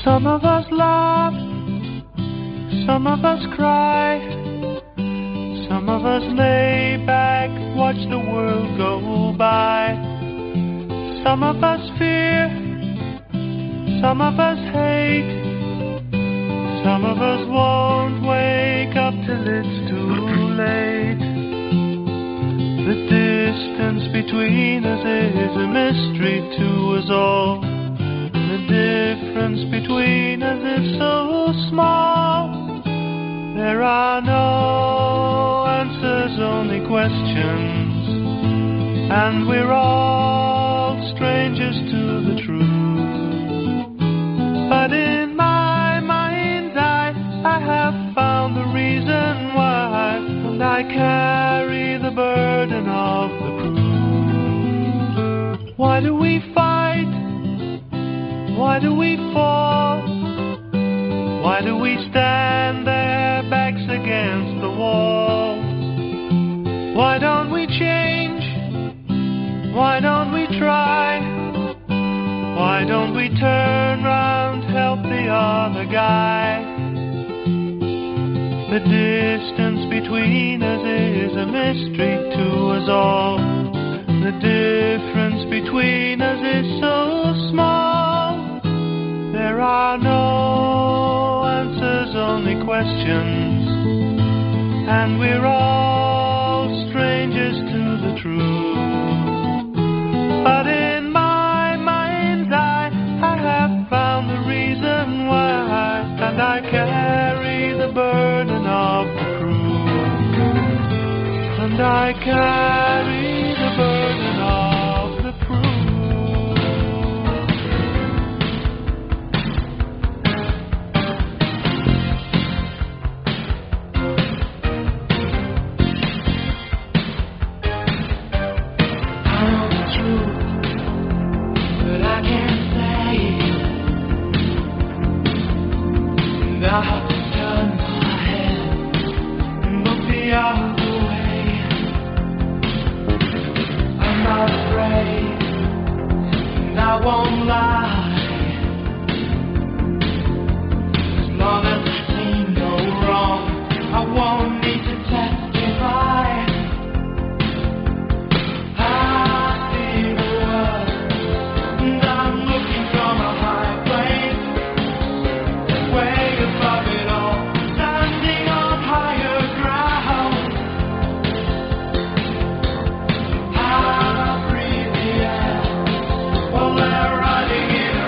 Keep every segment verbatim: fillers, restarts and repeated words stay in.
Some of us laugh, some of us cry, some of us lay back, watch the world go by. Some of us fear, some of us hate, some of us won't wake up till it's too late. The distance between us is a mystery to us all. The difference between us is so small. There are no answers, only questions, and we're all strangers to the truth. But in my mind's eye, I have found the reason why, and I carry the burden of the proof. Why do we fight? Why do we fall? Why do we stand there, backs against the wall? Why don't we change? Why don't we try? Why don't we turn round, help the other guy? The distance between us is a mystery to us all. The difference between us is so small. There are no answers, only questions, and we're all strangers to the truth. But in my mind's eye, I have found the reason why, and I carry the burden of the proof. And I carry the burden of the proof. I have to turn my head and look the other way. I'm not afraid, and I won't lie. As long as I've seen no wrong, I won't need to testify. I see the world, and I'm looking from a high place. Way above it all, standing on higher ground. I breathe the air while they're riding in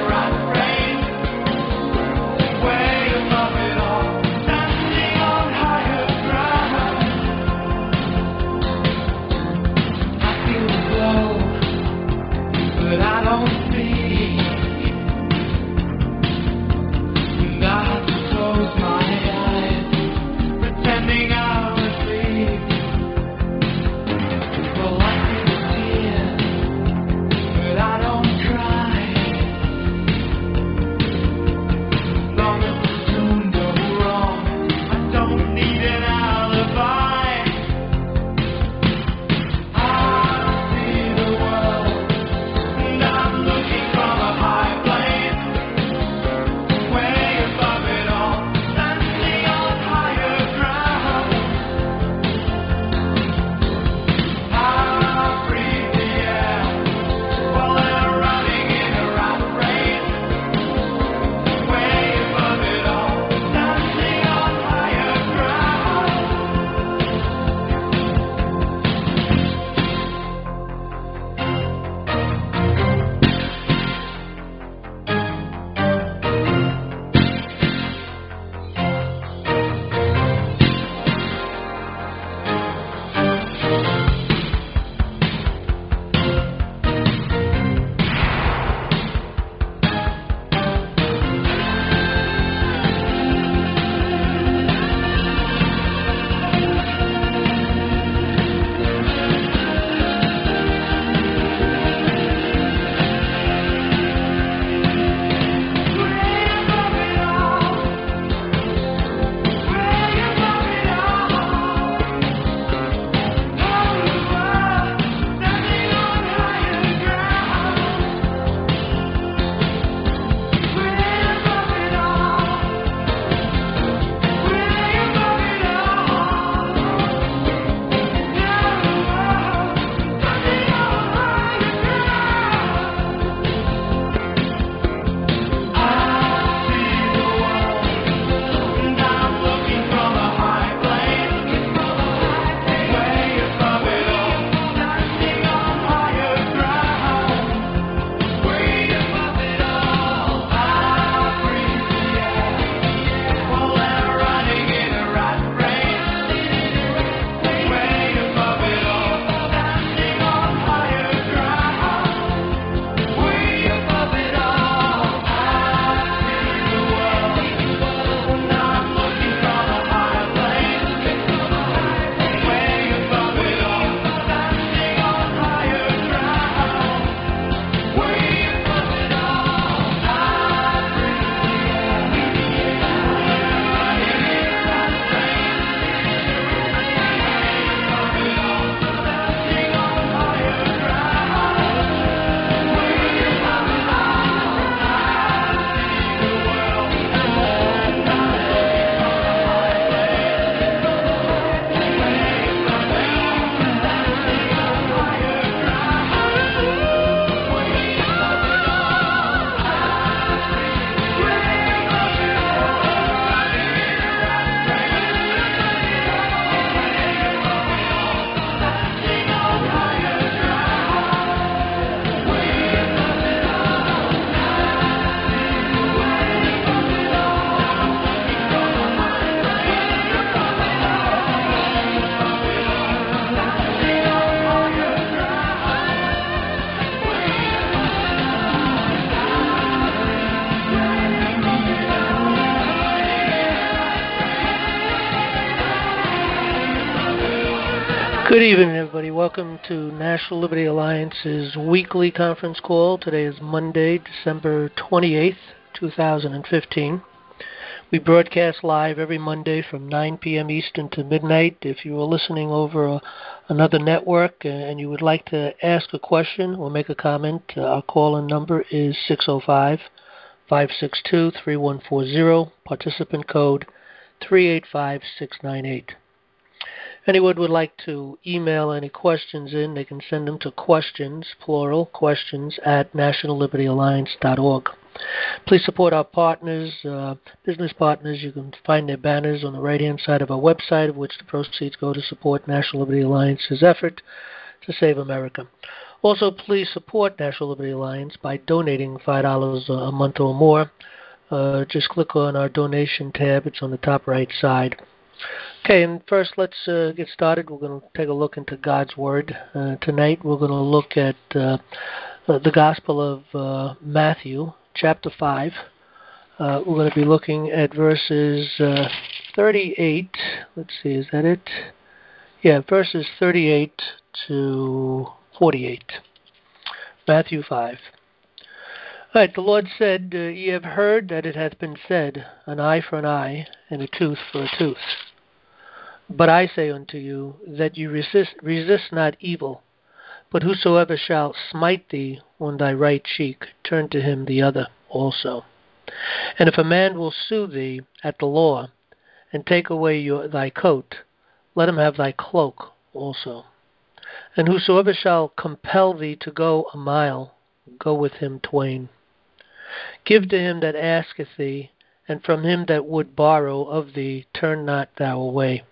Good evening, everybody. Welcome to National Liberty Alliance's weekly conference call. Today is Monday, December twenty-eighth, two thousand fifteen. We broadcast live every Monday from nine p.m. Eastern to midnight. If you are listening over a, another network and you would like to ask a question or make a comment, uh, our call-in number is six oh five, five six two, three one four zero, participant code three eight five six nine eight. If anyone would like to email any questions in, they can send them to questions, plural, questions, at national liberty alliance dot org. Please support our partners, uh, business partners. You can find their banners on the right-hand side of our website, of which the proceeds go to support National Liberty Alliance's effort to save America. Also, please support National Liberty Alliance by donating five dollars a month or more. Uh, just click on our donation tab. It's on the top right side. Okay, and first let's uh, get started. We're going to take a look into God's Word. Uh, tonight we're going to look at uh, uh, the Gospel of uh, Matthew, chapter five. Uh, we're going to be looking at verses uh, thirty-eight. Let's see, is that it? Yeah, verses thirty-eight to forty-eight. Matthew five. All right, the Lord said, uh, Ye have heard that it hath been said, An eye for an eye, and a tooth for a tooth. But I say unto you, that you resist, resist not evil, but whosoever shall smite thee on thy right cheek, turn to him the other also. And if a man will sue thee at the law, and take away your, thy coat, let him have thy cloak also. And whosoever shall compel thee to go a mile, go with him twain. Give to him that asketh thee, and from him that would borrow of thee turn not thou away.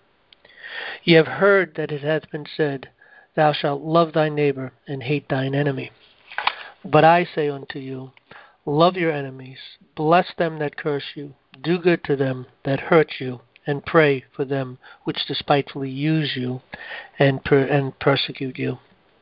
Ye have heard that it hath been said, Thou shalt love thy neighbor, and hate thine enemy. But I say unto you, Love your enemies, bless them that curse you, do good to them that hurt you, and pray for them which despitefully use you and, per- and persecute you,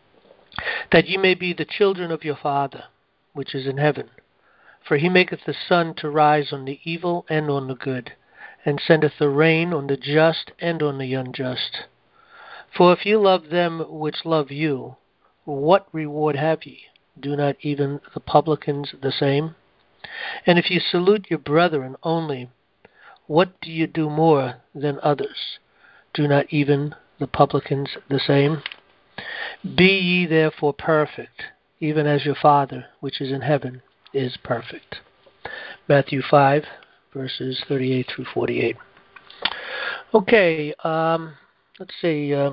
that ye may be the children of your Father, which is in heaven. For he maketh the sun to rise on the evil and on the good, and sendeth the rain on the just and on the unjust. For if you love them which love you, what reward have ye? Do not even the publicans the same? And if you salute your brethren only, what do you do more than others? Do not even the publicans the same? Be ye therefore perfect, even as your Father which is in heaven is perfect. Matthew five, verses thirty-eight through forty-eight. Okay, um, let's see. Uh,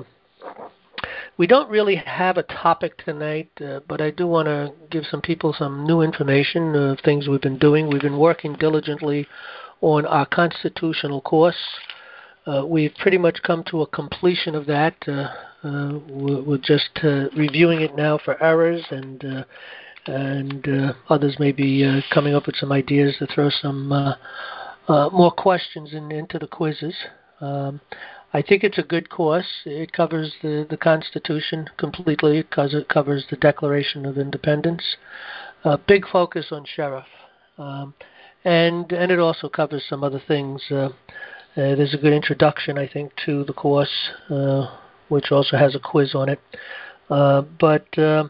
we don't really have a topic tonight, uh, but I do want to give some people some new information of things we've been doing. We've been working diligently on our constitutional course. Uh, we've pretty much come to a completion of that. Uh, uh, we're, we're just uh, reviewing it now for errors, and uh, and uh, others may be uh, coming up with some ideas to throw some uh, uh, more questions in, into the quizzes. Um, I think it's a good course. It covers the, the Constitution completely because it covers the Declaration of Independence. Uh, big focus on sheriff. Um, and and it also covers some other things. Uh, uh, there's a good introduction, I think, to the course, uh, which also has a quiz on it. Uh, but uh,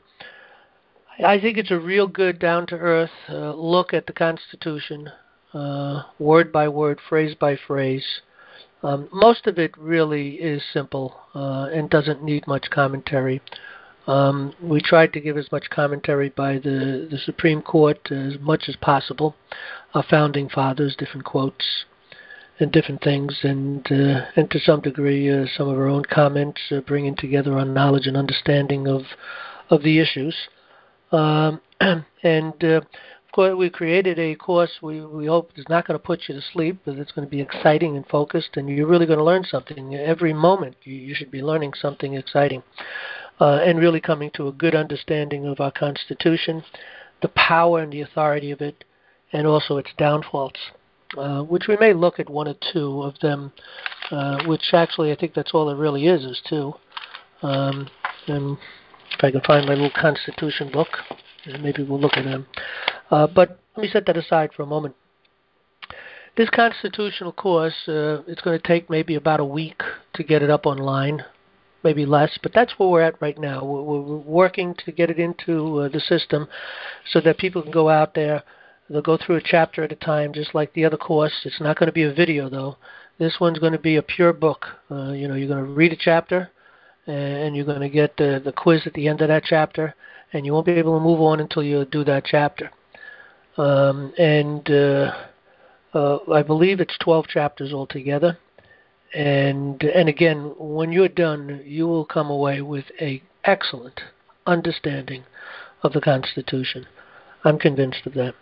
I think it's a real good, down-to-earth uh, look at the Constitution, uh, word by word, phrase by phrase. Um, most of it really is simple uh, and doesn't need much commentary. Um, we tried to give as much commentary by the, the Supreme Court as much as possible, our founding fathers, different quotes and different things, and uh, and to some degree uh, some of our own comments, uh, bringing together our knowledge and understanding of of the issues. Um, and uh, of course, we created a course we, we hope is not going to put you to sleep, but it's going to be exciting and focused, and you're really going to learn something. Every moment you, you should be learning something exciting uh, and really coming to a good understanding of our Constitution, the power and the authority of it, and also its downfalls, uh, which we may look at one or two of them, uh, which actually I think that's all it really is, is two. Um, and if I can find my little Constitution book, maybe we'll look at them. Uh, but let me set that aside for a moment. This constitutional course, uh, it's going to take maybe about a week to get it up online, maybe less, but that's where we're at right now. We're, we're working to get it into uh, the system so that people can go out there. They'll go through a chapter at a time, just like the other course. It's not going to be a video, though. This one's going to be a pure book. Uh, you know, you're going to read a chapter, and you're going to get the, the quiz at the end of that chapter, and you won't be able to move on until you do that chapter. Um, and uh, uh, I believe it's twelve chapters altogether. And and again, when you're done, you will come away with a excellent understanding of the Constitution. I'm convinced of that.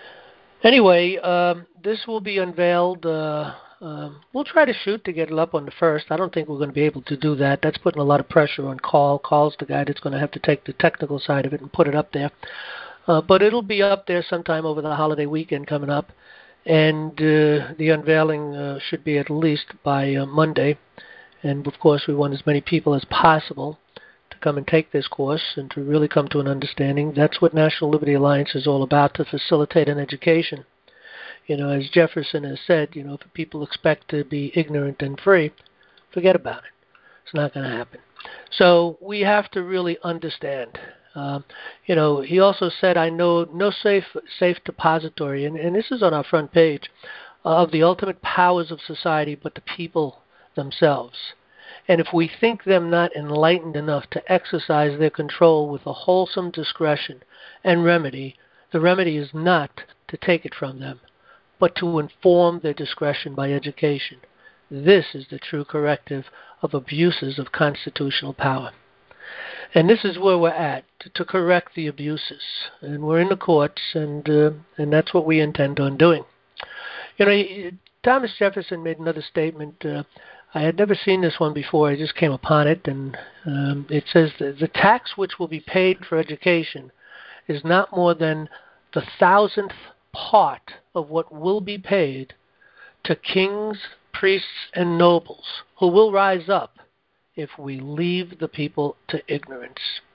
Anyway, um, this will be unveiled. Uh, um, we'll try to shoot to get it up on the first. I don't think we're going to be able to do that. That's putting a lot of pressure on Carl. Carl's the guy that's going to have to take the technical side of it and put it up there. Uh, but it'll be up there sometime over the holiday weekend coming up. And uh, the unveiling uh, should be at least by uh, Monday. And, of course, we want as many people as possible to come and take this course and to really come to an understanding. That's what National Liberty Alliance is all about, to facilitate an education. You know, as Jefferson has said, you know, if people expect to be ignorant and free, forget about it. It's not going to happen. So we have to really understand. Um, you know, he also said, I know no safe safe depository, and, and this is on our front page, uh, of the ultimate powers of society but the people themselves. And if we think them not enlightened enough to exercise their control with a wholesome discretion and remedy, the remedy is not to take it from them, but to inform their discretion by education. This is the true corrective of abuses of constitutional power. And this is where we're at, to, to correct the abuses. And we're in the courts, and uh, and that's what we intend on doing. You know, he, Thomas Jefferson made another statement. Uh, I had never seen this one before. I just came upon it, and um, it says that the tax which will be paid for education is not more than the thousandth part of what will be paid to kings, priests, and nobles, who will rise up if we leave the people to ignorance.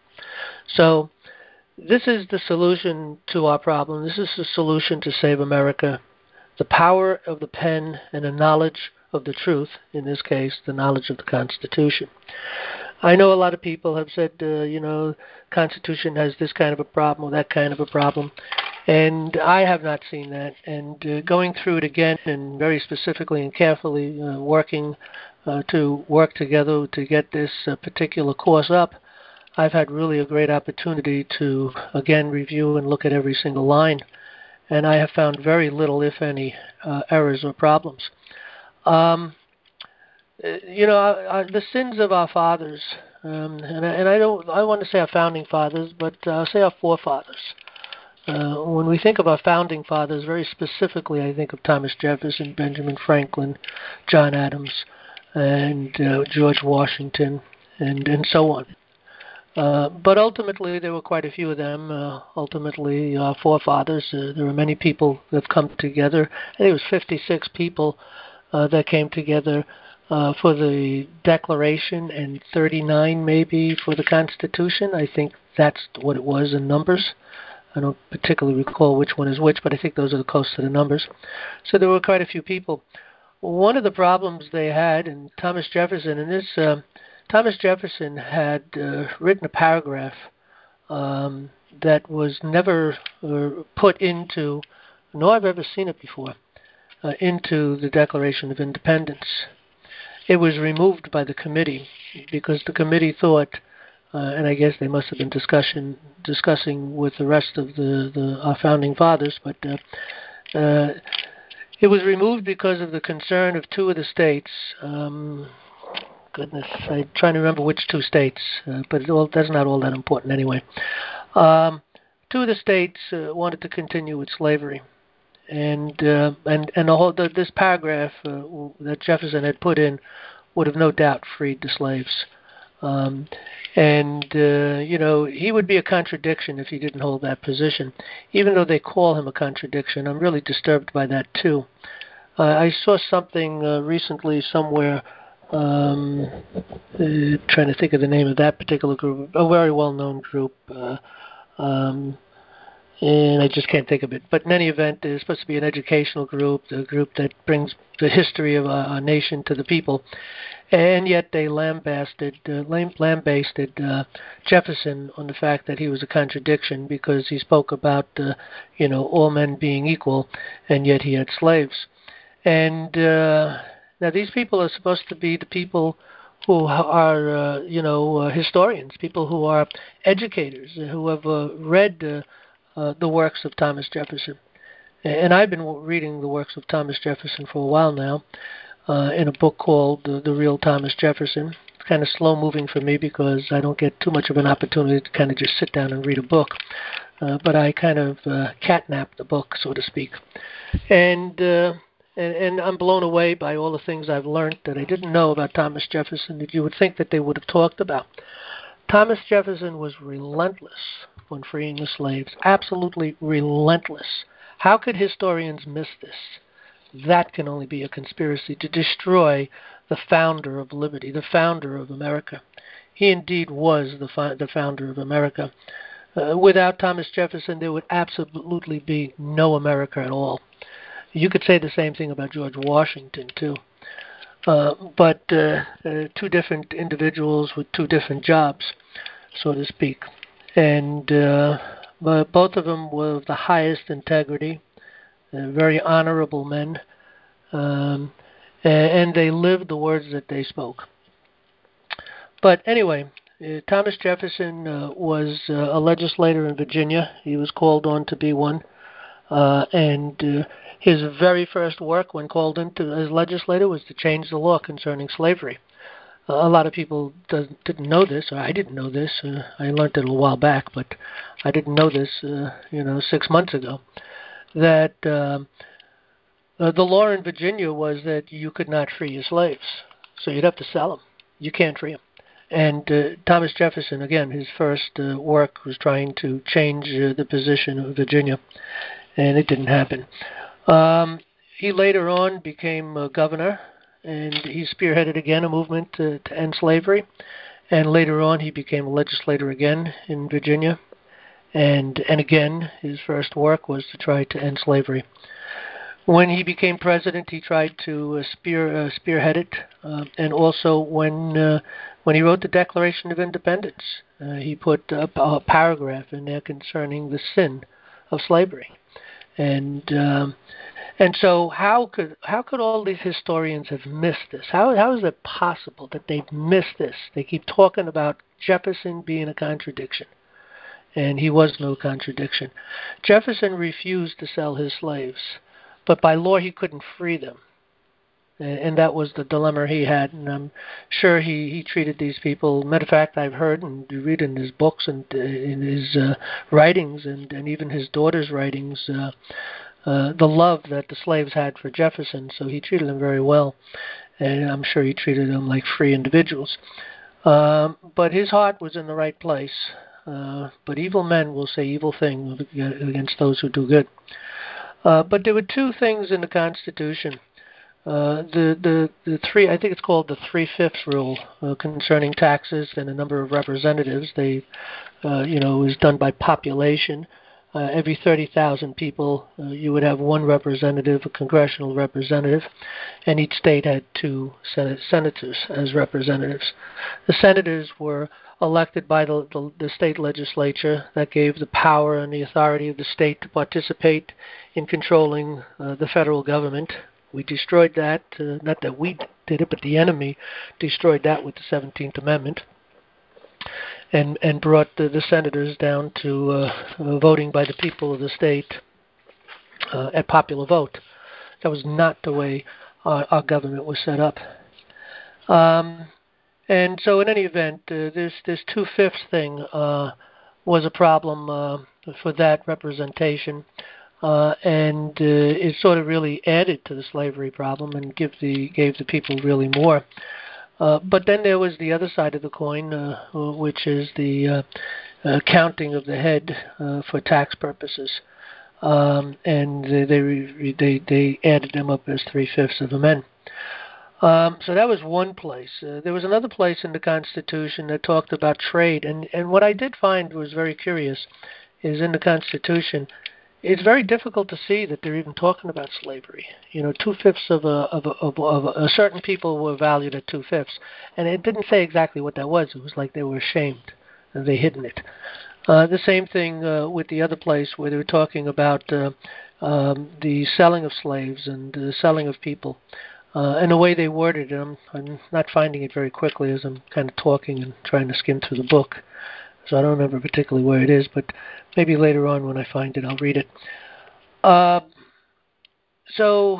So this is the solution to our problem. This is the solution to save America. The power of the pen and the knowledge of the truth, in this case, the knowledge of the Constitution. I know a lot of people have said, uh, you know, Constitution has this kind of a problem or that kind of a problem. And I have not seen that. And uh, going through it again and very specifically and carefully uh, working uh, to work together to get this uh, particular course up, I've had really a great opportunity to, again, review and look at every single line. And I have found very little, if any, uh, errors or problems. Um, you know, I, I, the sins of our fathers, um, and, I, and I don't, I want to say our founding fathers, but I'll say our forefathers. Uh, when we think of our founding fathers, very specifically, I think of Thomas Jefferson, Benjamin Franklin, John Adams, and uh, George Washington, and, and so on. Uh, but ultimately, there were quite a few of them. Uh, ultimately, our forefathers, uh, there were many people that have come together. I think it was fifty-six people uh, that came together uh, for the Declaration, and thirty-nine maybe for the Constitution. I think that's what it was in numbers. I don't particularly recall which one is which, but I think those are the close to the numbers. So there were quite a few people. One of the problems they had, and Thomas Jefferson, and this, uh, Thomas Jefferson had uh, written a paragraph um, that was never uh, put into, nor I've ever seen it before, uh, into the Declaration of Independence. It was removed by the committee because the committee thought, Uh, and I guess they must have been discussion, discussing with the rest of the, the our founding fathers, but uh, uh, it was removed because of the concern of two of the states. Um, goodness, I'm trying to remember which two states, uh, but it all, that's not all that important anyway. Um, two of the states uh, wanted to continue with slavery, and uh, and and the whole the, this paragraph uh, that Jefferson had put in would have no doubt freed the slaves. Um, and, uh, you know, he would be a contradiction if he didn't hold that position. Even though they call him a contradiction, I'm really disturbed by that, too. Uh, I saw something uh, recently somewhere, um, uh, trying to think of the name of that particular group, a very well-known group. Uh, um, and I just can't think of it. But in any event, it's supposed to be an educational group, the group that brings the history of a, a nation to the people. And yet they lambasted, uh, lambasted uh, Jefferson on the fact that he was a contradiction because he spoke about, uh, you know, all men being equal, and yet he had slaves. And uh, now these people are supposed to be the people who are, uh, you know, uh, historians, people who are educators, who have uh, read uh, uh, the works of Thomas Jefferson. And I've been reading the works of Thomas Jefferson for a while now. Uh, in a book called uh, The Real Thomas Jefferson. It's kind of slow moving for me because I don't get too much of an opportunity to kind of just sit down and read a book. Uh, but I kind of uh, catnap the book, so to speak. And, uh, and and I'm blown away by all the things I've learned that I didn't know about Thomas Jefferson that you would think that they would have talked about. Thomas Jefferson was relentless when freeing the slaves, absolutely relentless. How could historians miss this? That can only be a conspiracy to destroy the founder of liberty, the founder of America. He indeed was the, fi- the founder of America. Uh, without Thomas Jefferson, there would absolutely be no America at all. You could say the same thing about George Washington, too. Uh, but uh, uh, two different individuals with two different jobs, so to speak. And uh, but both of them were of the highest integrity, uh, very honorable men, um, and they lived the words that they spoke. But anyway, uh, Thomas Jefferson uh, was uh, a legislator in Virginia. He was called on to be one. Uh, and uh, his very first work when called into as legislator was to change the law concerning slavery. Uh, a lot of people does, didn't know this, or I didn't know this. Uh, I learned it a while back, but I didn't know this, uh, you know, six months ago. That um, uh, the law in Virginia was that you could not free your slaves, so you'd have to sell them. You can't free them. And uh, Thomas Jefferson, again, his first uh, work was trying to change uh, the position of Virginia, and it didn't happen. Um, he later on became uh, governor, and he spearheaded again a movement to, to end slavery. And later on, he became a legislator again in Virginia. And and again, his first work was to try to end slavery. When he became president, he tried to uh, spear uh, spearhead it, uh, and also when uh, when he wrote the Declaration of Independence, uh, he put a, a paragraph in there concerning the sin of slavery. And um, and so how could how could all these historians have missed this? How how is it possible that they've missed this? They keep talking about Jefferson being a contradiction, and he was no contradiction. Jefferson refused to sell his slaves, but by law he couldn't free them. And that was the dilemma he had, and I'm sure he, he treated these people. Matter of fact, I've heard and you read in his books and uh, in his uh, writings, and, and even his daughter's writings, uh, uh, the love that the slaves had for Jefferson. So he treated them very well, and I'm sure he treated them like free individuals. Um, but his heart was in the right place. Uh, but evil men will say evil things against those who do good. Uh, but there were two things in the Constitution. Uh, the, the the three, I think it's called the three-fifths rule uh, concerning taxes and a number of representatives. They, uh, you know, it was done by population. Uh, every thirty thousand people, uh, you would have one representative, a congressional representative, and each state had two Senate senators as representatives. The senators were elected by the, the, the state legislature that gave the power and the authority of the state to participate in controlling uh, the federal government. We destroyed that, uh, not that we did it, but the enemy destroyed that with the seventeenth Amendment, and and brought the, the senators down to uh, uh, voting by the people of the state uh, at popular vote. That was not the way our, our government was set up. Um, and so in any event, uh, this, this two-fifths thing uh, was a problem uh, for that representation. Uh, and uh, it sort of really added to the slavery problem and give the gave the people really more. Uh, but then there was the other side of the coin, uh, which is the uh, uh, counting of the head uh, for tax purposes, um, and they, they they they added them up as three fifths of the men. Um, so that was one place. Uh, there was another place in the Constitution that talked about trade, and and what I did find was very curious is in the Constitution, it's very difficult to see that they're even talking about slavery. You know, two-fifths of a, of a, of a, of a certain people were valued at two-fifths. And it didn't say exactly what that was. It was like they were ashamed and they hidden it. Uh, the same thing uh, with the other place where they were talking about uh, um, the selling of slaves and the selling of people. Uh, and the way they worded it, I'm, I'm not finding it very quickly as I'm kind of talking and trying to skim through the book. So I don't remember particularly where it is, but maybe later on when I find it, I'll read it. Uh, so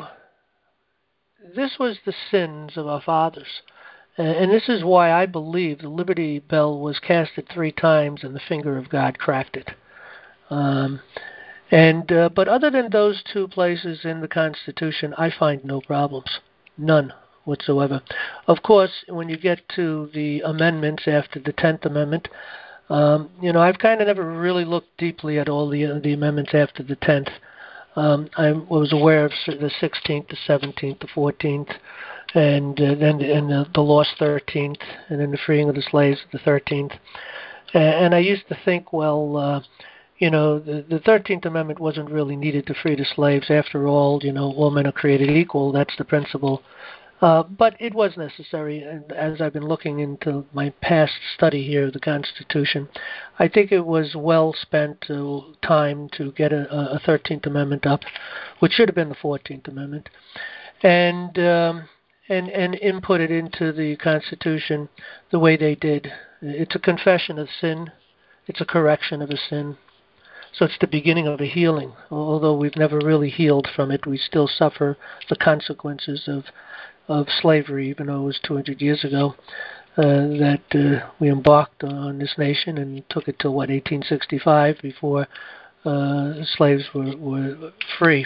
this was the sins of our fathers. Uh, and this is why I believe the Liberty Bell was casted three times and the finger of God cracked it. Um, and uh, But other than those two places in the Constitution, I find no problems. None whatsoever. Of course, when you get to the amendments after the tenth Amendment, um, you know, I've kind of never really looked deeply at all the uh, the amendments after the tenth. Um, I was aware of the sixteenth, the seventeenth, the fourteenth, and uh, then and the, the lost thirteenth, and then the freeing of the slaves, the thirteenth. And, and I used to think, well, uh, you know, the, the thirteenth Amendment wasn't really needed to free the slaves. After all, you know, all men are created equal. That's the principle. Uh, but it was necessary, and as I've been looking into my past study here of the Constitution, I think it was well spent uh, time to get a, a thirteenth Amendment up, which should have been the fourteenth Amendment, and um, and and input it into the Constitution the way they did. It's a confession of sin. It's a correction of a sin. So it's the beginning of a healing. Although we've never really healed from it, we still suffer the consequences of of slavery, even though it was two hundred years ago uh, that uh, we embarked on this nation, and took it till, what, eighteen sixty-five before uh, slaves were, were free.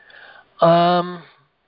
Um,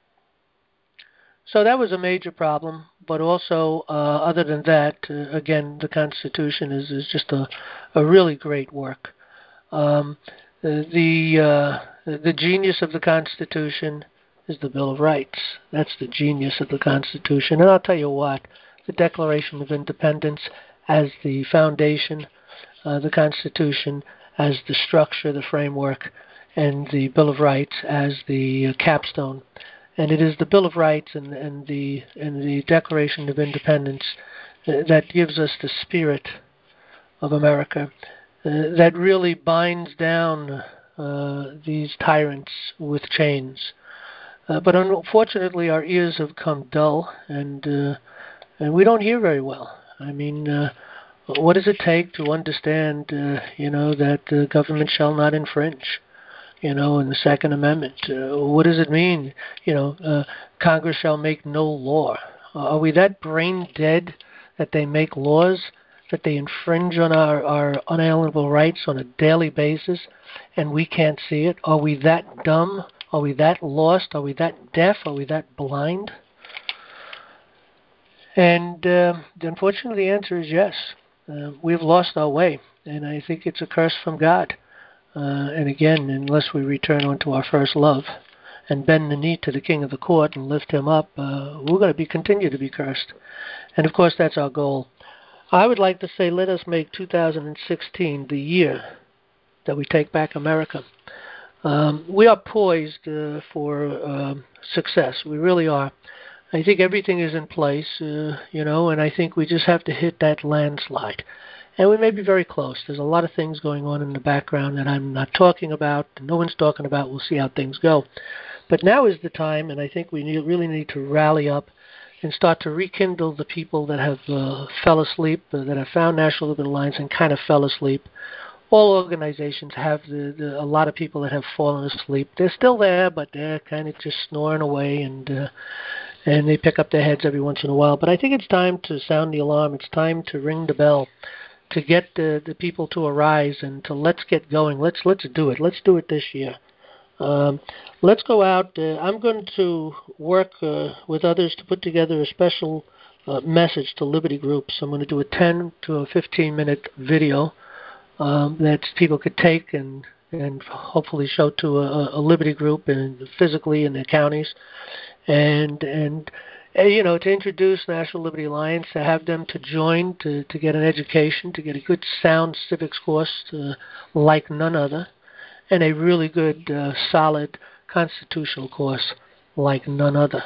so that was a major problem, but also, uh, other than that, uh, again, the Constitution is, is just a, a really great work. Um, the, uh, the genius of the Constitution is the Bill of Rights. That's the genius of the Constitution. And I'll tell you what, the Declaration of Independence as the foundation, uh, the Constitution as the structure, the framework, and the Bill of Rights as the uh, capstone. And it is the Bill of Rights and, and the and the Declaration of Independence uh, that gives us the spirit of America, uh, that really binds down uh, these tyrants with chains. Uh, but unfortunately, our ears have come dull, and uh, and we don't hear very well. I mean, uh, what does it take to understand, uh, you know, that the government shall not infringe? You know, in the Second Amendment, uh, what does it mean? You know, uh, Congress shall make no law. Uh, are we that brain dead that they make laws, that they infringe on our, our unalienable rights on a daily basis, and we can't see it? Are we that dumb? Are we that lost? Are we that deaf? Are we that blind? And uh, unfortunately, the answer is yes. Uh, we've lost our way, and I think it's a curse from God. Uh, and again, unless we return unto our first love and bend the knee to the King of the Court and lift him up, uh, we're going to be continue to be cursed. And of course, that's our goal. I would like to say, let us make two thousand sixteen the year that we take back America. Um, we are poised uh, for uh, success. We really are. I think everything is in place, uh, you know, and I think we just have to hit that landslide. And we may be very close. There's a lot of things going on in the background that I'm not talking about, no one's talking about. We'll see how things go. But now is the time, and I think we need, really need to rally up and start to rekindle the people that have uh, fell asleep, uh, that have found National Liberty Alliance and kind of fell asleep. All organizations have the, the, a lot of people that have fallen asleep. They're still there, but they're kind of just snoring away, and uh, and they pick up their heads every once in a while. But I think it's time to sound the alarm. It's time to ring the bell, to get the, the people to arise and to let's get going. Let's let's do it. Let's do it this year. Um, let's go out. Uh, I'm going to work uh, with others to put together a special uh, message to Liberty groups. I'm going to do a ten to a fifteen minute video um, that people could take and and hopefully show to a, a Liberty group and physically in their counties, and and uh, you know, to introduce National Liberty Alliance, to have them to join, to, to get an education, to get a good sound civics course to, like none other, and a really good, uh, solid constitutional course like none other.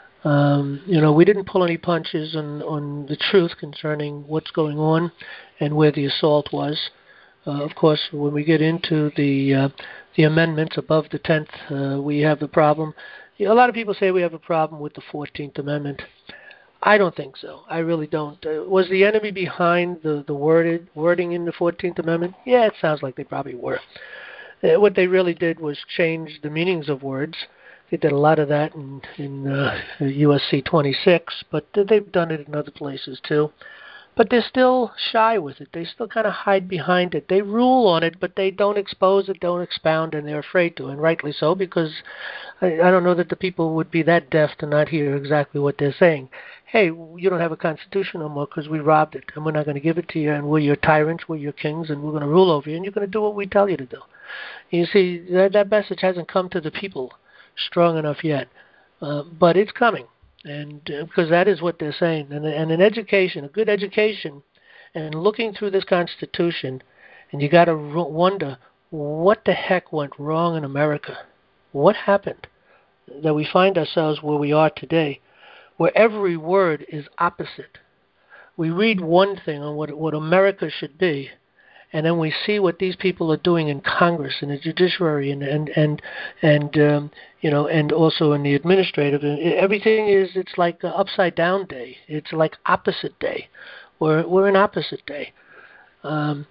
Um, you know, we didn't pull any punches on, on the truth concerning what's going on and where the assault was. Uh, of course, when we get into the uh, the amendments above the tenth, uh, we have the problem. You know, a lot of people say we have a problem with the fourteenth Amendment. I don't think so. I really don't. Uh, was the enemy behind the the worded wording in the fourteenth Amendment? Yeah, it sounds like they probably were. Uh, what they really did was change the meanings of words. They did a lot of that in, in uh, U S C twenty-six, but they've done it in other places too. But they're still shy with it. They still kind of hide behind it. They rule on it, but they don't expose it, don't expound, and they're afraid to, and rightly so, because I, I don't know that the people would be that deaf to not hear exactly what they're saying. Hey, you don't have a constitution no more because we robbed it, and we're not going to give it to you, and we're your tyrants, we're your kings, and we're going to rule over you, and you're going to do what we tell you to do. You see, that, that message hasn't come to the people strong enough yet, uh, but it's coming, and uh, because that is what they're saying. And, and an education, a good education, and looking through this Constitution, and you got to r- wonder what the heck went wrong in America? What happened that we find ourselves where we are today, where every word is opposite? We read one thing on what what America should be, and then we see what these people are doing in Congress and the judiciary and and and and um, you know, and also in the administrative. And everything is it's like an upside down day. It's like opposite day. We're we're in opposite day. Um,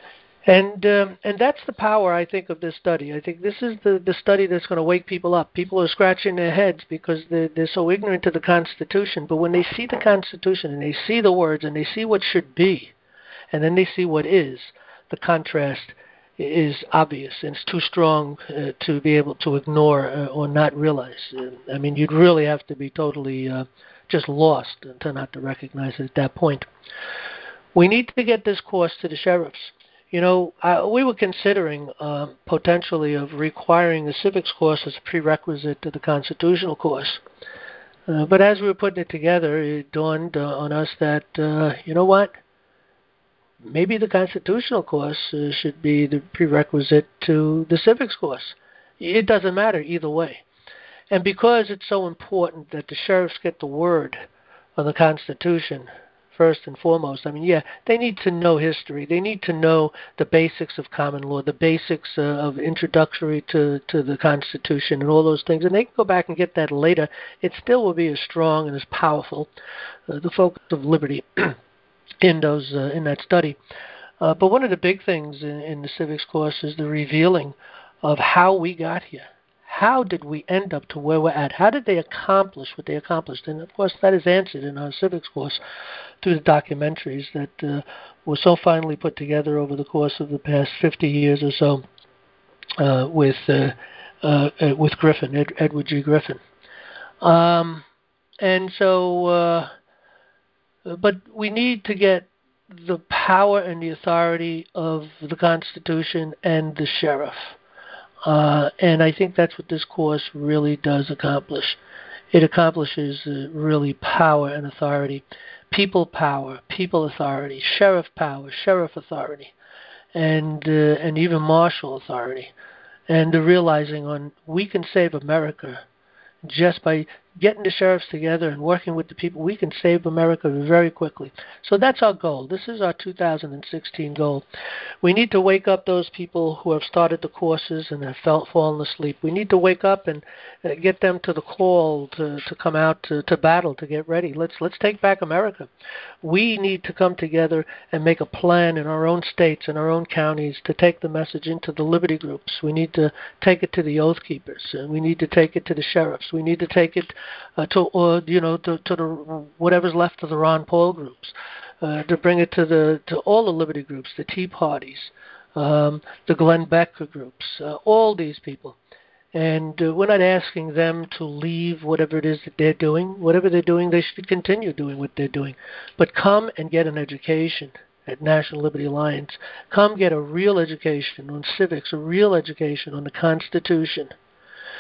and um, and that's the power, I think, of this study. I think this is the, the study that's going to wake people up. People are scratching their heads because they're, they're so ignorant to the Constitution. But when they see the Constitution and they see the words and they see what should be, and then they see what is, the contrast is obvious, and it's too strong uh, to be able to ignore uh, or not realize. Uh, I mean, you'd really have to be totally uh, just lost to not to recognize it at that point. We need to get this course to the sheriffs. You know, uh, we were considering uh, potentially of requiring the civics course as a prerequisite to the constitutional course. Uh, but as we were putting it together, it dawned uh, on us that, uh, you know what, maybe the constitutional course uh, should be the prerequisite to the civics course. It doesn't matter either way. And because it's so important that the sheriffs get the word of the Constitution, first and foremost, I mean, yeah, they need to know history. They need to know the basics of common law, the basics uh, of introductory to, to the Constitution and all those things. And they can go back and get that later. It still will be as strong and as powerful, uh, the focus of liberty in those uh, in that study. Uh, but one of the big things in, in the civics course is the revealing of how we got here. How did we end up to where we're at? How did they accomplish what they accomplished? And of course, that is answered in our civics course through the documentaries that uh, were so finely put together over the course of the past fifty years or so uh, with uh, uh, uh, with Griffin, Ed, Edward G. Griffin. Um, and so, uh, but we need to get the power and the authority of the Constitution and the sheriff. Uh, and I think that's what this course really does accomplish. It accomplishes uh, really power and authority, people power, people authority, sheriff power, sheriff authority, and uh, and even marshal authority, and the realizing on we can save America just by getting the sheriffs together and working with the people. We can save America very quickly. So that's our goal. This is our two thousand sixteen goal. We need to wake up those people who have started the courses and have felt fallen asleep. We need to wake up and uh, get them to the call to, to come out to, to battle, to get ready. Let's let's take back America. We need to come together and make a plan in our own states and our own counties to take the message into the liberty groups. We need to take it to the Oath Keepers. And we need to take it to the sheriffs. We need to take it uh, to, uh, you know, to, to the whatever's left of the Ron Paul groups. Uh, to bring it to the to all the liberty groups, the Tea Parties, um, the Glenn Becker groups, uh, all these people. And uh, we're not asking them to leave whatever it is that they're doing. Whatever they're doing, they should continue doing what they're doing. But come and get an education at National Liberty Alliance. Come get a real education on civics, a real education on the Constitution.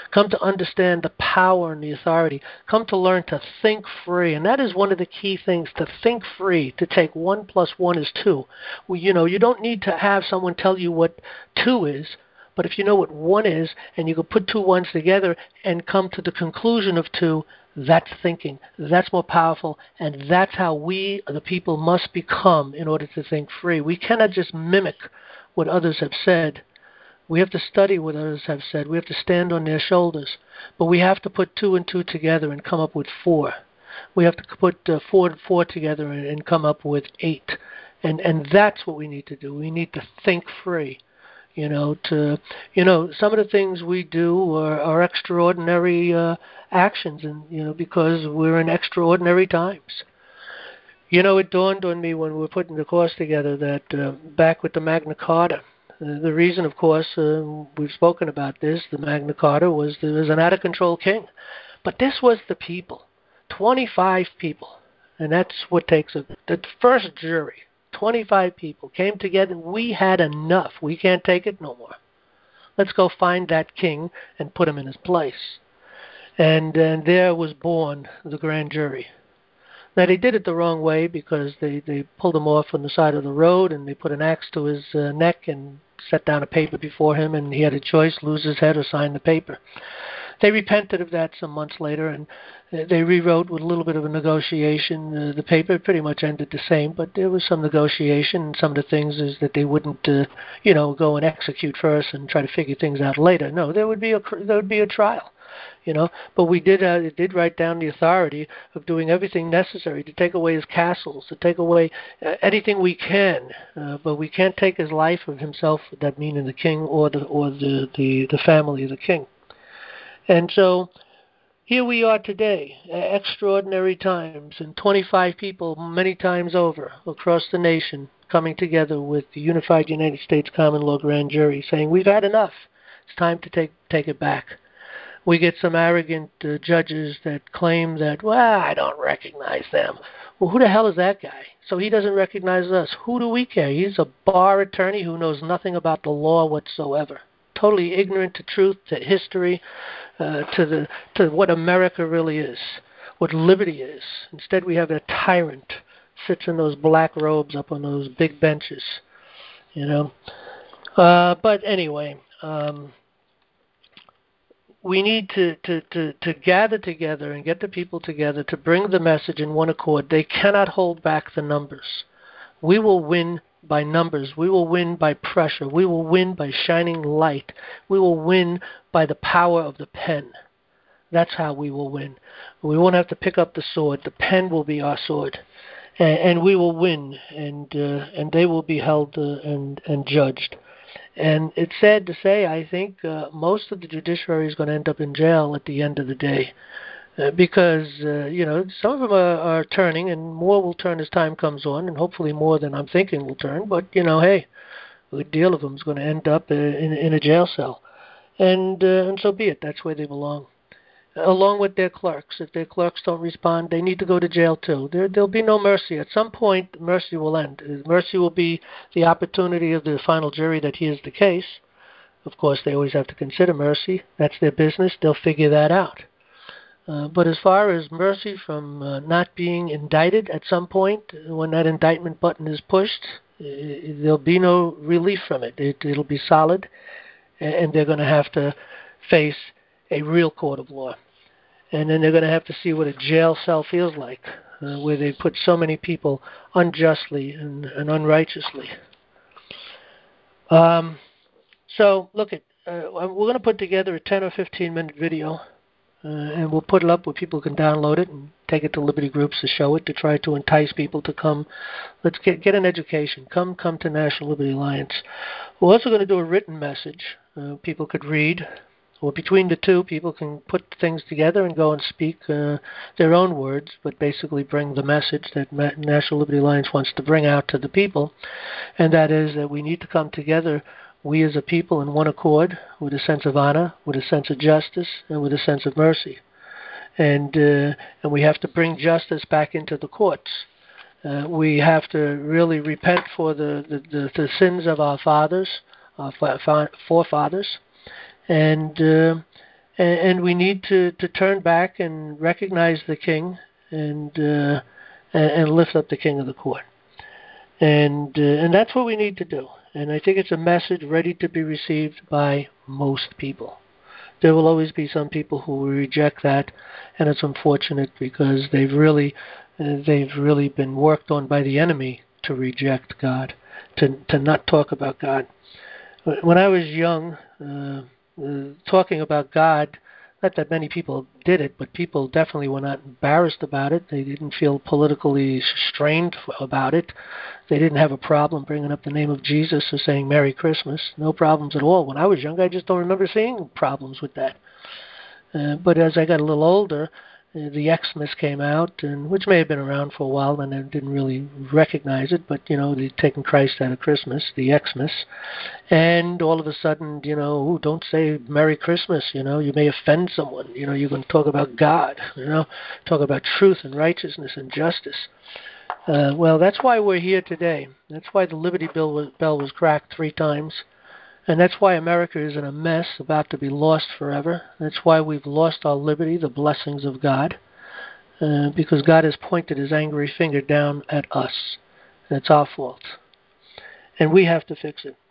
come to understand the power and the authority, come to learn to think free. And that is one of the key things, to think free, to take one plus one is two. Well, you know, you don't need to have someone tell you what two is, but if you know what one is and you can put two ones together and come to the conclusion of two, that's thinking. That's more powerful, and that's how we, the people, must become in order to think free. We cannot just mimic what others have said. We have to study what others have said. We have to stand on their shoulders. But we have to put two and two together and come up with four. We have to put uh, four and four together and, and come up with eight. And and that's what we need to do. We need to think free. You know, to you know, some of the things we do are, are extraordinary uh, actions, and you know, because we're in extraordinary times. You know, it dawned on me when we were putting the course together that uh, back with the Magna Carta, uh, the reason, of course, uh, we've spoken about this, the Magna Carta was there was an out-of-control king. But this was the people, twenty-five people, and that's what takes a, the first jury, twenty-five people came together. We had enough. We can't take it no more. Let's go find that king and put him in his place. And, and there was born the grand jury. Now, they did it the wrong way because they, they pulled him off on the side of the road and they put an axe to his uh, neck and set down a paper before him, and he had a choice, lose his head or sign the paper. They repented of that some months later, and they rewrote with a little bit of a negotiation. Uh, the paper pretty much ended the same, but there was some negotiation, and some of the things is that they wouldn't, uh, you know, go and execute first and try to figure things out later. No, there would be a there would be a trial. You know, but we did uh, it did write down the authority of doing everything necessary to take away his castles, to take away uh, anything we can, uh, but we can't take his life of himself, that meaning the king or the or the, the, the family of the king. And so here we are today, extraordinary times, and twenty-five people many times over across the nation coming together with the unified United States Common Law Grand Jury saying, we've had enough. It's time to take take it back. We get some arrogant uh, judges that claim that, well, I don't recognize them. Well, who the hell is that guy? So he doesn't recognize us. Who do we care? He's a bar attorney who knows nothing about the law whatsoever. Totally ignorant to truth, to history, uh, to the to what America really is, what liberty is. Instead, we have a tyrant sits in those black robes up on those big benches, you know. Uh, but anyway, um, we need to, to, to, to gather together and get the people together to bring the message in one accord. They cannot hold back the numbers. We will win by numbers. We will win by pressure. We will win by shining light. We will win by the power of the pen. That's how we will win. We won't have to pick up the sword. The pen will be our sword. And, and we will win, and uh, and they will be held uh, and, and judged. And it's sad to say, I think uh, most of the judiciary is going to end up in jail at the end of the day. Uh, because, uh, you know, some of them are, are turning, and more will turn as time comes on, and hopefully more than I'm thinking will turn. But, you know, hey, a good deal of them is going to end up uh, in, in a jail cell. And, uh, and so be it. That's where they belong. Along with their clerks. If their clerks don't respond, they need to go to jail too. There, there'll be no mercy. At some point, mercy will end. Mercy will be the opportunity of the final jury that hears the case. Of course, they always have to consider mercy. That's their business. They'll figure that out. Uh, but as far as mercy from uh, not being indicted at some point, when that indictment button is pushed, uh, there'll be no relief from it. it. It'll be solid, and they're going to have to face a real court of law. And then they're going to have to see what a jail cell feels like, uh, where they put so many people unjustly and, and unrighteously. Um, so, look, at, uh, we're going to put together a ten or fifteen minute video, uh, and we'll put it up where people can download it and take it to Liberty groups to show it, to try to entice people to come. Let's get get an education. Come, come to National Liberty Alliance. We're also going to do a written message uh, people could read. Well, between the two, people can put things together and go and speak uh, their own words, but basically bring the message that National Liberty Alliance wants to bring out to the people, and that is that we need to come together, we as a people, in one accord, with a sense of honor, with a sense of justice, and with a sense of mercy. And, uh, and we have to bring justice back into the courts. Uh, we have to really repent for the, the, the, the sins of our fathers, our forefathers, and uh, and, and we need to, to turn back and recognize the King and uh, and, and lift up the King of the court. And uh, and that's what we need to do. And I think it's a message ready to be received by most people. There will always be some people who will reject that, and it's unfortunate because they've really uh, they've really been worked on by the enemy to reject God, to to not talk about God. When I was young, uh, uh, talking about God, not that many people did it, but people definitely were not embarrassed about it. They didn't feel politically strained about it. They didn't have a problem bringing up the name of Jesus or saying Merry Christmas. No problems at all. When I was young, I just don't remember seeing problems with that. Uh, but as I got a little older, uh, the Xmas came out, and which may have been around for a while, and I didn't really recognize it. But you know, they'd taken Christ out of Christmas, the Xmas, and all of a sudden, you know, ooh, don't say Merry Christmas. You know, you may offend someone. You know, you're going to talk about God. You know, talk about truth and righteousness and justice. Uh, well, that's why we're here today. That's why the Liberty Bell was, bell was cracked three times. And that's why America is in a mess, about to be lost forever. That's why we've lost our liberty, the blessings of God, uh, because God has pointed his angry finger down at us. And it's our fault. And we have to fix it.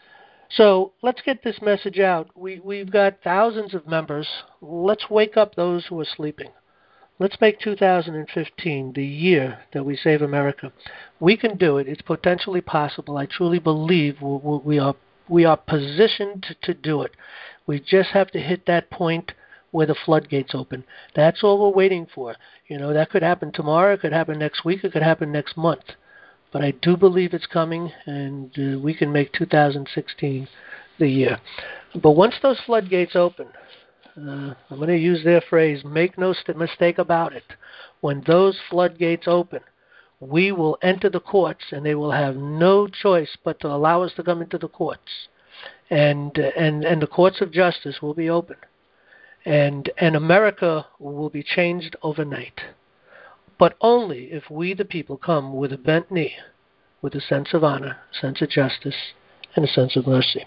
So let's get this message out. We, we've got thousands of members. Let's wake up those who are sleeping. Let's make two thousand fifteen the year that we save America. We can do it. It's potentially possible. I truly believe we are we are positioned to do it. We just have to hit that point where the floodgates open. That's all we're waiting for. You know, that could happen tomorrow. It could happen next week. It could happen next month. But I do believe it's coming, and uh, we can make two thousand sixteen the year. But once those floodgates open, Uh, I'm going to use their phrase, make no st- mistake about it. When those floodgates open, we will enter the courts, and they will have no choice but to allow us to come into the courts. And uh, and, and the courts of justice will be open. And, and America will be changed overnight. But only if we, the people, come with a bent knee, with a sense of honor, a sense of justice, and a sense of mercy.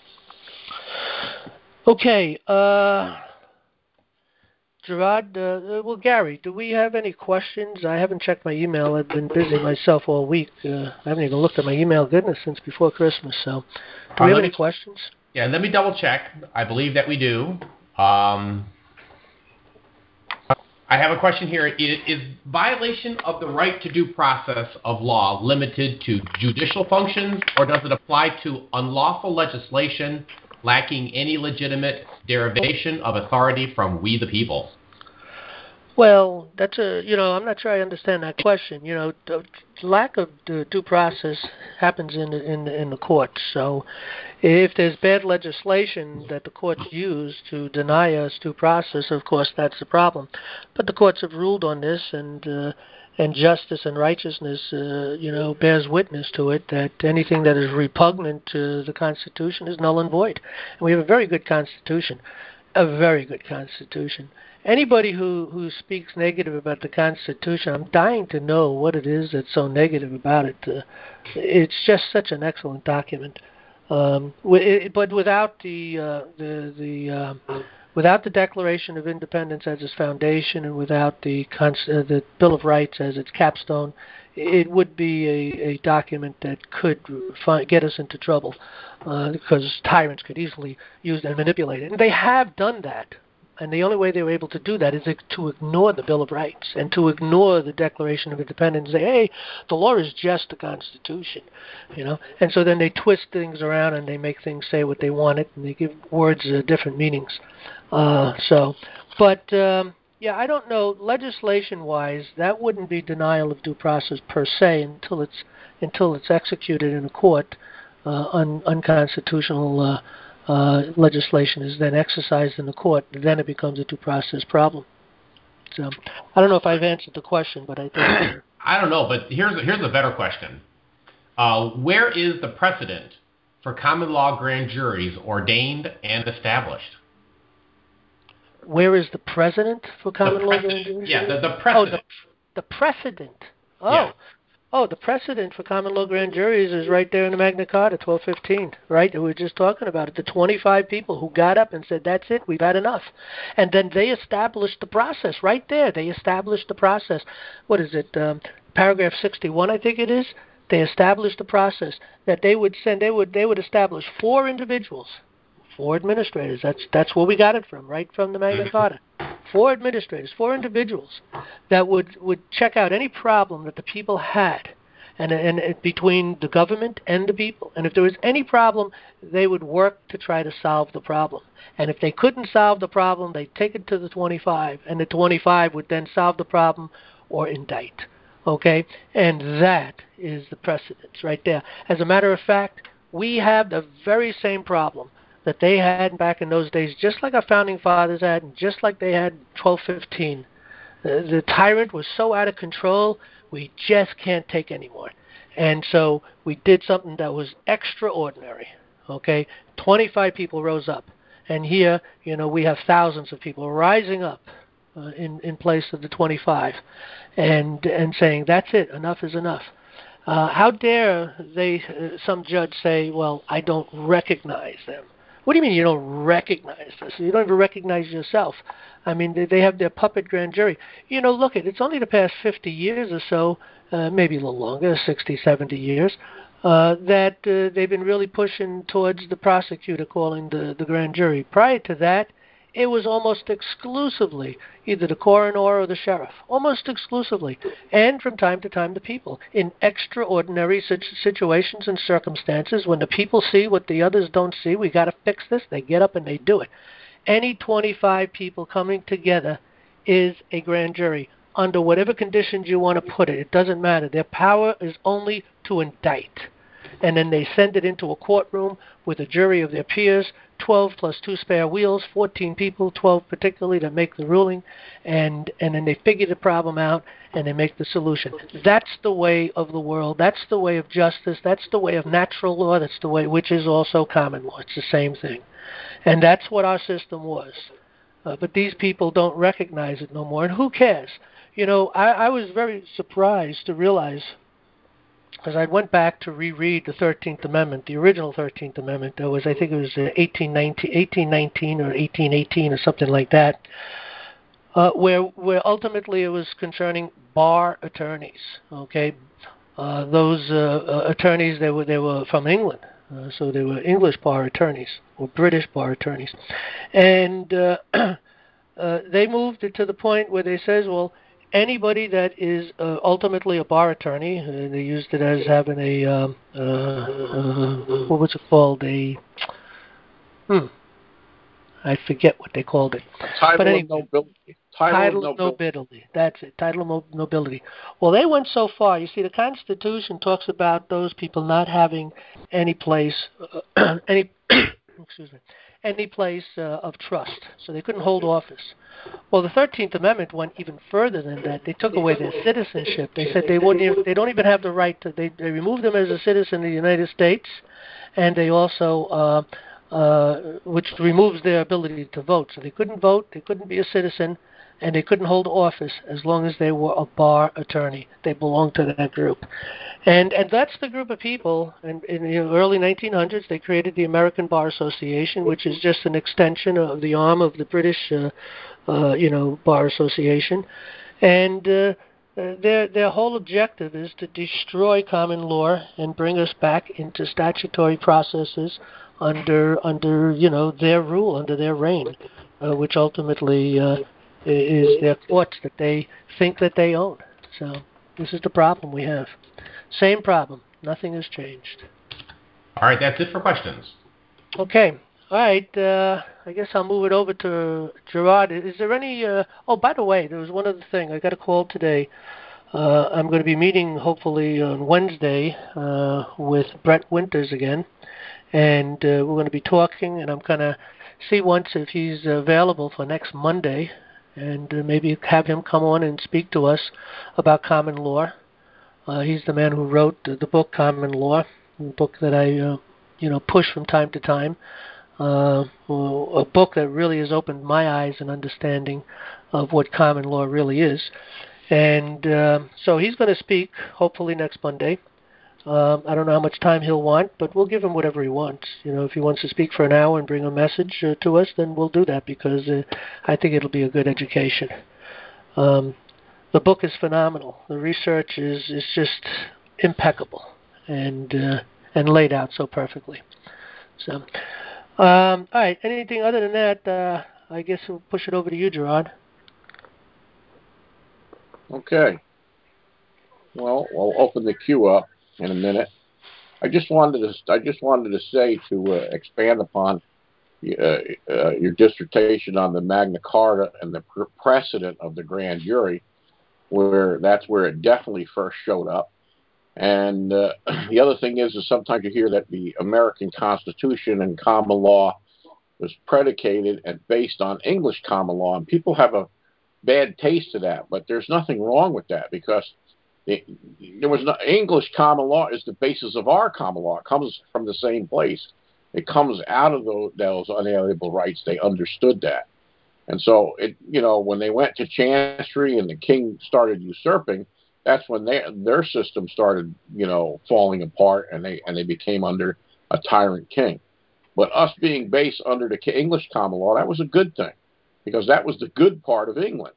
Okay, uh... Gerard, uh, well, Gary, do we have any questions? I haven't checked my email. I've been busy myself all week. Uh, I haven't even looked at my email, goodness, since before Christmas. So, do we have any me, questions? Yeah, let me double check. I believe that we do. Um, I have a question here. Is, is violation of the right to due process of law limited to judicial functions, or does it apply to unlawful legislation lacking any legitimate derivation of authority from we the people? Well, that's a, you know, I'm not sure I understand that question. You know, the lack of due process happens in the, in the, in the courts. So if there's bad legislation that the courts use to deny us due process, of course, that's the problem. But the courts have ruled on this, and uh, and justice and righteousness, uh, you know, bears witness to it, that anything that is repugnant to the Constitution is null and void. And we have a very good Constitution, a very good Constitution. Anybody who, who speaks negative about the Constitution, I'm dying to know what it is that's so negative about it. Uh, it's just such an excellent document. Um, it, but without the uh, the the uh, without the Declaration of Independence as its foundation, and without the Const- uh, the Bill of Rights as its capstone, it would be a, a document that could find, get us into trouble, uh, because tyrants could easily use and manipulate it, and they have done that. And the only way they were able to do that is to ignore the Bill of Rights and to ignore the Declaration of Independence and say, hey, the law is just the Constitution, you know. And so then they twist things around and they make things say what they want it, and they give words uh, different meanings. Uh, so, but, um, yeah, I don't know. Legislation-wise, that wouldn't be denial of due process per se until it's until it's executed in a court. Uh, un- unconstitutional uh, Uh, legislation is then exercised in the court, then it becomes a due process problem. So I don't know if I've answered the question, but I think I don't know, but here's a, here's a better question. Uh, where is the precedent for common law grand juries ordained and established? Where is the precedent for common the law grand juries? Yeah, the, the precedent. Oh, the, the precedent. Oh, yeah. Oh, the precedent for common law grand juries is right there in the Magna Carta, twelve fifteen, right? We were just talking about it. The twenty-five people who got up and said, that's it, we've had enough. And then they established the process right there. They established the process. What is it, um, paragraph sixty-one, I think it is? They established the process that they would send, they would, they would establish four individuals, four administrators. That's, that's where we got it from, right from the Magna Carta. Four administrators, four individuals that would, would check out any problem that the people had and, and, and between the government and the people. And if there was any problem, they would work to try to solve the problem. And if they couldn't solve the problem, they'd take it to the twenty-five, and the twenty-five would then solve the problem or indict. Okay? And that is the precedence right there. As a matter of fact, we have the very same problem that they had back in those days, just like our founding fathers had, and just like they had in twelve fifteen. The, the tyrant was so out of control, we just can't take anymore. And so we did something that was extraordinary. Okay, twenty-five people rose up, and here, you know, we have thousands of people rising up uh, in in place of the twenty-five, and and saying that's it, enough is enough. Uh, how dare they, uh, some judge say, well, I don't recognize them. What do you mean you don't recognize this? You don't even recognize yourself. I mean, they, they have their puppet grand jury. You know, look, it, it's only the past fifty years or so, uh, maybe a little longer, sixty, seventy years, uh, that uh, they've been really pushing towards the prosecutor calling the, the grand jury. Prior to that, it was almost exclusively either the coroner or the sheriff, almost exclusively, and from time to time the people. In extraordinary situations and circumstances, when the people see what the others don't see, we got to fix this, they get up and they do it. Any twenty-five people coming together is a grand jury, under whatever conditions you want to put it. It doesn't matter. Their power is only to indict. And then they send it into a courtroom with a jury of their peers, twelve plus two spare wheels, fourteen people, twelve particularly, to make the ruling, and, and then they figure the problem out and they make the solution. That's the way of the world. That's the way of justice. That's the way of natural law. That's the way, which is also common law. It's the same thing. And that's what our system was. Uh, but these people don't recognize it no more. And who cares? You know, I, I was very surprised to realize, because I went back to reread the thirteenth Amendment, the original thirteenth Amendment. That was, I think it was uh, eighteen nineteen or eighteen eighteen or something like that, uh, where where ultimately it was concerning bar attorneys. Okay, uh, those uh, uh, attorneys, they were they were from England, uh, so they were English bar attorneys or British bar attorneys, and uh, uh, they moved it to the point where they says, well, anybody that is uh, ultimately a bar attorney, uh, they used it as having a, um, uh, uh, what was it called? A, hmm, I forget what they called it. Title but anyway, of nobility. Title, title of nobility. nobility. That's it. Title of nobility. Well, they went so far. You see, the Constitution talks about those people not having any place, uh, any, excuse me, any place uh, of trust. So they couldn't hold office. Well, the thirteenth Amendment went even further than that. They took away their citizenship. They said they wouldn't even, they don't even have the right to, they, they removed them as a citizen of the United States, and they also, uh, uh, which removes their ability to vote. So they couldn't vote, they couldn't be a citizen, and they couldn't hold office as long as they were a bar attorney. They belonged to that group. And and that's the group of people. And in the early nineteen hundreds, they created the American Bar Association, which is just an extension of the arm of the British, uh, uh, you know, Bar Association. And uh, their their whole objective is to destroy common law and bring us back into statutory processes under under you know their rule, under their reign, uh, which ultimately uh, is their courts that they think that they own. So this is the problem we have. Same problem. Nothing has changed. All right, that's it for questions. Okay. All right. Uh, I guess I'll move it over to Gerard. Is there any... Uh, oh, by the way, there was one other thing. I got a call today. Uh, I'm going to be meeting, hopefully, on Wednesday uh, with Brett Winters again. And uh, we're going to be talking, and I'm going to see once if he's available for next Monday, and uh, maybe have him come on and speak to us about common law. Uh, he's the man who wrote uh, the book Common Law, a book that I, uh, you know, push from time to time. Uh, a book that really has opened my eyes and understanding of what common law really is. And um, so he's going to speak hopefully next Monday. Um, I don't know how much time he'll want, but we'll give him whatever he wants. You know, if he wants to speak for an hour and bring a message uh, to us, then we'll do that because uh, I think it'll be a good education. Um, the book is phenomenal. The research is, is just impeccable and uh, and laid out so perfectly. So, um, all right. Anything other than that? Uh, I guess we'll push it over to you, Gerard. Okay. Well, we'll open the queue up in a minute. I just wanted to I just wanted to say to uh, expand upon uh, uh, your dissertation on the Magna Carta and the precedent of the grand jury, where that's where it definitely first showed up. And uh, the other thing is, is sometimes you hear that the American Constitution and common law was predicated and based on English common law, and people have a bad taste of that. But there's nothing wrong with that because it, there was no English common law is the basis of our common law. It comes from the same place. It comes out of those, those unalienable rights. They understood that, and so it you know when they went to chancery and the king started usurping, that's when their their system started you know falling apart, and they and they became under a tyrant king. But us being based under the English common law, that was a good thing because that was the good part of England,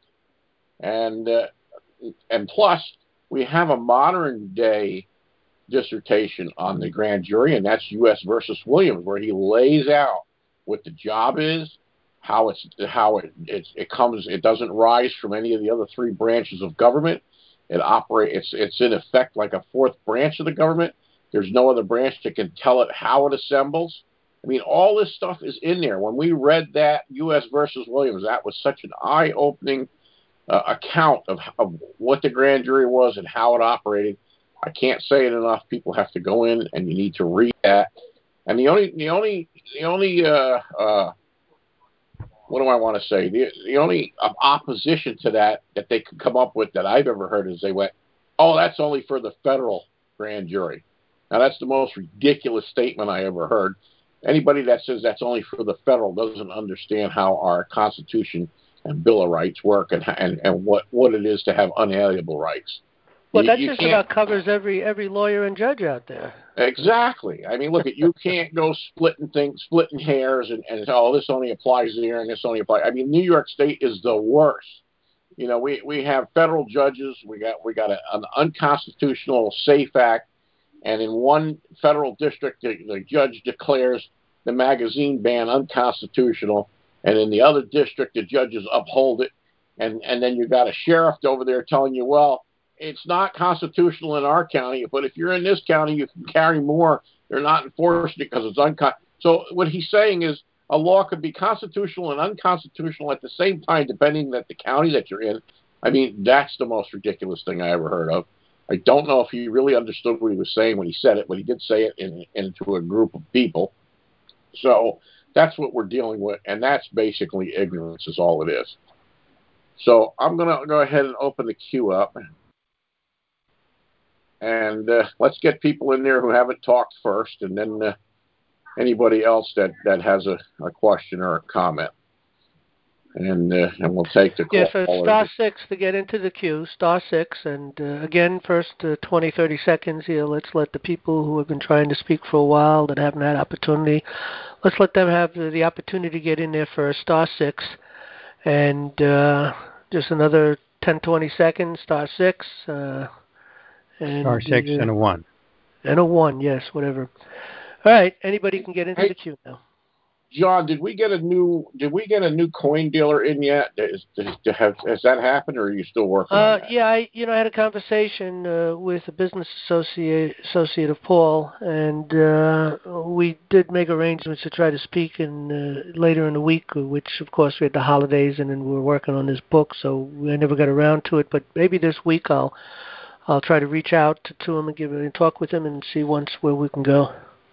and uh, and plus. We have a modern day dissertation on the grand jury, and that's U S versus Williams, where he lays out what the job is, how it's how it it, it comes. It doesn't rise from any of the other three branches of government. It operates. It's it's in effect like a fourth branch of the government. There's no other branch that can tell it how it assembles. I mean, all this stuff is in there. When we read that U S versus Williams, that was such an eye-opening Uh, account of, of what the grand jury was and how it operated. I can't say it enough. People have to go in and you need to read that. And the only, the only, the only, uh, uh, what do I want to say? The, the only opposition to that that they could come up with that I've ever heard is they went, "Oh, that's only for the federal grand jury." Now that's the most ridiculous statement I ever heard. Anybody that says that's only for the federal doesn't understand how our Constitution and Bill of Rights work and and, and what, what it is to have unalienable rights. Well, you, that you just can't, about covers every every lawyer and judge out there. Exactly. I mean, look, at you can't go splitting things, splitting hairs, and, and oh, this only applies there and this only applies. I mean, New York State is the worst. You know, we, we have federal judges. We got we got a, an unconstitutional SAFE Act, and in one federal district, the, the judge declares the magazine ban unconstitutional. And in the other district, the judges uphold it. And, and then you got a sheriff over there telling you, well, it's not constitutional in our county, but if you're in this county, you can carry more. They're not enforcing it because it's unconstitutional. So what he's saying is a law could be constitutional and unconstitutional at the same time, depending on the county that you're in. I mean, that's the most ridiculous thing I ever heard of. I don't know if he really understood what he was saying when he said it, but he did say it in, into a group of people. So that's what we're dealing with, and that's basically ignorance is all it is. So I'm going to go ahead and open the queue up, and uh, let's get people in there who haven't talked first, and then uh, anybody else that, that has a, a question or a comment. And uh, and we'll take the call. Yeah, so star six to get into the queue, star six. And uh, again, first uh, twenty, thirty seconds here, let's let the people who have been trying to speak for a while that haven't had opportunity, let's let them have the, the opportunity to get in there first, star six. And uh, just another ten, twenty seconds, star six. Uh, and, star six uh, and a one. And a one, yes, whatever. All right, anybody can get into hey. the queue now. John, did we get a new did we get a new coin dealer in yet? Is, is, have, has that happened, or are you still working uh, on that? Yeah, I you know I had a conversation uh, with a business associate associate of Paul, and uh, we did make arrangements to try to speak in uh, later in the week, which of course we had the holidays, and then we were working on this book, so I never got around to it. But maybe this week I'll I'll try to reach out to, to him and give and talk with him and see once where we can go.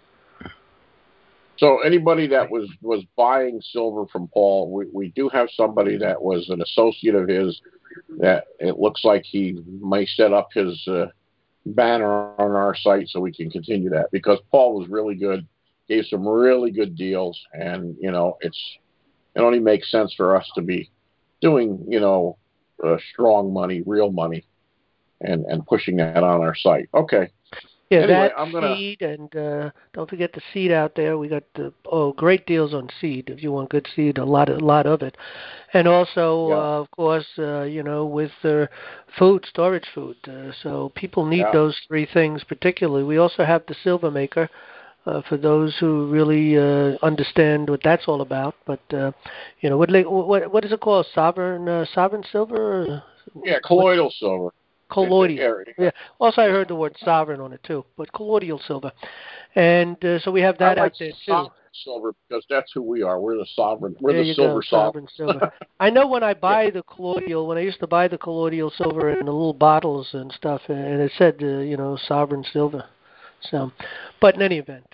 So anybody that was, was buying silver from Paul, we, we do have somebody that was an associate of his that it looks like he may set up his uh, banner on our site so we can continue that, because Paul was really good, gave some really good deals, and, you know, it's it only makes sense for us to be doing, you know, uh, strong money, real money, and, and pushing that on our site. Okay. Yeah, Anyway, that I'm gonna. seed, and uh, don't forget the seed out there. We got the, oh great deals on seed. If you want good seed, a lot, a lot of it, and also Yeah. uh, of course uh, you know with uh, food, storage food. Uh, so people need Yeah. those three things particularly. We also have the silver maker uh, for those who really uh, understand what that's all about. But uh, you know what, what what is it called? Sovereign uh, sovereign silver. Or Yeah, colloidal silver. Colloidal. Yeah. Also, I heard the word sovereign on it too, but colloidal silver, and uh, so we have that I like out there too. sovereign silver because that's who we are. We're the sovereign. We're There the you silver go, sovereign silver. I know when I buy the colloidal, when I used to buy the colloidal silver in the little bottles and stuff, and it said, uh, you know, sovereign silver. So, but in any event.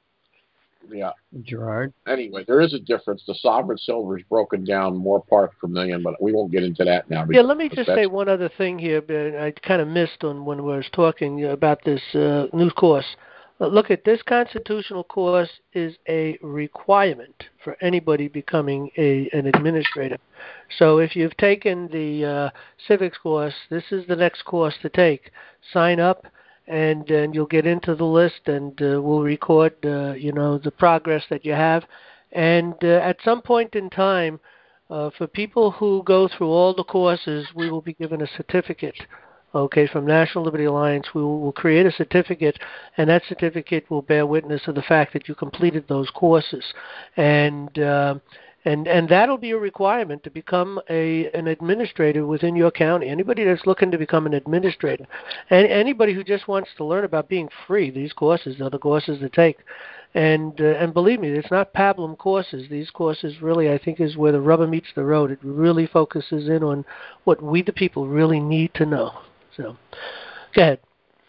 Yeah. Gerard. Anyway, there is a difference. The sovereign silver is broken down more parts per million, but we won't get into that now. Yeah, let me just say one other thing here. I kind of missed on when we was talking about this uh, new course. Look at this constitutional course is a requirement for anybody becoming a an administrator. So if you've taken the uh, civics course, this is the next course to take. Sign up, and then you'll get into the list, and uh, we'll record, uh, you know, the progress that you have. And uh, at some point in time, uh, for people who go through all the courses, we will be given a certificate. Okay, from National Liberty Alliance, we will we'll create a certificate, and that certificate will bear witness of the fact that you completed those courses, and uh, and and that'll be a requirement to become a an administrator within your county. Anybody that's looking to become an administrator, and anybody who just wants to learn about being free, these courses are the courses to take. And uh, and believe me, it's not pablum courses. These courses really, I think, is where the rubber meets the road. It really focuses in on what we, the people, really need to know. So, go ahead.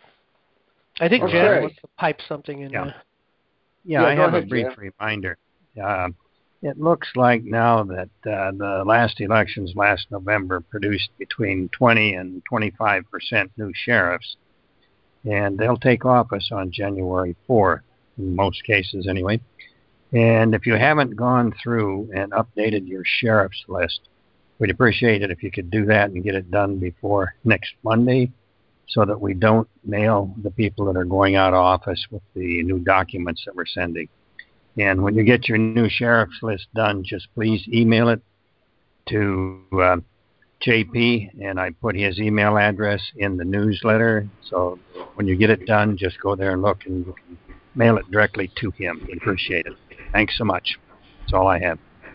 I think okay. Jan wants to pipe something in yeah. there. Yeah, yeah I have ahead, a brief Jan. reminder. Uh, it looks like now that uh, the last elections last November produced between twenty and twenty-five percent new sheriffs, and they'll take office on January fourth, in most cases anyway. And if you haven't gone through and updated your sheriff's list, we'd appreciate it if you could do that and get it done before next Monday, so that we don't mail the people that are going out of office with the new documents that we're sending. And when you get your new sheriff's list done, just please email it to uh, J P, and I put his email address in the newsletter. So when you get it done, just go there and look, and you can mail it directly to him. We appreciate it. Thanks so much. That's all I have.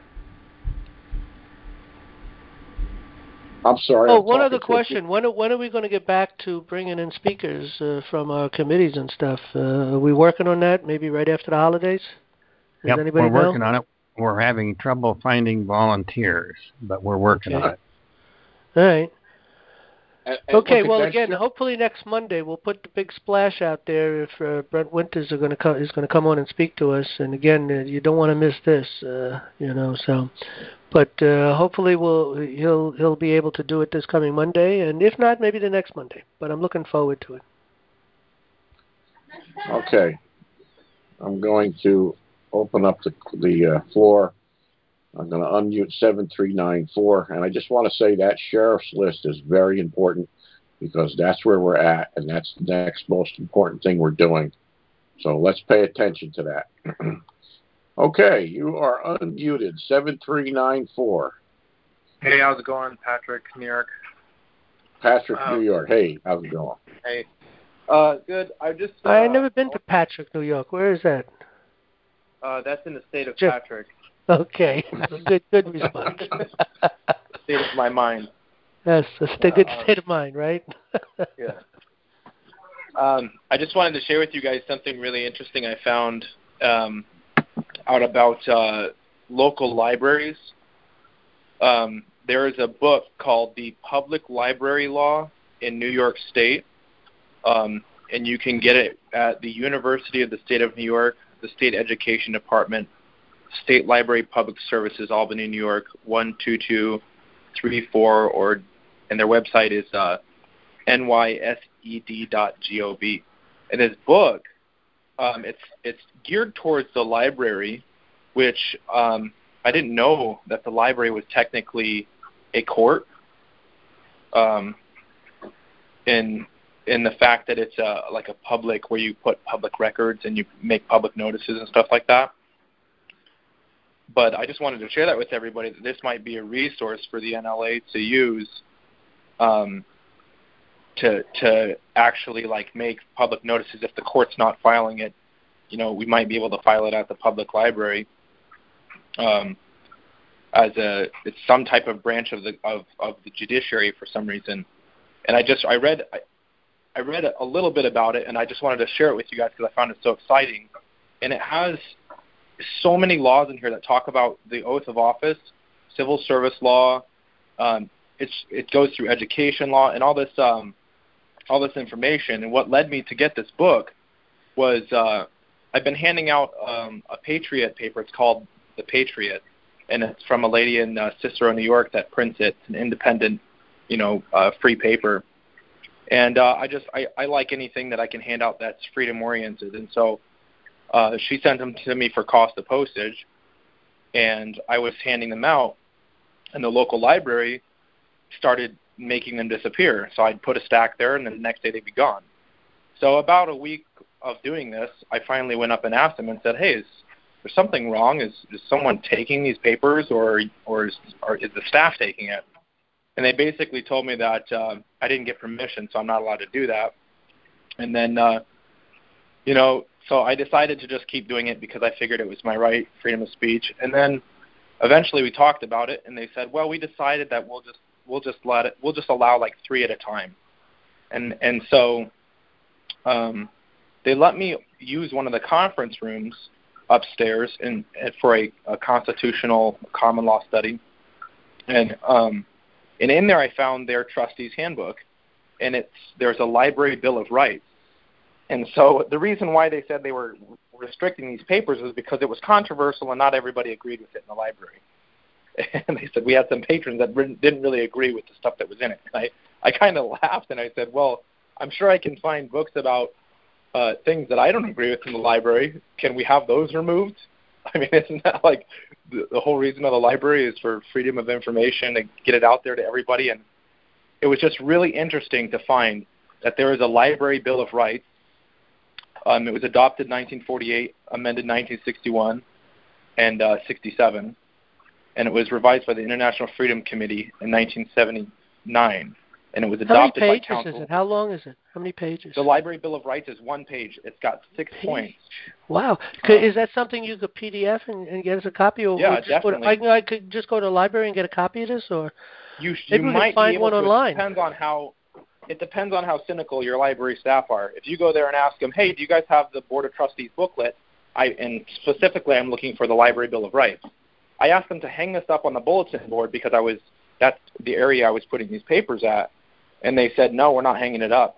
I'm sorry. Oh, I'm one other to question. When are, when are we going to get back to bringing in speakers uh, from our committees and stuff? Uh, are we working on that? Maybe right after the holidays? Does yep, anybody we're know? working on it. We're having trouble finding volunteers, but we're working okay. on it. All right. And, and okay. Well, again, sheriff- hopefully next Monday we'll put the big splash out there. If uh, Brent Winters are going to come, is going to come on and speak to us. And again, uh, you don't want to miss this. Uh, you know, so. But uh, hopefully we'll he'll he'll be able to do it this coming Monday, and if not, maybe the next Monday. But I'm looking forward to it. Okay. I'm going to open up the the uh, floor. I'm going to unmute seven three nine four, and I just want to say that sheriff's list is very important because that's where we're at, and that's the next most important thing we're doing. So let's pay attention to that. Okay, you are unmuted, seven three nine four. Hey, how's it going? Patrick, New York. Patrick, um, New York. Hey, how's it going? Hey. Uh, good. I just... Uh, I've never been to Patrick, New York. Where is that? Uh, that's in the state of Just, Patrick. Okay. good good response. State of my mind. Yes, a st- good uh, state of mind, right? yeah. Um, I just wanted to share with you guys something really interesting I found um, out about uh, local libraries. Um, there is a book called The Public Library Law in New York State, um, and you can get it at the University of the State of New York, the State Education Department, State Library Public Services, Albany, New York, one two two three four, or and their website is uh, N Y S E D dot gov. And this book, um, it's it's geared towards the library, which um, I didn't know that the library was technically a court. um, in in the fact that it's a, like a public where you put public records and you make public notices and stuff like that. But I just wanted to share that with everybody, that this might be a resource for the N L A to use um, to to actually like make public notices. If the court's not filing it, you know, we might be able to file it at the public library um, as a it's some type of branch of the of, of the judiciary for some reason. And I just I read I, I read a little bit about it, and I just wanted to share it with you guys because I found it so exciting. And it has so many laws in here that talk about the oath of office, civil service law. Um, it's, it goes through education law and all this um, all this information. And what led me to get this book was uh, I've been handing out um, a Patriot paper. It's called The Patriot, and it's from a lady in uh, Cicero, New York, that prints it. It's an independent, you know, uh, free paper. And uh, I just I, I like anything that I can hand out that's freedom oriented. And so uh, she sent them to me for cost of postage, and I was handing them out, and the local library started making them disappear. So I'd put a stack there, and then the next day they'd be gone. So about a week of doing this, I finally went up and asked them and said, "Hey, is there something wrong? Is, is someone taking these papers, or or is, or is the staff taking it?" And they basically told me that uh, I didn't get permission, so I'm not allowed to do that. And then, uh, you know, so I decided to just keep doing it because I figured it was my right, freedom of speech. And then eventually we talked about it, and they said, "Well, we decided that we'll just we'll just let it we'll just allow like three at a time." And and so um, they let me use one of the conference rooms upstairs in, for a, a constitutional common law study. And um, And in there I found their trustee's handbook, and it's there's a library bill of rights. And so the reason why they said they were restricting these papers was because it was controversial and not everybody agreed with it in the library. And they said we had some patrons that didn't really agree with the stuff that was in it. And I, I kind of laughed, and I said, well, I'm sure I can find books about uh, things that I don't agree with in the library. Can we have those removed? I mean, isn't that like the, the whole reason of the library is for freedom of information, to get it out there to everybody? And it was just really interesting to find that there is a library bill of rights. Um, it was adopted in nineteen forty-eight, amended nineteen sixty-one and uh, sixty-seven, and it was revised by the International Freedom Committee in nineteen seventy-nine. And it was adopted How many by pages council. is it? How long is it? How many pages? The Library Bill of Rights is one page. It's got six Page. points. Wow. Uh, Is that something you could P D F and, and get as a copy? Or yeah, or just go to, definitely. I, I could just go to the library and get a copy of this, or You, you maybe we might can find be able one to. online. It depends on how. It depends on how cynical your library staff are. If you go there and ask them, "Hey, do you guys have the Board of Trustees booklet?" I and specifically, I'm looking for the Library Bill of Rights. I asked them to hang this up on the bulletin board because I was that's the area I was putting these papers at, and they said, "No, we're not hanging it up."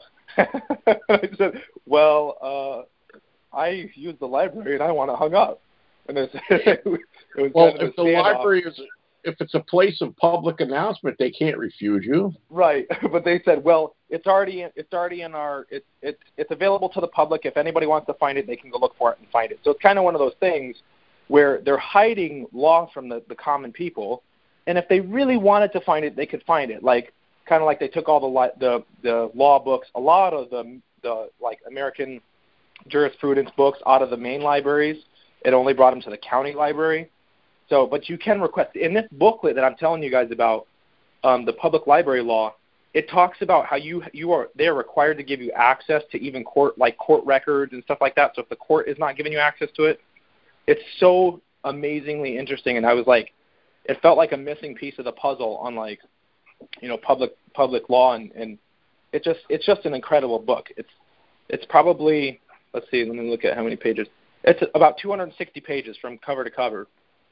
I said, "Well, uh, I use the library and I want it hung up." And it was, it was well, kind of if the standoff. library is, if it's a place of public announcement, they can't refuse you. Right, but they said, "Well, it's already in, it's already in our it's it's it's available to the public. If anybody wants to find it, they can go look for it and find it." So it's kind of one of those things where they're hiding law from the, the common people, and if they really wanted to find it, they could find it. Like kind of like they took all the li- the the law books, a lot of the the like American jurisprudence books out of the main libraries. It only brought them to the county library. So, but you can request in this booklet that I'm telling you guys about, um, the public library law. It talks about how you you are they are required to give you access to even court like court records and stuff like that. So if the court is not giving you access to it, it's so amazingly interesting. And I was like, it felt like a missing piece of the puzzle on like, you know, public public law, and, and it just it's just an incredible book. It's it's probably let's see, let me look at how many pages. It's about two hundred sixty pages from cover to cover.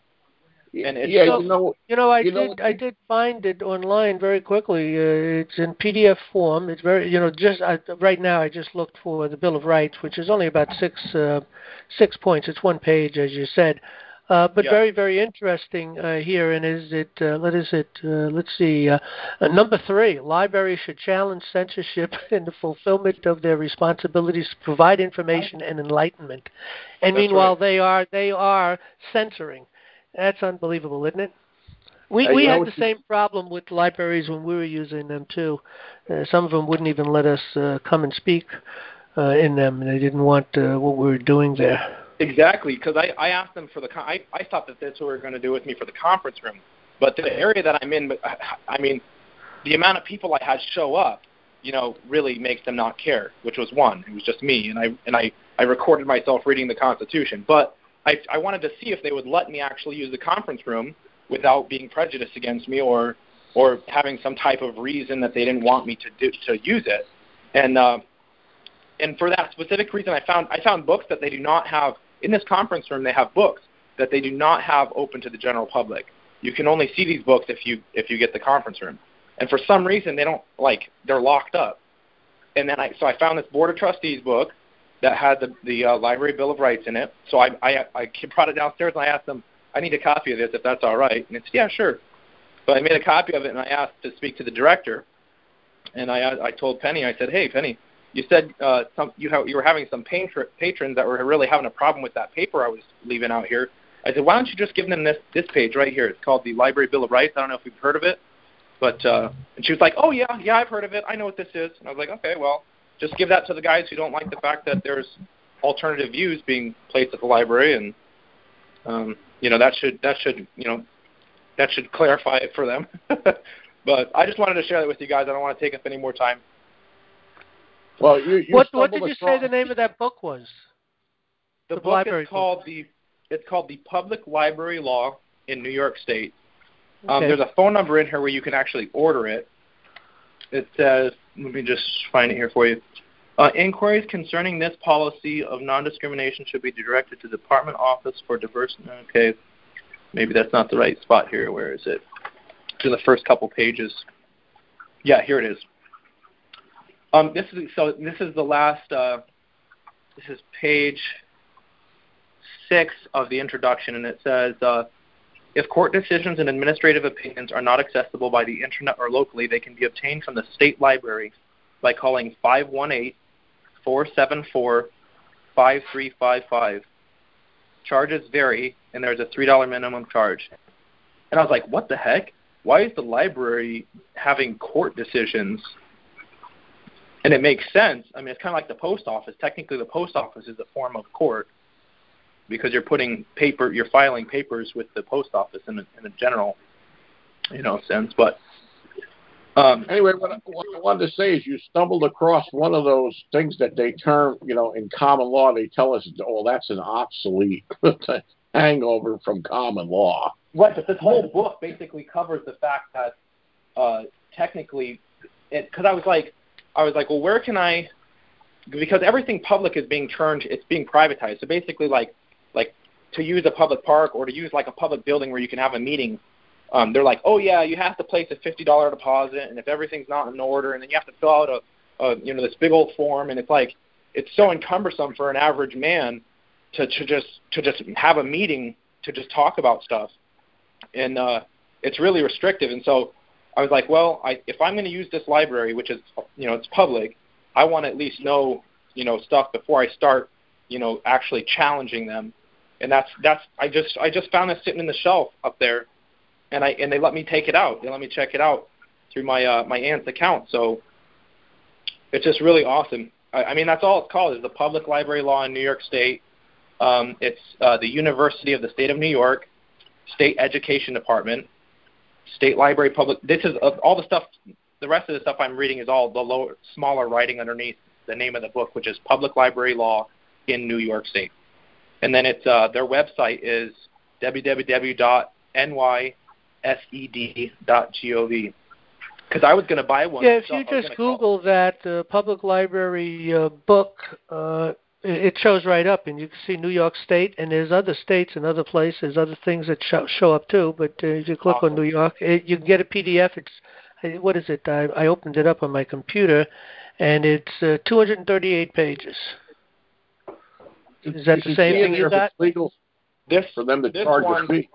And it's yeah, so, you know, you know, I you did, know, I did find it online very quickly. Uh, it's in P D F form. It's very, you know, just I, right now I just looked for the Bill of Rights, which is only about six, uh, six points. It's one page, as you said, uh, but yeah. very, very interesting uh, here. And is it? Uh, what is it? Uh, let's see. Uh, uh, number three: libraries should challenge censorship in the fulfillment of their responsibilities to provide information and enlightenment. And That's meanwhile, right. they are, they are censoring. That's unbelievable, isn't it? We Hey, we you know had what the you- same problem with libraries when we were using them too. Uh, some of them wouldn't even let us uh, come and speak uh, in them. They didn't want uh, what we were doing there. Exactly, because I, I asked them for the con- I, I thought that that's what they were going to do with me for the conference room, but the area that I'm in, I mean, the amount of people I had show up, you know, really makes them not care. Which was one, it was just me, and I and I, I recorded myself reading the Constitution. But I I wanted to see if they would let me actually use the conference room without being prejudiced against me or or having some type of reason that they didn't want me to do to use it, and uh, and for that specific reason, I found I found books that they do not have. In this conference room, they have books that they do not have open to the general public. You can only see these books if you if you get the conference room. And for some reason, they don't, like, they're locked up. And then I so I found this Board of Trustees book that had the, the uh, Library Bill of Rights in it. So I, I I brought it downstairs and I asked them, I need a copy of this if that's all right. And it's, yeah, sure. So I made a copy of it and I asked to speak to the director. And I I told Penny, I said, hey, Penny, you said uh, some, you, have, you were having some patr- patrons that were really having a problem with that paper I was leaving out here. I said, why don't you just give them this, this page right here? It's called the Library Bill of Rights. I don't know if you've heard of it. But uh, and she was like, oh, yeah, yeah, I've heard of it. I know what this is. And I was like, okay, well, just give that to the guys who don't like the fact that there's alternative views being placed at the library. And, um, you know, that should, that should, you know, that should clarify it for them. But I just wanted to share that with you guys. I don't want to take up any more time. Well, you, you What what did you across... say the name of that book was? The, the book library is called book. the it's called the Public Library Law in New York State. Um, Okay. there's a phone number in here where you can actually order it. It says, let me just find it here for you. Uh, inquiries concerning this policy of non-discrimination should be directed to the Department Office for Diversity. Okay, maybe that's not the right spot here. Where is it? It's in the first couple pages. Yeah, here it is. Um, this is so. This is the last. Uh, this is page six of the introduction, and it says, uh, if court decisions and administrative opinions are not accessible by the internet or locally, they can be obtained from the state library by calling five one eight, four seven four, five three five five. Charges vary, and there's a three dollars minimum charge. And I was like, what the heck? Why is the library having court decisions? And it makes sense. I mean, it's kind of like the post office. Technically, the post office is a form of court because you're putting paper, you're filing papers with the post office in a, in a general, you know, sense. But um, anyway, what I, what I wanted to say is you stumbled across one of those things that they term, you know, in common law, they tell us, oh, that's an obsolete hangover from common law. Right, but this whole book basically covers the fact that uh, technically, because I was like, I was like, well, where can I? Because everything public is being turned, it's being privatized. So basically, like, like to use a public park or to use like a public building where you can have a meeting, um, they're like, oh yeah, you have to place a fifty dollars deposit, and if everything's not in order, and then you have to fill out a, a you know, this big old form, and it's like, it's so encumbersome for an average man to to just to just have a meeting to just talk about stuff, and uh, it's really restrictive. And so I was like, well, I, if I'm going to use this library, which is, you know, it's public, I want to at least know, you know, stuff before I start, you know, actually challenging them. And that's that's I just I just found this sitting in the shelf up there, and I and they let me take it out. They let me check it out through my uh, my aunt's account. So it's just really awesome. I, I mean, that's all it's called, is the Public Library Law in New York State. Um, it's uh, the University of the State of New York, State Education Department, State Library Public. This is uh, all the stuff. The rest of the stuff I'm reading is all the lower, smaller writing underneath the name of the book, which is Public Library Law in New York State. And then it's uh, their website is w w w dot n y s e d dot gov. Because I was going to buy one. Yeah, if you just Google that uh, public library uh, book, uh, it shows right up, and you can see New York State, and there's other states and other places, other things that show, show up too. But uh, if you click Awesome. on New York, it, you can get a P D F. It's what is it? I, I opened it up on my computer, and it's uh, two hundred thirty-eight pages. Is that the same thing you got? Legal this, for them to this charge one, a fee.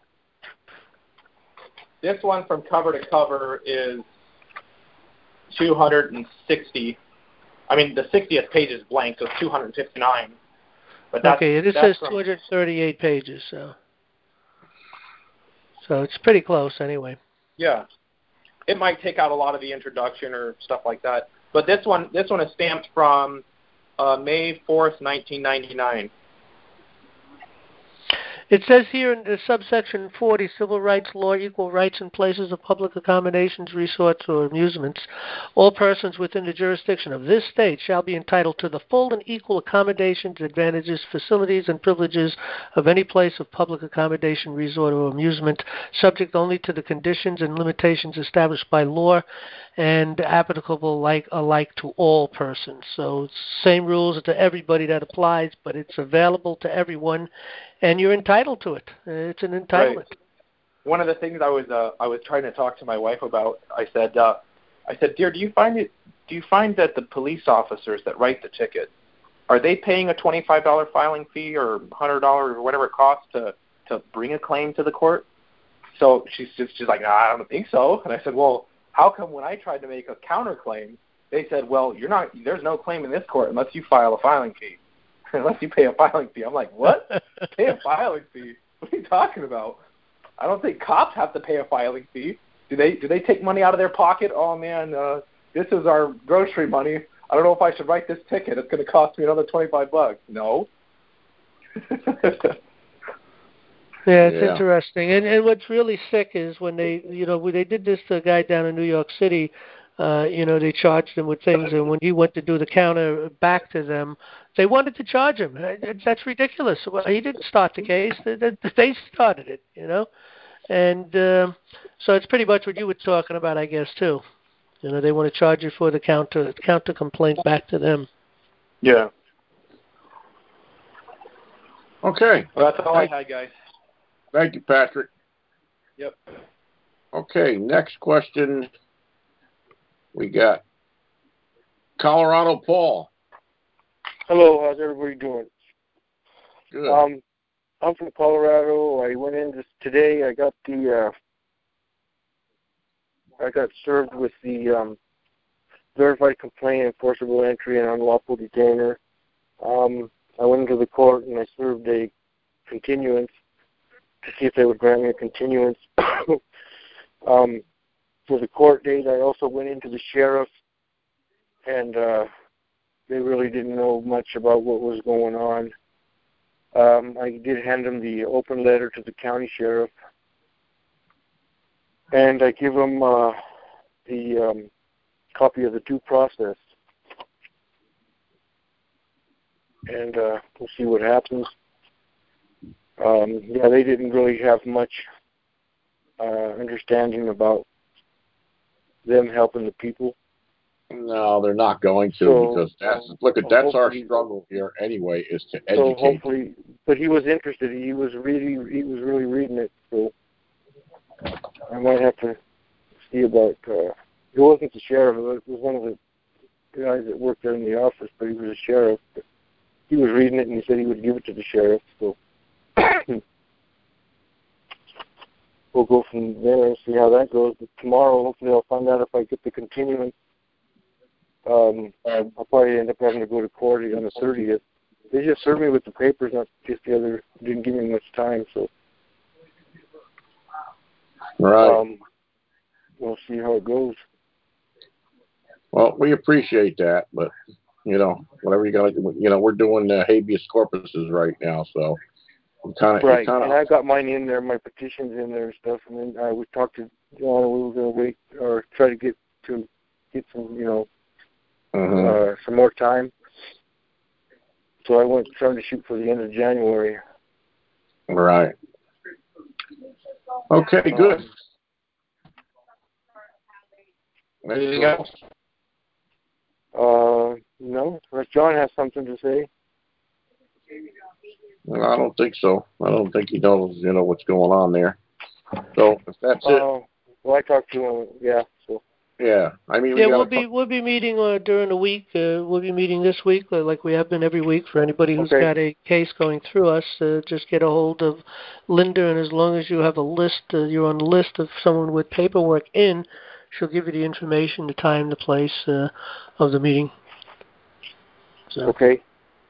This one from cover to cover is two hundred sixty. I mean, the sixtieth page is blank, so it's two hundred fifty-nine. But that's, okay, this that's says from, two hundred thirty-eight pages. So, So it's pretty close anyway. Yeah. It might take out a lot of the introduction or stuff like that. But this one this one is stamped from uh, May fourth, nineteen ninety-nine. It says here in the subsection forty, civil rights law, equal rights in places of public accommodations, resorts, or amusements. All persons within the jurisdiction of this state shall be entitled to the full and equal accommodations, advantages, facilities, and privileges of any place of public accommodation, resort, or amusement, subject only to the conditions and limitations established by law and applicable like alike to all persons. So it's same rules to everybody that applies, but it's available to everyone, and you're entitled to it. It's an entitlement. Right. One of the things I was uh, I was trying to talk to my wife about, I said, uh, I said, dear, do you find it? Do you find that the police officers that write the ticket, are they paying a twenty-five dollars filing fee or one hundred dollars or whatever it costs to to bring a claim to the court? So she's just she's like, no, I don't think so. And I said, well, how come when I tried to make a counterclaim, they said, well, you're not. There's no claim in this court unless you file a filing fee. Unless you pay a filing fee. I'm like, what? Pay a filing fee? What are you talking about? I don't think cops have to pay a filing fee. Do they Do they take money out of their pocket? Oh, man, uh, this is our grocery money. I don't know if I should write this ticket. It's going to cost me another twenty-five bucks. No. Yeah, it's Yeah. interesting. And and what's really sick is when they, you know, when they did this to a guy down in New York City, uh, you know, they charged him with things, and when he went to do the counter back to them, they wanted to charge him. That's ridiculous. Well, he didn't start the case. They started it, you know. And um, so it's pretty much what you were talking about, I guess, too. You know, they want to charge you for the counter counter complaint back to them. Yeah. Okay. Well, that's all I had, guys. Thank you, Patrick. Yep. Okay, next question. We got Colorado Paul. Hello, how's everybody doing? Good. Um, I'm from Colorado. I went in this today. I got the uh, I got served with the um, verified complaint, enforceable entry, and unlawful detainer. Um, I went into the court and I served a continuance to see if they would grant me a continuance. um, for the court date, I also went into the sheriff, and uh, they really didn't know much about what was going on. Um, I did hand them the open letter to the county sheriff, and I give them uh, the um, copy of the due process, and uh, we'll see what happens. Um, yeah, they didn't really have much uh, understanding about them helping the people. No, they're not going to, So, because that's um, look at that's our hopefully- struggle here anyway, is to So educate. hopefully, but he was interested. He was really, he was really reading it. So I might have to see about. Uh, he wasn't the sheriff. It was one of the guys that worked there in the office, but he was a sheriff. But he was reading it, and he said he would give it to the sheriff. So we'll go from there and see how that goes. But tomorrow, hopefully, I'll find out if I get the continuance. Um, I'll probably end up having to go to court on the thirtieth. They just served me with the papers, not just the other. Didn't give me much time, so Right. um, we'll see how it goes. Well, we appreciate that, but you know, whatever you got to do, you know, we're doing uh, habeas corpuses right now, so kind of, Right, kind and of. I got mine in there, my petitions in there and stuff, and then I we talked to John, and we were going to wait or try to get to get some, you know, Uh-huh. uh, some more time. So I went trying to shoot for the end of January. Right. Okay, good. Anything else? Uh, no, unless John has something to say. Well, I don't think so. I don't think he knows, you know, what's going on there. So if that's it, Uh, well, I talked to him. Yeah, so. yeah. I mean, we Yeah, gotta we'll be we'll be meeting uh, during the week. Uh, we'll be meeting this week, uh, like we have been every week. For anybody who's Okay. got a case going through us, uh, just get a hold of Linda, and as long as you have a list, uh, you're on the list of someone with paperwork in, she'll give you the information, the time, the place uh, of the meeting. So. Okay.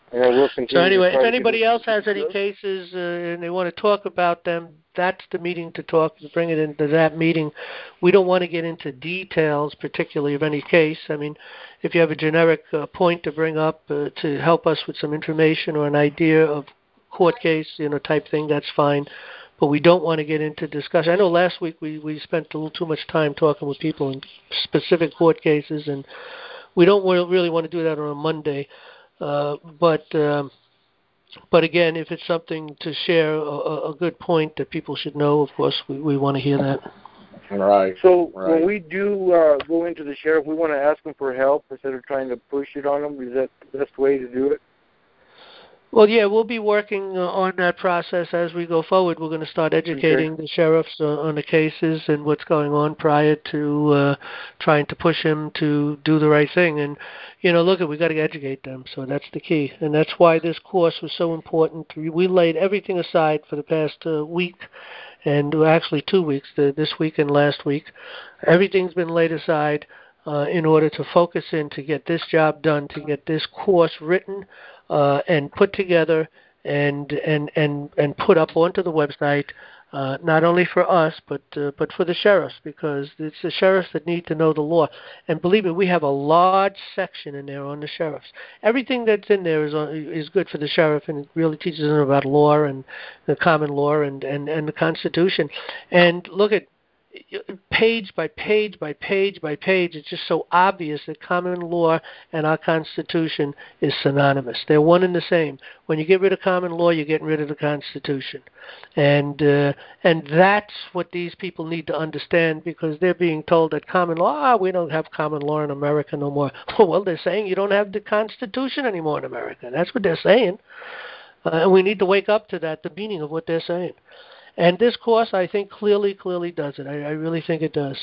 and I will continue. So anyway, to if try anybody to else has any cases uh, and they want to talk about them, that's the meeting to talk, to bring it into that meeting. We don't want to get into details, particularly of any case. I mean, if you have a generic uh, point to bring up uh, to help us with some information or an idea of court case, you know, type thing, that's fine. But we don't want to get into discussion. I know last week we, we spent a little too much time talking with people in specific court cases, and we don't really want to do that on a Monday. Uh, but um, but again, if it's something to share, a, a good point that people should know, of course, we, we want to hear that. Right. So right. when we do uh, go into the sheriff, we want to ask him for help instead of trying to push it on him. Is that the best way to do it? Well, yeah, we'll be working uh, on that process as we go forward. We're going to start educating okay. the sheriffs uh, on the cases and what's going on prior to uh, trying to push him to do the right thing. And, you know, look, we got to educate them, so that's the key. And that's why this course was so important. We laid everything aside for the past uh, week, and well, actually two weeks, the, this week and last week. Everything's been laid aside uh, in order to focus in to get this job done, to get this course written, Uh, and put together and and and and put up onto the website, uh, not only for us but uh, but for the sheriffs, because it's the sheriffs that need to know the law. And believe me, we have a large section in there on the sheriffs. Everything that's in there is on, is good for the sheriff, and it really teaches them about law and the common law and and and the Constitution. And look at page by page by page by page, it's just so obvious that common law and our Constitution is synonymous. They're one and the same. When you get rid of common law, you're getting rid of the Constitution. And uh, and that's what these people need to understand, because they're being told that common law, ah, we don't have common law in America no more. Well, they're saying you don't have the Constitution anymore in America. That's what they're saying. Uh, and we need to wake up to that, the meaning of what they're saying. And this course, I think, clearly, clearly does it. I, I really think it does.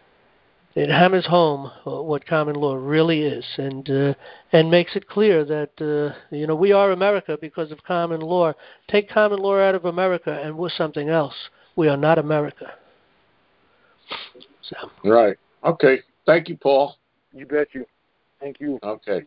It hammers home what common law really is, and uh, and makes it clear that uh, you know we are America because of common law. Take common law out of America, and we're something else. We are not America. So. Right. Okay. Thank you, Paul. You bet you. Thank you. Okay.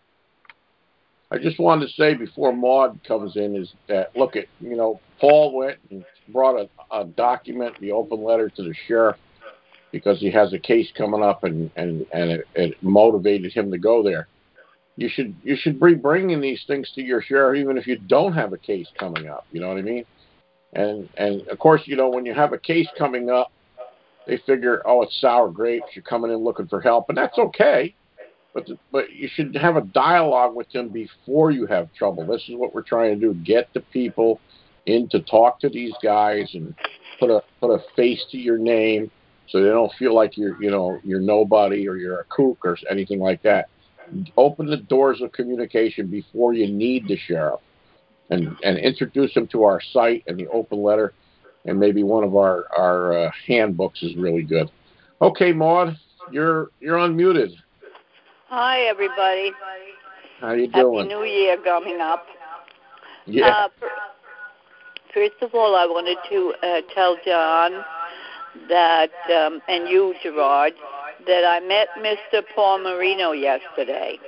I just wanted to say before Maud comes in is that, look, at you know, Paul went and brought a, a document, the open letter to the sheriff, because he has a case coming up, and, and, and it, it motivated him to go there. You should you should be bringing these things to your sheriff even if you don't have a case coming up. You know what I mean? And and of course, you know, when you have a case coming up, they figure, oh, it's sour grapes. You're coming in looking for help, and that's okay. But the, but you should have a dialogue with them before you have trouble. This is what we're trying to do: get the people in to talk to these guys and put a put a face to your name, so they don't feel like you're you know you're nobody or you're a kook or anything like that. Open the doors of communication before you need the sheriff, and and introduce them to our site and the open letter, and maybe one of our our uh, handbooks is really good. Okay, Maud, you're you're unmuted. Hi, everybody. How you doing? Happy New Year coming up. Yeah. Uh, first of all, I wanted to uh, tell John that, um, and you, Gerard, that I met Mister Paul Marino yesterday,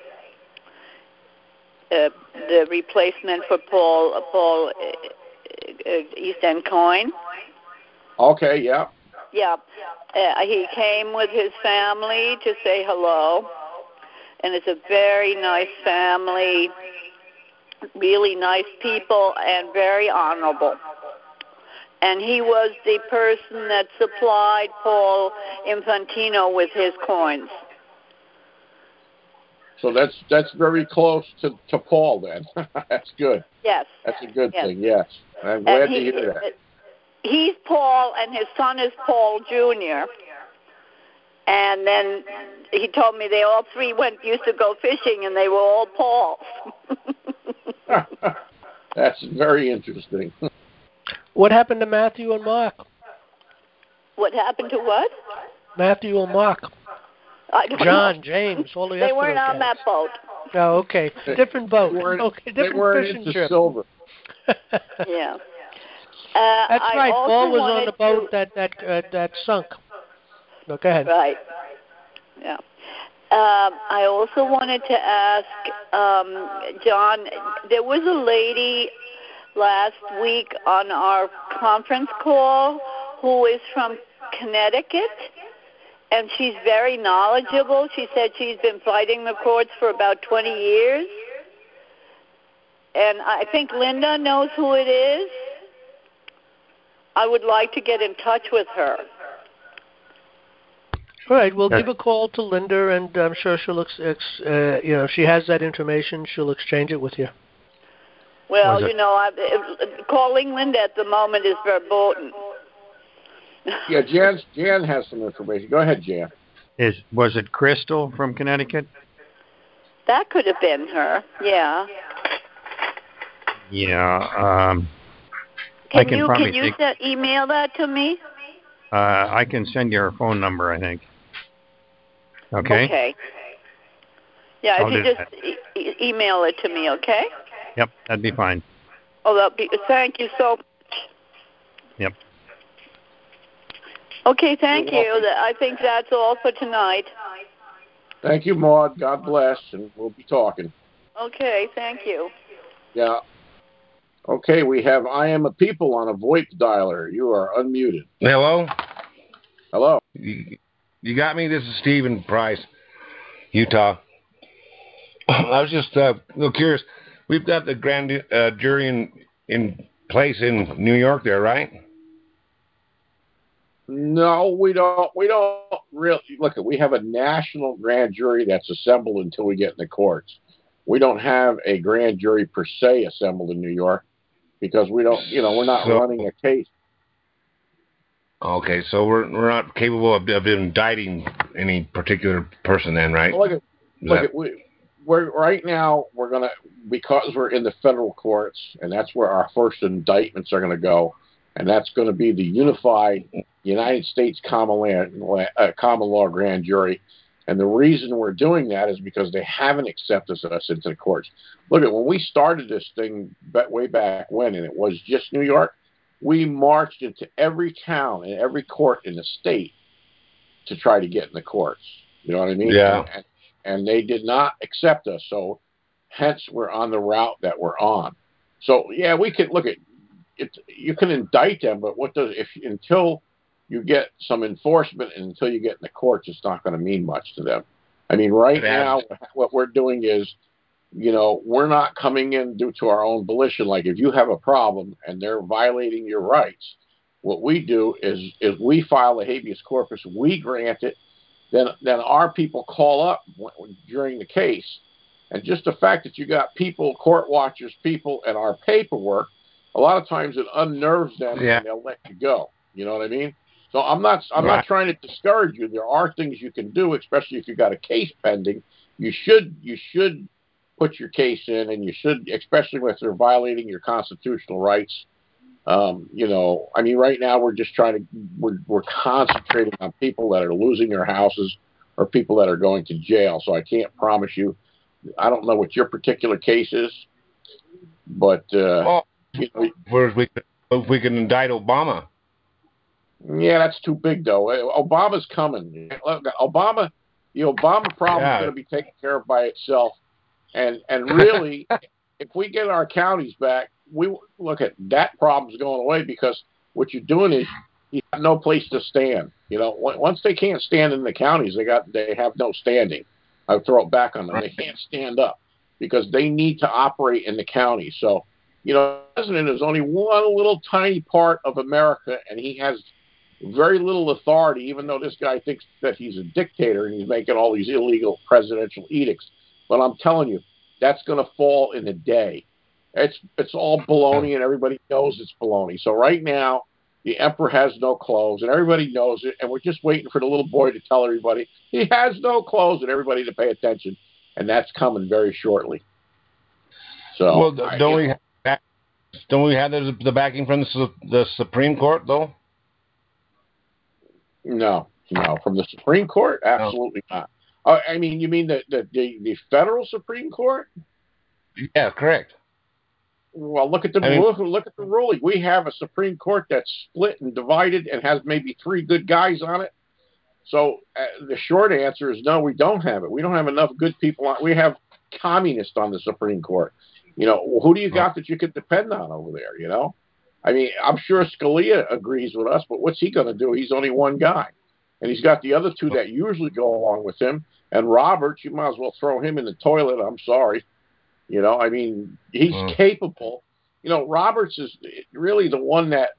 uh, the replacement for Paul uh, Paul uh, uh, East End Coyne. Okay. Yeah. Yeah. Uh, he came with his family to say hello. And it's a very nice family, really nice people, and very honorable. And he was the person that supplied Paul Infantino with his coins. So that's that's very close to, to Paul then. That's good. Yes. That's a good yes. thing, yes. I'm glad he, to hear that. He's Paul, and his son is Paul Junior And then he told me they all three went used to go fishing, and they were all Pauls. That's very interesting. What happened to Matthew and Mark? What happened to what? Matthew and Mark. I don't John, know. James, all the They weren't guys. on that boat. Oh, okay. Different boat. They weren't, okay, different they weren't fishing into trip. silver. Yeah. Uh, That's I right. also Paul was on the boat to... that that uh, that sunk. No, go ahead. Right. Yeah. Um, I also wanted to ask, um, John, there was a lady last week on our conference call who is from Connecticut, and she's very knowledgeable. She said she's been fighting the courts for about twenty years, and I think Linda knows who it is. I would like to get in touch with her. All right, we'll Sure. give a call to Linda, and I'm sure she'll, ex- ex- uh, you know, if she has that information, she'll exchange it with you. Well, Was it- you know, I, if, calling Linda at the moment is verboten. Yeah, Jan, Jan has some information. Go ahead, Jan. Is was it Crystal from Connecticut? That could have been her, yeah. Yeah. Um, Can I can you probably can you think- set, email that to me? Uh, I can send you her phone number, I think. Okay? Okay. Yeah, I'll if you do just e- e- email it to me, okay? Yep, that'd be fine. Oh, that'd be, thank you so much. Yep. Okay, thank You're you. welcome. That- I think that's all for tonight. Thank you, Maud. God bless, and we'll be talking. Okay, thank you. Yeah. Okay, we have I Am a People on a VoIP dialer. You are unmuted. Hello? Hello. You, you got me? This is Stephen Price, Utah. I was just uh, a little curious. We've got the grand uh, jury in, in place in New York there, right? No, we don't. We don't really look. We have a national grand jury that's assembled until we get in the courts. We don't have a grand jury per se assembled in New York because we don't. You know, we're not So- running a case. Okay, so we're we're not capable of, of indicting any particular person then, right? Look at, Is look that- at we. We're right now. We're gonna because we're in the federal courts, and that's where our first indictments are going to go, and that's going to be the unified United States common law, uh, common law grand jury. And the reason we're doing that is because they haven't accepted us into the courts. Look at when we started this thing way back when, and it was just New York. We marched into every town and every court in the state to try to get in the courts. You know what I mean? Yeah. And, and they did not accept us. So hence we're on the route that we're on. So yeah, we could look at it. You can indict them, but what does if until you get some enforcement and until you get in the courts, it's not going to mean much to them. I mean, right Yeah. now, what we're doing is, you know, we're not coming in due to our own volition. Like if you have a problem and they're violating your rights, what we do is is we file a habeas corpus, we grant it, then then our people call up during the case, and just the fact that you got people, court watchers, people, and our paperwork, a lot of times it unnerves them Yeah. and they'll let you go. You know what I mean? So I'm not I'm Right. not trying to discourage you. There are things you can do, especially if you got a case pending. You should you should put your case in, and you should, especially if they're violating your constitutional rights. Um, you know, I mean, right now we're just trying to we're we're concentrating on people that are losing their houses or people that are going to jail. So I can't promise you. I don't know what your particular case is, but uh, Well, you know, whereas we could, if we can indict Obama. yeah, that's too big though. Obama's coming. Look, Obama, the Obama problem Yeah. is going to be taken care of by itself. And and really, if we get our counties back, we look at that problem's going away because what you're doing is you have no place to stand. You know, once they can't stand in the counties, they got they have no standing. I throw it back on them. They can't stand up because they need to operate in the county. So, you know, the president is only one little tiny part of America, and he has very little authority, even though this guy thinks that he's a dictator and he's making all these illegal presidential edicts. But I'm telling you, that's going to fall in a day. It's it's all baloney, and everybody knows it's baloney. So right now, the emperor has no clothes, and everybody knows it. And we're just waiting for the little boy to tell everybody he has no clothes, and everybody to pay attention. And that's coming very shortly. So Well, I- don't you we know, have, don't we have the, the backing from the, Su- the Supreme Court though? No, no, from the Supreme Court, absolutely not. Uh, I mean, you mean the, the the the federal Supreme Court? Yeah, correct. Well, look at the I mean- look, look at the ruling. We have a Supreme Court that's split and divided and has maybe three good guys on it. So uh, the short answer is no, we don't have it. We don't have enough good people on. We have communists on the Supreme Court. You know, who do you got that you could depend on over there? You know, I mean, I'm sure Scalia agrees with us, but what's he going to do? He's only one guy, and he's got the other two that usually go along with him. And Roberts, you might as well throw him in the toilet. I'm sorry. You know, I mean, he's mm. capable. You know, Roberts is really the one that,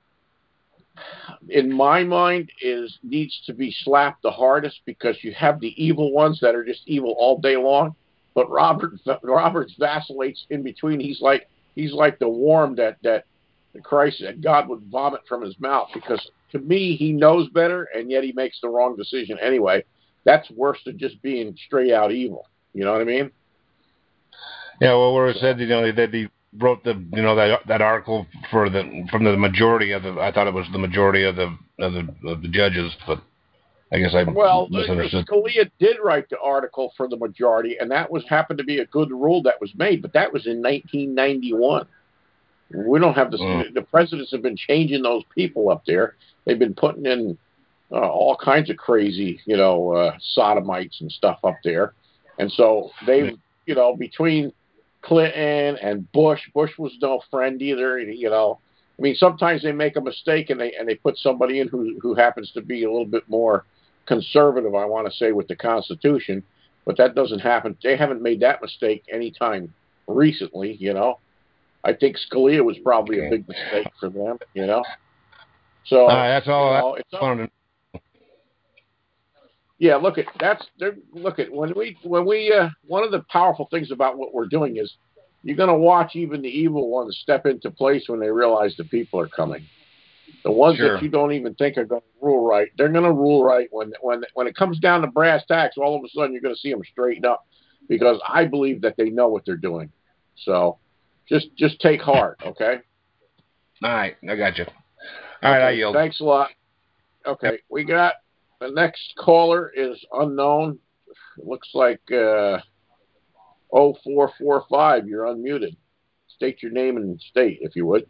in my mind, is needs to be slapped the hardest, because you have the evil ones that are just evil all day long, but Robert Roberts vacillates in between. He's like he's like the worm that that Christ that God would vomit from his mouth, because to me he knows better and yet he makes the wrong decision anyway. That's worse than just being straight out evil. You know what I mean? Yeah. Well, where it said, you know, that he wrote the, you know, that that article for the from the majority of the. I thought it was the majority of the of the, of the judges, but I guess I well, misunderstood. Scalia did write the article for the majority, and that was happened to be a good rule that was made, but that was in nineteen ninety-one. We don't have the mm. the presidents have been changing those people up there. They've been putting in uh, all kinds of crazy, you know, uh, sodomites and stuff up there, and so they've, you know, between Clinton and Bush. Bush was no friend either, you know. I mean, sometimes they make a mistake and they and they put somebody in who who happens to be a little bit more conservative, I want to say, with the Constitution, but that doesn't happen. They haven't made that mistake anytime recently, you know. I think Scalia was probably okay. a big mistake for them, you know. So uh, that's all. You know, it's up, yeah, look at that's look at when we when we uh, one of the powerful things about what we're doing is you're going to watch even the evil ones step into place when they realize the people are coming. The ones sure. that you don't even think are going to rule right, they're going to rule right when when when it comes down to brass tacks. All of a sudden, you're going to see them straighten up, because I believe that they know what they're doing. So just just take heart, okay? All right, I got you. okay, All right, I yield. Thanks a lot. Okay, yep. We got. The next caller is unknown. It looks like uh, oh four four five. You're unmuted. State your name and state, if you would.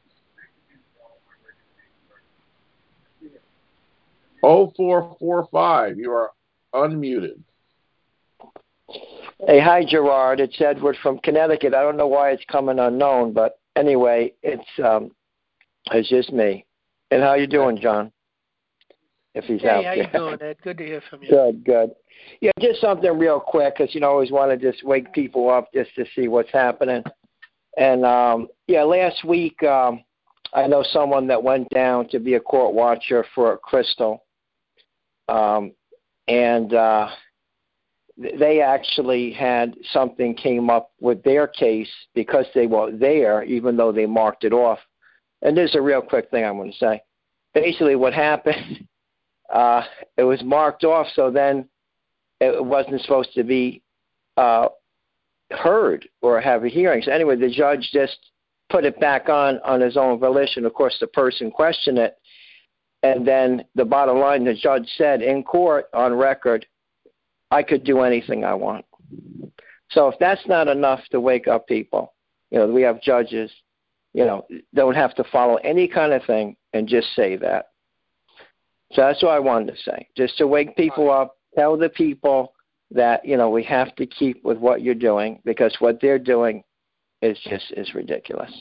oh four four five. You are unmuted. Hey, hi, Gerard. It's Edward from Connecticut. I don't know why it's coming unknown, but anyway, it's um, it's just me. And how you doing, John? If he's hey, out how there. you doing, Ed? Good to hear from you. Good, good. Yeah, just something real quick, because, you know, I always want to just wake people up just to see what's happening. And, um, yeah, last week um, I know someone that went down to be a court watcher for Crystal. Um, and uh, they actually had something came up with their case because they were there, even though they marked it off. And there's a real quick thing I'm going to say. Basically what happened... Uh, it was marked off, so then it wasn't supposed to be uh, heard or have a hearing. So anyway, the judge just put it back on on his own volition. Of course, the person questioned it, and then the bottom line, the judge said in court on record, I could do anything I want. So if that's not enough to wake up people, you know, we have judges, you know, don't have to follow any kind of thing and just say that. So that's what I wanted to say, just to wake people up, tell the people that, you know, we have to keep with what you're doing, because what they're doing is just is ridiculous.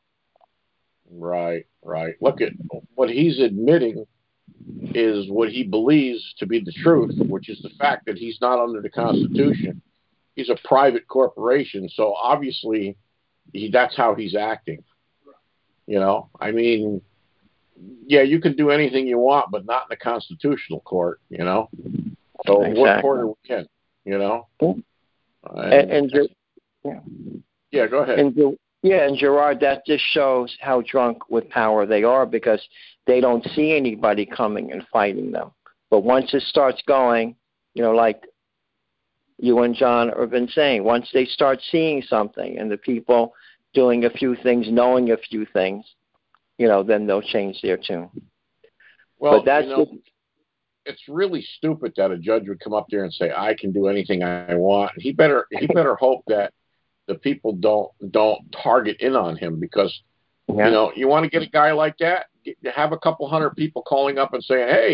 Right, right. Look at what he's admitting is what he believes to be the truth, which is the fact that he's not under the Constitution. He's a private corporation, so obviously he, that's how he's acting. You know, I mean... Yeah, you can do anything you want, but not in the constitutional court, you know. So exactly. What court are we in, you know? And, and, and, and yeah. yeah, go ahead. And, yeah, and Gerard, that just shows how drunk with power they are, because they don't see anybody coming and fighting them. But once it starts going, you know, like you and John have been saying, once they start seeing something and the people doing a few things, knowing a few things, you know, then they'll change their tune. Well, but that's you know, the, it's really stupid that a judge would come up there and say, "I can do anything I want." He better he better hope that the people don't don't target in on him, because yeah. you know, you want to get a guy like that, get, have a couple hundred people calling up and saying, "Hey,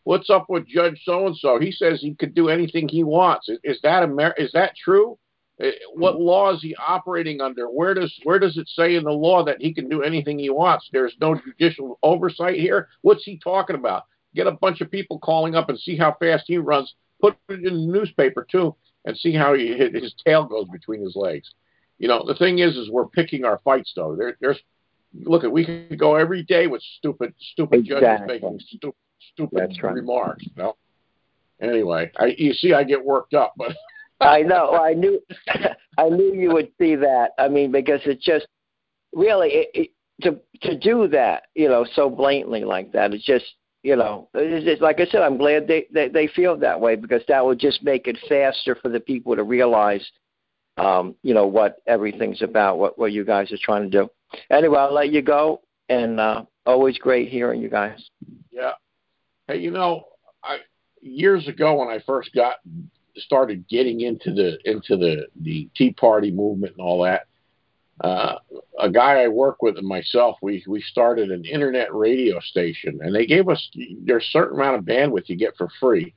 what's up with Judge so and so? He says he could do anything he wants. Is, is that Amer- Is that true? What law is he operating under? Where does where does it say in the law that he can do anything he wants? There's no judicial oversight here. What's he talking about? Get a bunch of people calling up and see how fast he runs. Put it in the newspaper too, and see how he, his tail goes between his legs. You know, the thing is, is we're picking our fights though. There, there's look at we could go every day with stupid, stupid Exactly. judges making stupid, stupid That's right. remarks. You know. Anyway, I you see, I get worked up, but. I know. I knew. I knew you would see that. I mean, because it's just really it, it, to to do that, you know, so blatantly like that. It's just, you know, it's just, like I said, I'm glad they, they they feel that way, because that would just make it faster for the people to realize, um, you know, what everything's about, what what you guys are trying to do. Anyway, I'll let you go, and uh, always great hearing you guys. Yeah. Hey, you know, I years ago when I first got. started getting into the into the, the Tea Party movement and all that. Uh, a guy I work with and myself, we we started an internet radio station, and they gave us there's a certain amount of bandwidth you get for free,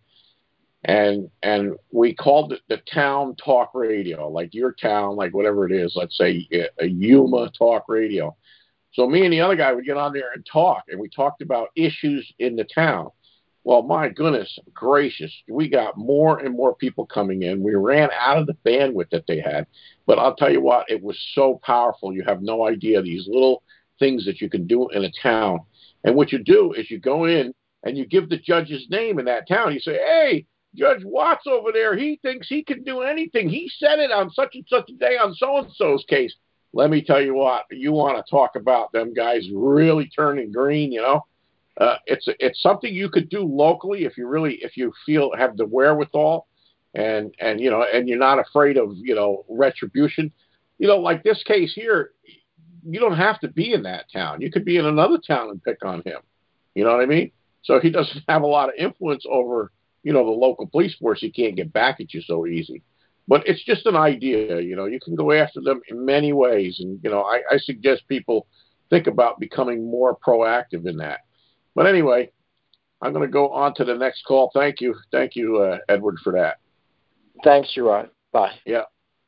and and we called it the town talk radio, like your town, like whatever it is. Let's say a Yuma talk radio. So me and the other guy would get on there and talk, and we talked about issues in the town. Well, my goodness gracious, we got more and more people coming in. We ran out of the bandwidth that they had. But I'll tell you what, it was so powerful. You have no idea these little things that you can do in a town. And what you do is you go in and you give the judge's name in that town. You say, hey, Judge Watts over there, he thinks he can do anything. He said it on such and such a day on so-and-so's case. Let me tell you what, you want to talk about them guys really turning green, you know. Uh, it's it's something you could do locally if you really if you feel have the wherewithal, and and you know and you're not afraid of you know retribution, you know like this case here, you don't have to be in that town. You could be in another town and pick on him. You know what I mean? So he doesn't have a lot of influence over you know the local police force. He can't get back at you so easy. But it's just an idea. You know you can go after them in many ways, and you know I, I suggest people think about becoming more proactive in that. But anyway, I'm going to go on to the next call. Thank you. Thank you, uh, Edward, for that. Thanks, Gerard. Bye. Yeah.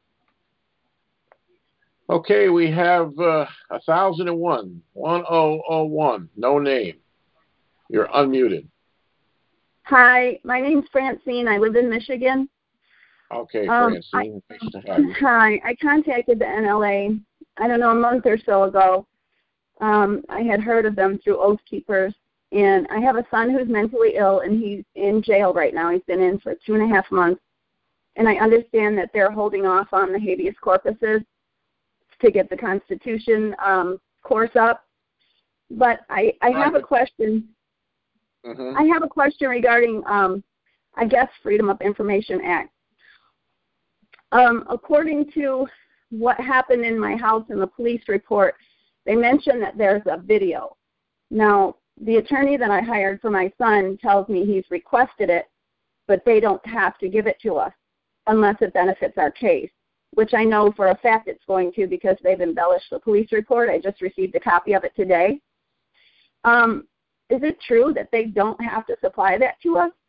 Okay, we have uh, one thousand one, one thousand one, no name. You're unmuted. Hi, my name's Francine. I live in Michigan. Okay, um, Francine, I, nice to have you. Hi, I contacted the N L A, I don't know, a month or so ago. Um, I had heard of them through Oath Keepers. And I have a son who's mentally ill, and he's in jail right now. He's been in for two and a half months. And I understand that they're holding off on the habeas corpuses to get the Constitution um, course up. But I, I have a question. Mm-hmm. I have a question regarding, um, I guess, Freedom of Information Act. Um, according to what happened in my house in the police report, they mentioned that there's a video. Now, the attorney that I hired for my son tells me he's requested it, but they don't have to give it to us unless it benefits our case, which I know for a fact it's going to because they've embellished the police report. I just received a copy of it today. Um, is it true that they don't have to supply that to us?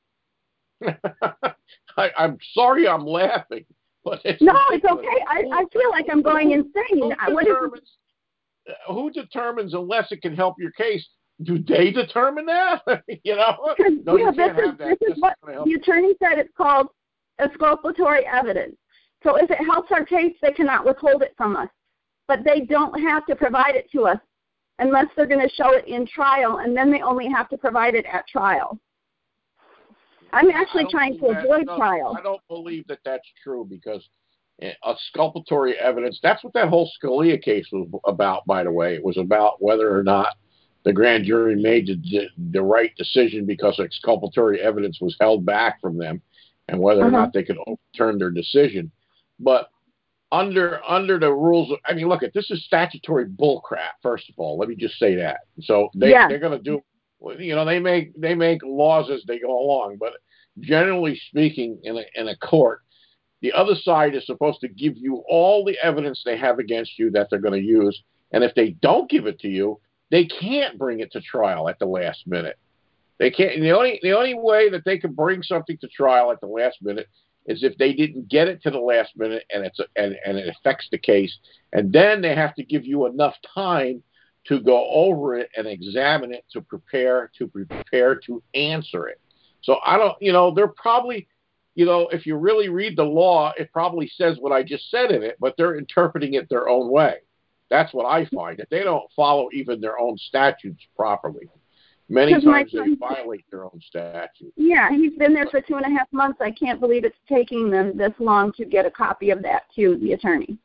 I, I'm sorry I'm laughing. But it's no, ridiculous. It's okay. I, I feel like I'm going insane. Who what determines, is who determines unless it can help your case? Do they determine that? you know? No, yeah, you this can't is, have that. this This is what the attorney said. It's called exculpatory evidence. So if it helps our case, they cannot withhold it from us. But they don't have to provide it to us unless they're going to show it in trial, and then they only have to provide it at trial. I'm actually trying to that, avoid no, trial. I don't believe that that's true because exculpatory evidence, that's what that whole Scalia case was about, by the way. It was about whether or not the grand jury made the, the right decision because exculpatory evidence was held back from them and whether uh-huh. or not they could overturn their decision. But under under the rules, of, I mean, look, at this is statutory bullcrap, first of all. Let me just say that. So they, yeah. they're going to do, you know, they make they make laws as they go along. But generally speaking, in a, in a court, the other side is supposed to give you all the evidence they have against you that they're going to use. And if they don't give it to you, they can't bring it to trial at the last minute. They can't. The only the only way that they can bring something to trial at the last minute is if they didn't get it to the last minute and it's a, and and it affects the case, and then they have to give you enough time to go over it and examine it to prepare to prepare to answer it. So I don't, you know, they're probably, you know, if you really read the law, it probably says what I just said in it, but they're interpreting it their own way. That's what I find, that they don't follow even their own statutes properly. Many times they violate their own statute. Yeah, he's been there for two and a half months. I can't believe it's taking them this long to get a copy of that to the attorney.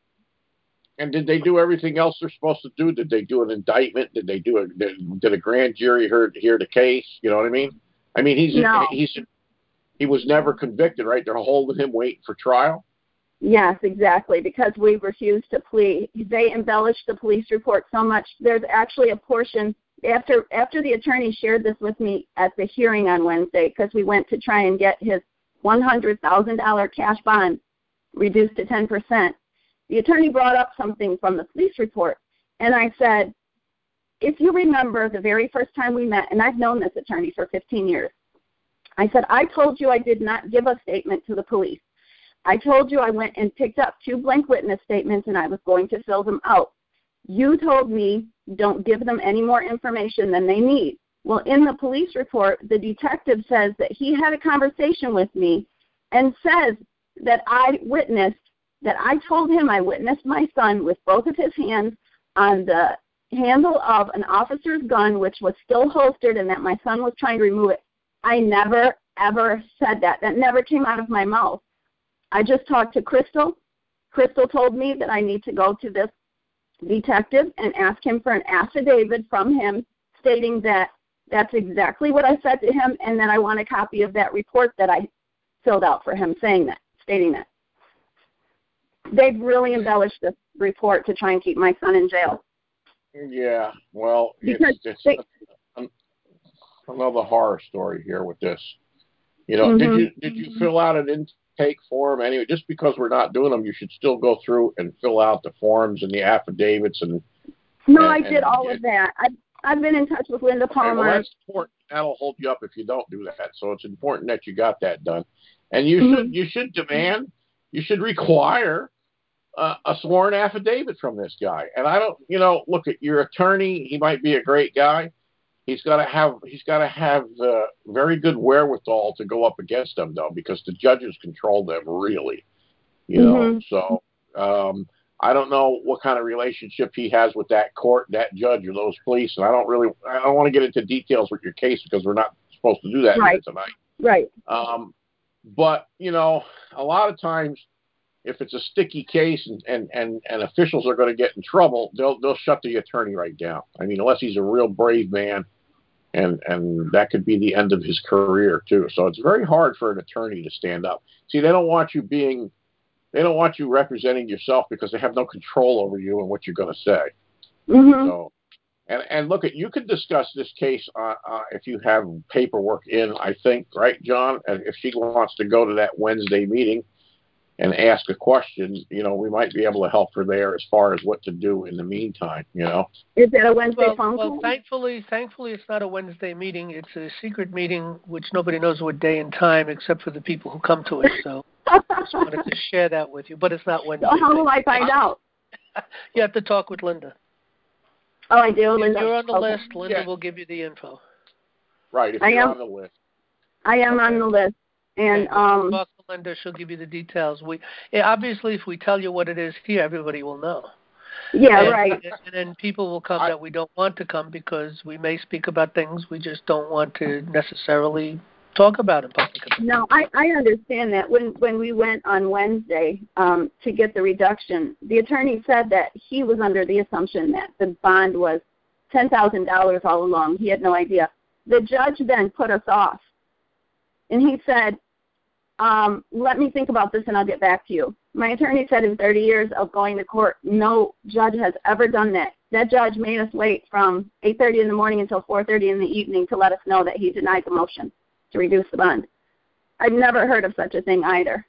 And did they do everything else they're supposed to do? Did they do an indictment? Did they do a did, did a grand jury hear, hear the case? You know what I mean? I mean, he's no. he's he was never convicted, right? They're holding him waiting for trial. Yes, exactly, because we refused to plea. They embellished the police report so much. There's actually a portion after after the attorney shared this with me at the hearing on Wednesday, because we went to try and get his one hundred thousand dollars cash bond reduced to ten percent. The attorney brought up something from the police report, and I said, if you remember the very first time we met, and I've known this attorney for fifteen years, I said, I told you I did not give a statement to the police. I told you I went and picked up two blank witness statements and I was going to fill them out. You told me don't give them any more information than they need. Well, in the police report, the detective says that he had a conversation with me and says that I witnessed, that I told him I witnessed my son with both of his hands on the handle of an officer's gun, which was still holstered, and that my son was trying to remove it. I never, ever said that. That never came out of my mouth. I just talked to Crystal. Crystal told me that I need to go to this detective and ask him for an affidavit from him stating that that's exactly what I said to him, and that I want a copy of that report that I filled out for him saying that, stating that. They've really embellished this report to try and keep my son in jail. Yeah, well, because it's, it's they, another horror story here with this. You know, mm-hmm. did you did you fill out an intake form anyway? Just because we're not doing them, you should still go through and fill out the forms and the affidavits and. No, and, I did all and, of that. I've I've been in touch with Linda Palmer. Okay, well, that's important. That'll hold you up if you don't do that. So it's important that you got that done, and you mm-hmm. should you should demand, you should require uh, a sworn affidavit from this guy. And I don't, you know, look at your attorney. He might be a great guy. He's got to have he's got to have uh, very good wherewithal to go up against them, though, because the judges control them really, you mm-hmm. know. So um, I don't know what kind of relationship he has with that court, that judge, or those police. And I don't really I don't want to get into details with your case because we're not supposed to do that right. here tonight. Right. Um, but you know, a lot of times, if it's a sticky case and, and, and, and officials are going to get in trouble, they'll they'll shut the attorney right down. I mean, unless he's a real brave man, and and that could be the end of his career too. So it's very hard for an attorney to stand up. See, they don't want you being, they don't want you representing yourself because they have no control over you and what you're going to say. Mm-hmm. So, and and look, at you could discuss this case uh, uh, if you have paperwork in. I think, right, John? If she wants to go to that Wednesday meeting and ask a question, you know, we might be able to help her there as far as what to do in the meantime, you know. Is that a Wednesday well, phone call? Well, thankfully, thankfully, it's not a Wednesday meeting. It's a secret meeting, which nobody knows what day and time except for the people who come to it. So I just wanted to share that with you. But it's not Wednesday. So how will I find out? You have to talk with Linda. Oh, I do, Linda. If you're on the okay. list, Linda yeah. will give you the info. Right, if I you're am, on the list. I am okay. on the list. And okay. um, talk to Linda, she'll give you the details. We yeah, obviously, if we tell you what it is here, everybody will know. Yeah, and, right. And, and then people will come I, that we don't want to come because we may speak about things we just don't want to necessarily talk about in public. No, I, I understand that. When when we went on Wednesday um, to get the reduction, the attorney said that he was under the assumption that the bond was ten thousand dollars all along. He had no idea. The judge then put us off. And he said, um, let me think about this and I'll get back to you. My attorney said in thirty years of going to court, no judge has ever done that. That judge made us wait from eight thirty in the morning until four thirty in the evening to let us know that he denied the motion to reduce the bond. I've never heard of such a thing either.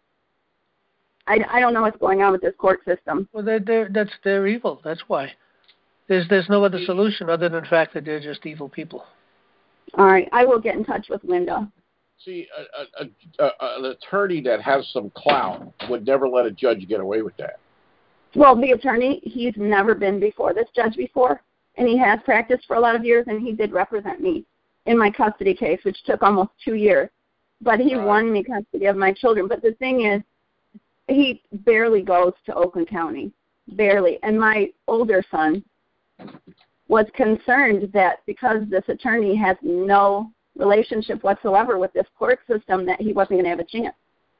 I, I don't know what's going on with this court system. Well, they're, they're, that's they're evil. That's why. There's there's no other solution other than the fact that they're just evil people. All right, I will get in touch with Linda. See, a, a, a, an attorney that has some clout would never let a judge get away with that. Well, the attorney, he's never been before this judge before, and he has practiced for a lot of years, and he did represent me in my custody case, which took almost two years. But he right. won me custody of my children. But the thing is, he barely goes to Oakland County, barely. And my older son was concerned that because this attorney has no relationship whatsoever with this court system, that he wasn't going to have a chance.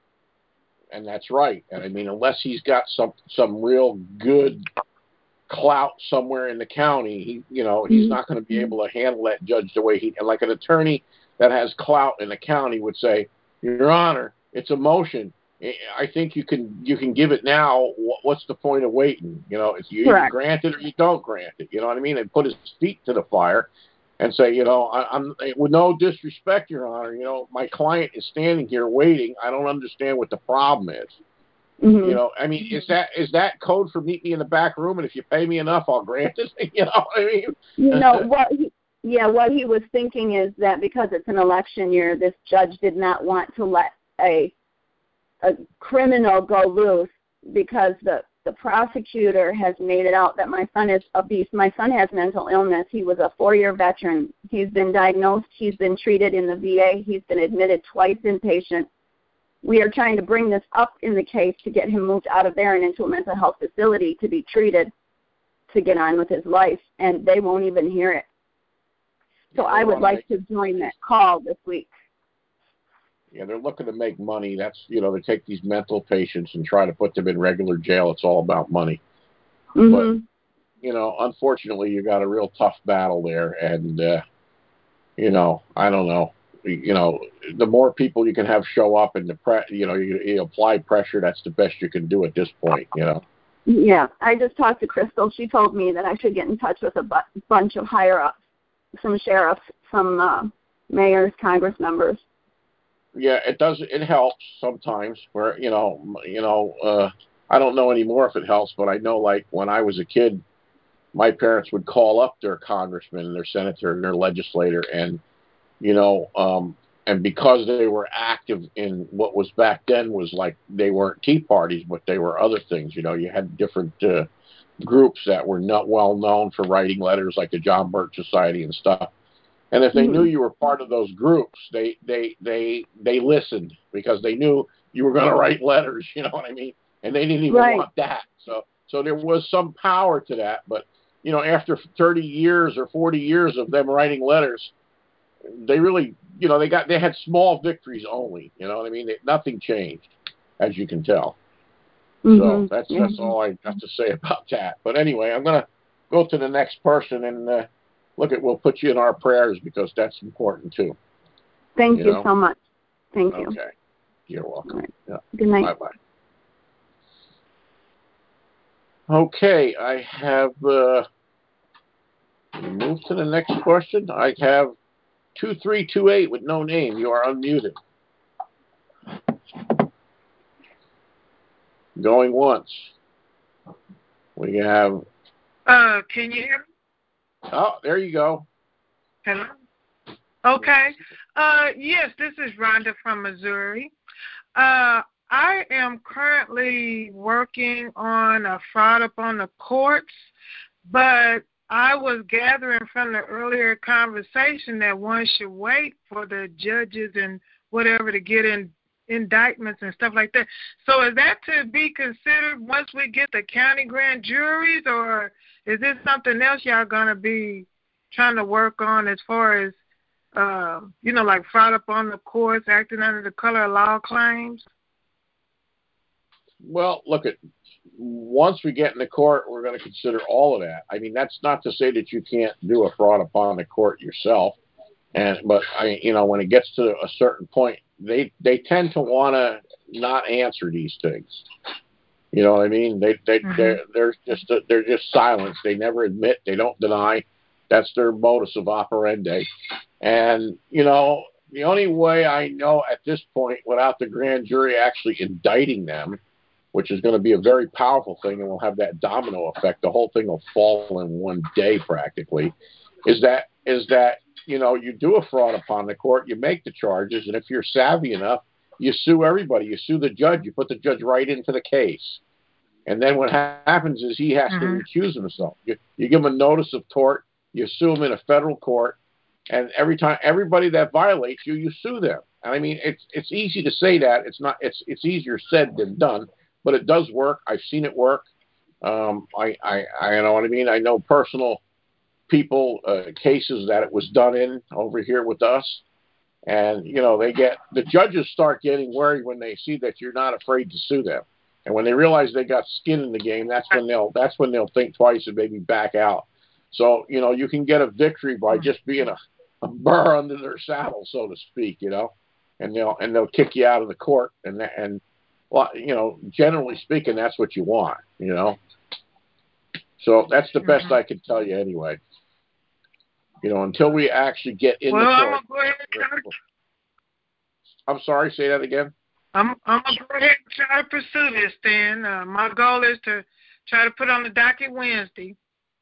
And that's right. And I mean, unless he's got some some real good clout somewhere in the county, he you know he's mm-hmm. not going to be able to handle that judge the way he. And like an attorney that has clout in the county would say, Your Honor, it's a motion. I think you can you can give it now. What's the point of waiting? You know, it's you either grant it or you don't grant it. You know what I mean? And put his feet to the fire and say, you know, I, I'm with no disrespect, Your Honor. You know, my client is standing here waiting. I don't understand what the problem is. Mm-hmm. You know, I mean, is that is that code for meet me in the back room, and if you pay me enough, I'll grant it? You know what I mean? You know what? He, yeah, what he was thinking is that because it's an election year, this judge did not want to let a a criminal go loose because the, the prosecutor has made it out that my son is a beast. My son has mental illness. He was a four-year veteran. He's been diagnosed. He's been treated in the V A. He's been admitted twice inpatient. We are trying to bring this up in the case to get him moved out of there and into a mental health facility to be treated to get on with his life, and they won't even hear it. So I would like to join that call this week. Yeah, they're looking to make money. That's, you know, they take these mental patients and try to put them in regular jail. It's all about money. Mm-hmm. But, you know, unfortunately, you got a real tough battle there. And, uh, you know, I don't know. You know, the more people you can have show up and, the pre- you know, you, you apply pressure, that's the best you can do at this point, you know. Yeah, I just talked to Crystal. She told me that I should get in touch with a bu- bunch of higher-ups, some sheriffs, some uh, mayors, Congress members. Yeah, it does. It helps sometimes. Where you know, you know, uh, I don't know anymore if it helps, but I know, like when I was a kid, my parents would call up their congressman and their senator and their legislator, and you know, um, and because they were active in what was back then was like they weren't Tea Parties, but they were other things. You know, you had different uh, groups that were not well known for writing letters, like the John Birch Society and stuff. And if they mm-hmm. knew you were part of those groups, they they they they listened because they knew you were going to write letters. You know what I mean? And they didn't even right. want that. So so there was some power to that. But you know, after thirty years or forty years of them writing letters, they really, you know, they got they had small victories only. You know what I mean? They, nothing changed, as you can tell. Mm-hmm. So that's mm-hmm. that's all I have to say about that. But anyway, I'm going to go to the next person and. Uh, Look, at we'll put you in our prayers because that's important too. Thank you, you know? so much. Thank you. Okay, you're welcome. Right. Yeah. Good night. Bye bye. Okay, I have. Uh, move to the next question. I have two three two eight with no name. You are unmuted. Going once. We have. Uh, can you hear me? Oh, there you go. Hello. Okay. Uh, yes, this is Rhonda from Missouri. Uh, I am currently working on a fraud upon the courts, but I was gathering from the earlier conversation that one should wait for the judges and whatever to get in indictments and stuff like that. So is that to be considered once we get the county grand juries, or is this something else y'all going to be trying to work on as far as, uh, you know, like fraud upon the courts, acting under the color of law claims? Well, look, at once we get in the court, we're going to consider all of that. I mean, that's not to say that you can't do a fraud upon the court yourself. And but, I, you know, when it gets to a certain point, they they tend to want to not answer these things. You know what I mean? They they mm-hmm. they're, they're just they're just silent. They never admit. They don't deny. That's their modus of operandi. And you know, the only way I know at this point, without the grand jury actually indicting them, which is going to be a very powerful thing, and will have that domino effect. The whole thing will fall in one day practically. Is that is that you know, you do a fraud upon the court, you make the charges, and if you're savvy enough, you sue everybody. You sue the judge. You put the judge right into the case. And then what ha- happens is he has mm-hmm. to recuse himself. You, you give him a notice of tort. You sue him in a federal court. And every time, everybody that violates you, you sue them. And I mean, it's it's easy to say that. It's not. It's it's easier said than done. But it does work. I've seen it work. Um, I, I I know what I mean. I know personal people, uh, cases that it was done in over here with us. And, you know, they get, the judges start getting worried when they see that you're not afraid to sue them. And when they realize they got skin in the game, that's when they'll, that's when they'll think twice and maybe back out. So, you know, you can get a victory by just being a, a burr under their saddle, so to speak, you know, and they'll, and they'll kick you out of the court. And, and, well, you know, generally speaking, that's what you want, you know? So that's the best mm-hmm. I can tell you anyway. You know, until we actually get in well, the court. I'm gonna go ahead and try I'm sorry, say that again. I'm I'm gonna go ahead and try to pursue this. Then uh, my goal is to try to put on the docket Wednesday.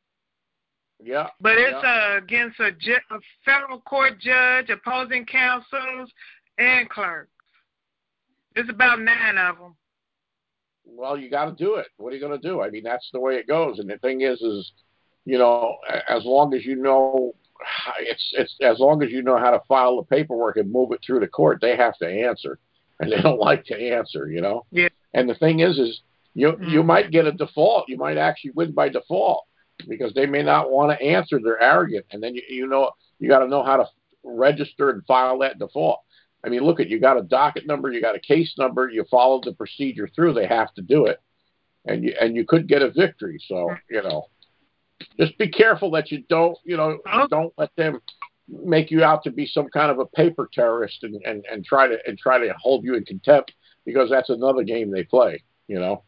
Yeah. But it's yeah. Uh, against a, ju- a federal court judge, opposing counsels, and clerks. It's about nine of them. Well, you got to do it. What are you going to do? I mean, that's the way it goes. And the thing is, is you know, as long as you know. It's it's as long as you know how to file the paperwork and move it through the court, they have to answer, and they don't like to answer, you know. Yeah. And the thing is, is you mm-hmm. you might get a default. You might actually win by default because they may not want to answer. They're arrogant, and then you you know you got to know how to register and file that default. I mean, look at you got a docket number, you got a case number, you follow the procedure through. They have to do it, and you and you could get a victory. So you know. Just be careful that you don't, you know, don't let them make you out to be some kind of a paper terrorist and, and, and try to and try to hold you in contempt because that's another game they play. You know,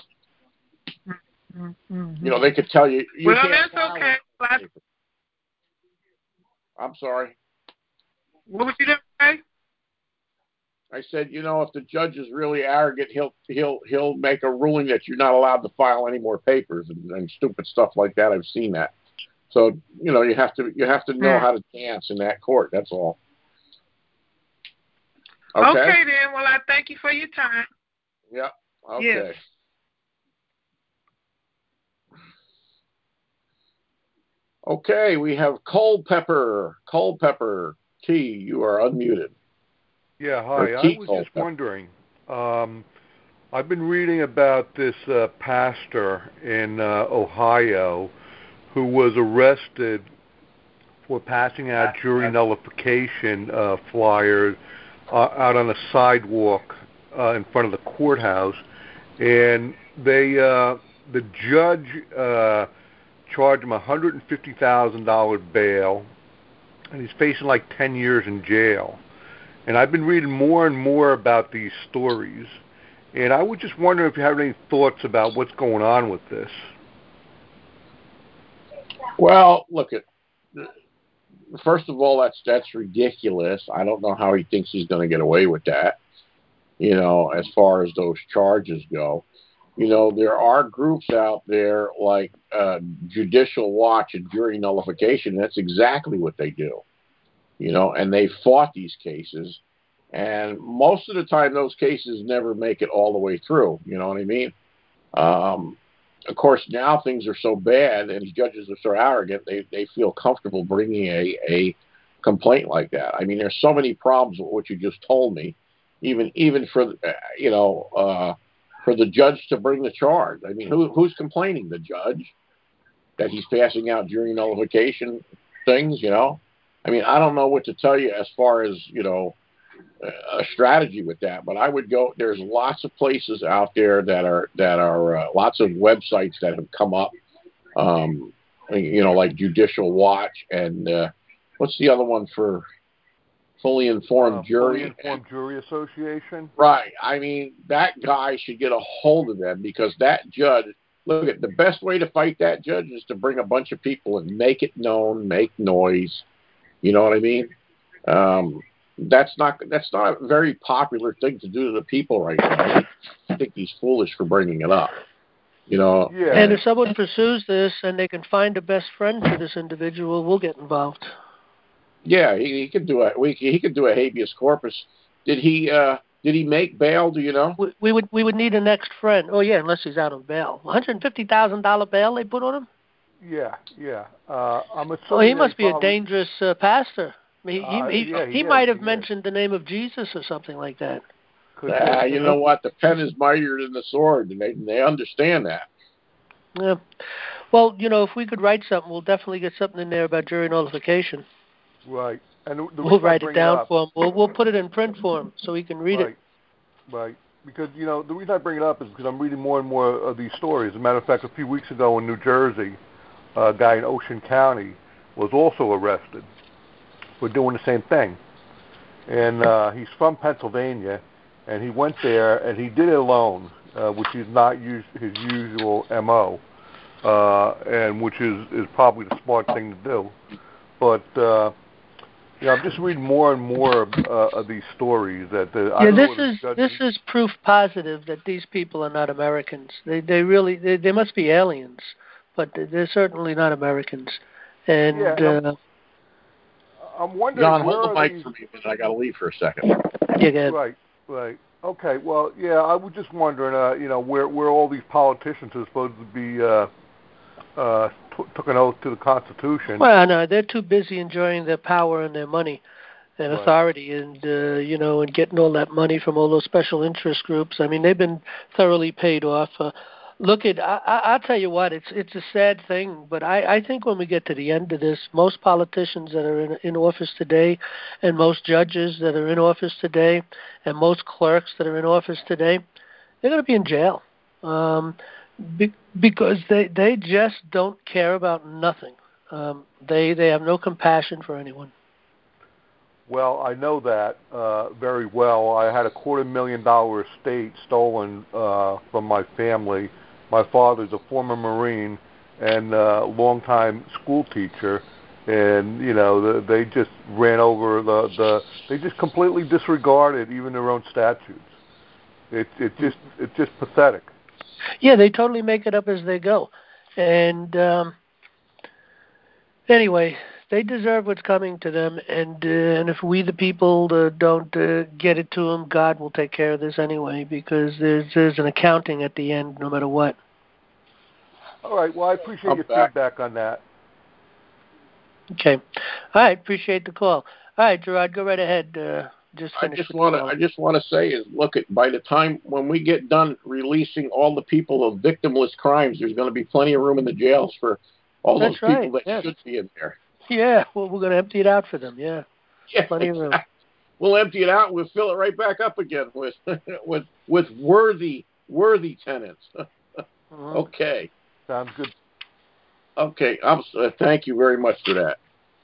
mm-hmm. you know they could tell you. you well, can't that's okay. But... I'm sorry. What was you doing? Say? I said, you know, if the judge is really arrogant, he'll he'll he'll make a ruling that you're not allowed to file any more papers and, and stupid stuff like that. I've seen that. So you know, you have to you have to know mm. how to dance in that court. That's all. Okay. Okay then. Well, I thank you for your time. Yeah. Okay. Yes. Okay, we have Culpepper. Culpepper T, you are unmuted. Yeah, hi. I was just wondering, um, I've been reading about this uh, pastor in uh, Ohio who was arrested for passing out jury nullification uh, flyers uh, out on a sidewalk uh, in front of the courthouse, and they uh, the judge uh, charged him a one hundred fifty thousand dollars bail, and he's facing like ten years in jail. And I've been reading more and more about these stories, and I was just wondering if you have any thoughts about what's going on with this. Well, look, at first of all, that's that's ridiculous. I don't know how he thinks he's going to get away with that, you know, as far as those charges go. You know, there are groups out there like uh, Judicial Watch and Jury Nullification. That's exactly what they do. You know, and they fought these cases, and most of the time those cases never make it all the way through. You know what I mean? Um, of course, now things are so bad, and judges are so arrogant, they, they feel comfortable bringing a, a complaint like that. I mean, there's so many problems with what you just told me, even even for, uh, you know, uh, for the judge to bring the charge. I mean, who who's complaining? The judge? That he's passing out jury nullification things, you know? I mean, I don't know what to tell you as far as, you know, a strategy with that, but I would go, there's lots of places out there that are, that are uh, lots of websites that have come up, um, you know, like Judicial Watch and uh, what's the other one for Fully Informed uh, Jury? Fully Informed Jury Association. Right. I mean, that guy should get a hold of them because that judge, look at the best way to fight that judge is to bring a bunch of people and make it known, make noise. You know what I mean? Um, that's not that's not a very popular thing to do to the people right now. I think he's foolish for bringing it up. You know. Yeah. And if someone pursues this and they can find a best friend for this individual, we'll get involved. Yeah, he, he could do a we, he could do a habeas corpus. Did he? Uh, did he make bail? Do you know? We, we would we would need an next friend. Oh yeah, unless he's out on bail. One hundred fifty thousand dollar bail they put on him. Yeah, yeah. Uh, I'm assuming. Oh, he must be probably, a dangerous uh, pastor. I mean, he uh, he, yeah, he, he is, might have he mentioned is. the name of Jesus or something like that. Uh, you know what? The pen is mightier than the sword, and they they understand that. Yeah. Well, you know, if we could write something, we'll definitely get something in there about jury nullification. Right. And the, the we'll write it down it up, for him. We'll we'll put it in print for him so he can read right. it. Right. Because, you know, the reason I bring it up is because I'm reading more and more of these stories. As a matter of fact, a few weeks ago in New Jersey, a guy in Ocean County was also arrested for doing the same thing. And uh, he's from Pennsylvania, and he went there, and he did it alone, uh, which is not us- his usual M O, uh, and which is, is probably the smart thing to do. But, uh, you know, I'm just reading more and more uh, of these stories that the, yeah, I don't this know is judge, this is proof positive that these people are not Americans. They they really they, they must be aliens, but they're certainly not Americans. And yeah, uh, I'm wondering John, where hold the are mic these... for me a minute. I got to leave for a second. Yeah, go ahead. Right, right. Okay, well, yeah, I was just wondering, uh, you know, where where all these politicians are supposed to be uh, uh, t- took an oath to the Constitution. Well, no, they're too busy enjoying their power and their money and Right. authority, and uh, you know, and getting all that money from all those special interest groups. I mean, they've been thoroughly paid off. Uh, look at, I, I, I'll tell you what, it's it's a sad thing, but I, I think when we get to the end of this, most politicians that are in, in office today, and most judges that are in office today, and most clerks that are in office today, they're going to be in jail. Um, be, because they they just don't care about nothing. Um, they they have no compassion for anyone. Well, I know that uh, very well. I had a quarter million dollar estate stolen uh, from my family. My father's a former Marine and uh, longtime school teacher, and you know the, they just ran over the, the. They just completely disregarded even their own statutes. It it just it's just pathetic. Yeah, they totally make it up as they go, and um, anyway, they deserve what's coming to them, and uh, and if we the people uh, don't uh, get it to them, God will take care of this anyway, because there's there's an accounting at the end, no matter what. All right. Well, I appreciate I'm your back. feedback on that. Okay. All right. Appreciate the call. All right, Gerard, go right ahead. Uh, just I finish. just want to. I just want to say is, look at by the time when we get done releasing all the people of victimless crimes, there's going to be plenty of room in the jails for all That's those people right. that Yes. should be in there. Yeah. Well, we're going to empty it out for them. Yeah. Yeah, Plenty of room. exactly. We'll empty it out. We'll fill it right back up again with with with worthy worthy tenants. Mm-hmm. Okay. Sounds good. Okay. I'm. Uh, thank you very much for that.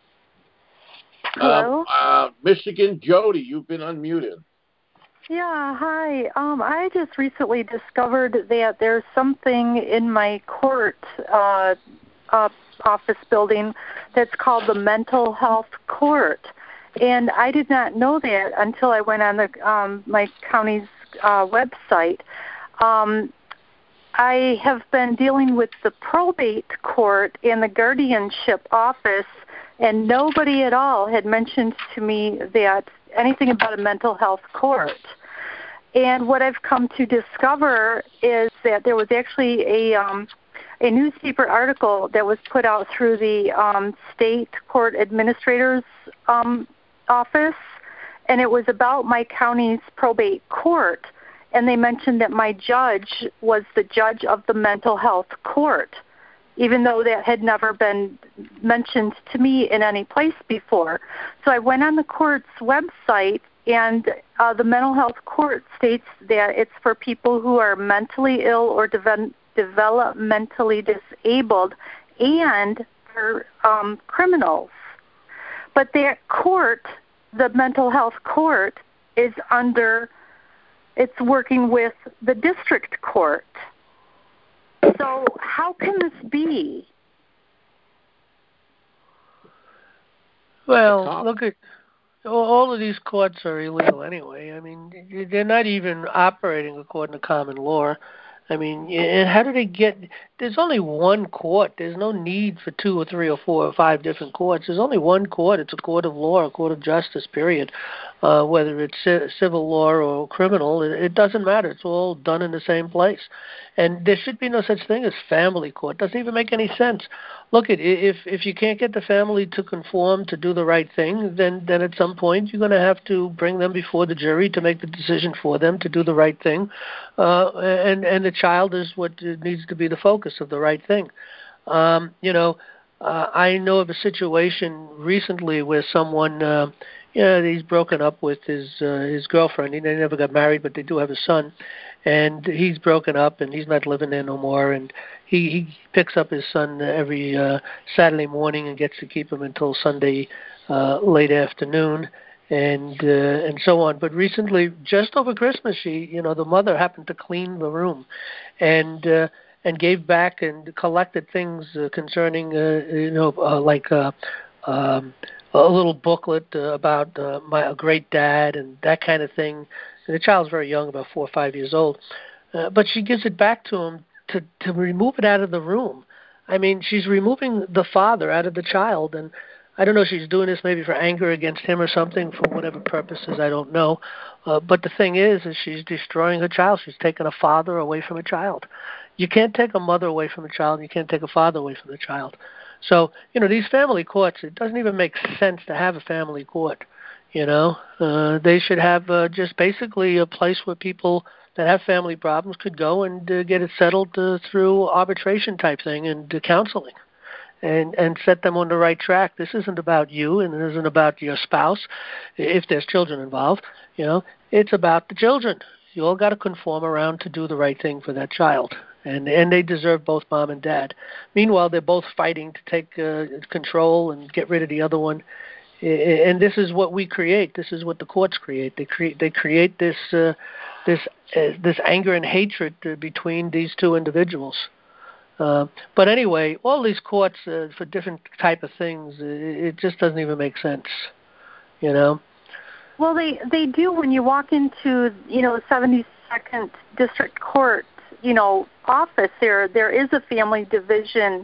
Hello. Um, uh, Michigan Jody, you've been unmuted. Yeah, hi. Um, I just recently discovered that there's something in my court uh, uh, office building that's called the Mental Health Court, and I did not know that until I went on the um, my county's uh, website. Um, I have been dealing with the probate court and the guardianship office, and nobody at all had mentioned to me that anything about a mental health court. And what I've come to discover is that there was actually a um, a newspaper article that was put out through the um, state court administrator's um, office, and it was about my county's probate court. And they mentioned that my judge was the judge of the mental health court, even though that had never been mentioned to me in any place before. So I went on the court's website, and uh, the mental health court states that it's for people who are mentally ill or de- developmentally disabled and for um, criminals. But that court, the mental health court, is under, it's working with the district court. So how can this be? Well, look at all of these courts are illegal anyway. I mean, they're not even operating according to common law, I mean, and how do they get? There's only one court. There's no need for two or three or four or five different courts. There's only one court. It's a court of law, a court of justice, period. Uh, whether it's ci- civil law or criminal, it, it doesn't matter. It's all done in the same place. And there should be no such thing as family court. It doesn't even make any sense. Look, at if if you can't get the family to conform to do the right thing, then then at some point you're going to have to bring them before the jury to make the decision for them to do the right thing, uh, and and the child is what needs to be the focus of the right thing. Um, you know, uh, I know of a situation recently where someone, uh, you know, he's broken up with his uh, his girlfriend. They never got married, but they do have a son. And he's broken up, and he's not living there no more. And he, he picks up his son every uh, Saturday morning and gets to keep him until Sunday uh, late afternoon, and uh, and so on. But recently, just over Christmas, she, you know, the mother happened to clean the room, and uh, and gave back and collected things uh, concerning, uh, you know, uh, like uh, um, a little booklet uh, about uh, my a great dad and that kind of thing. The child's very young, about four or five years old, uh, but she gives it back to him to, to remove it out of the room. I mean, she's removing the father out of the child, and I don't know if she's doing this maybe for anger against him or something, for whatever purposes, I don't know. Uh, but the thing is, is she's destroying her child. She's taking a father away from a child. You can't take a mother away from a child. You can't take a father away from the child. So, you know, these family courts, it doesn't even make sense to have a family court. You know, uh, they should have uh, just basically a place where people that have family problems could go and uh, get it settled uh, through arbitration type thing and uh, counseling, and and set them on the right track. This isn't about you, and it isn't about your spouse, if there's children involved. You know, it's about the children. You all got to conform around to do the right thing for that child, and and they deserve both mom and dad. Meanwhile, they're both fighting to take uh, control and get rid of the other one. And this is what we create. This is what the courts create. They create. They create this uh, this uh, this anger and hatred uh, between these two individuals. Uh, but anyway, all these courts uh, for different type of things, uh, it just doesn't even make sense. You know. Well, they they do when you walk into you know the seventy-second District Court you know office. There there is a family division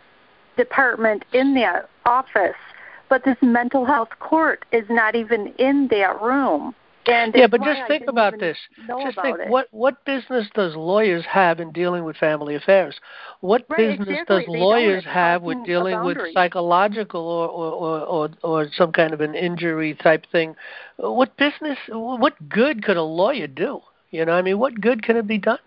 department in that office. But this mental health court is not even in that room. And yeah, but just think about this. Just about think, it. what what business does lawyers have in dealing with family affairs? What right, business exactly. does they lawyers don't. have with dealing with psychological or or, or, or or some kind of an injury type thing? What business, what good could a lawyer do? You know, I mean, what good can it be done?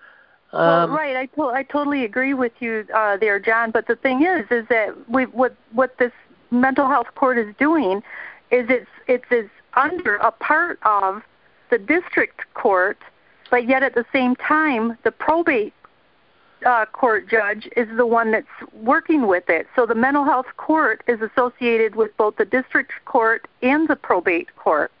Well, Um, right, I, to- I totally agree with you uh, there, John. But the thing is, is that we, what what this mental health court is doing is it's it's is under a part of the district court, but yet at the same time the probate uh, court judge is the one that's working with it. So the mental health court is associated with both the district court and the probate court.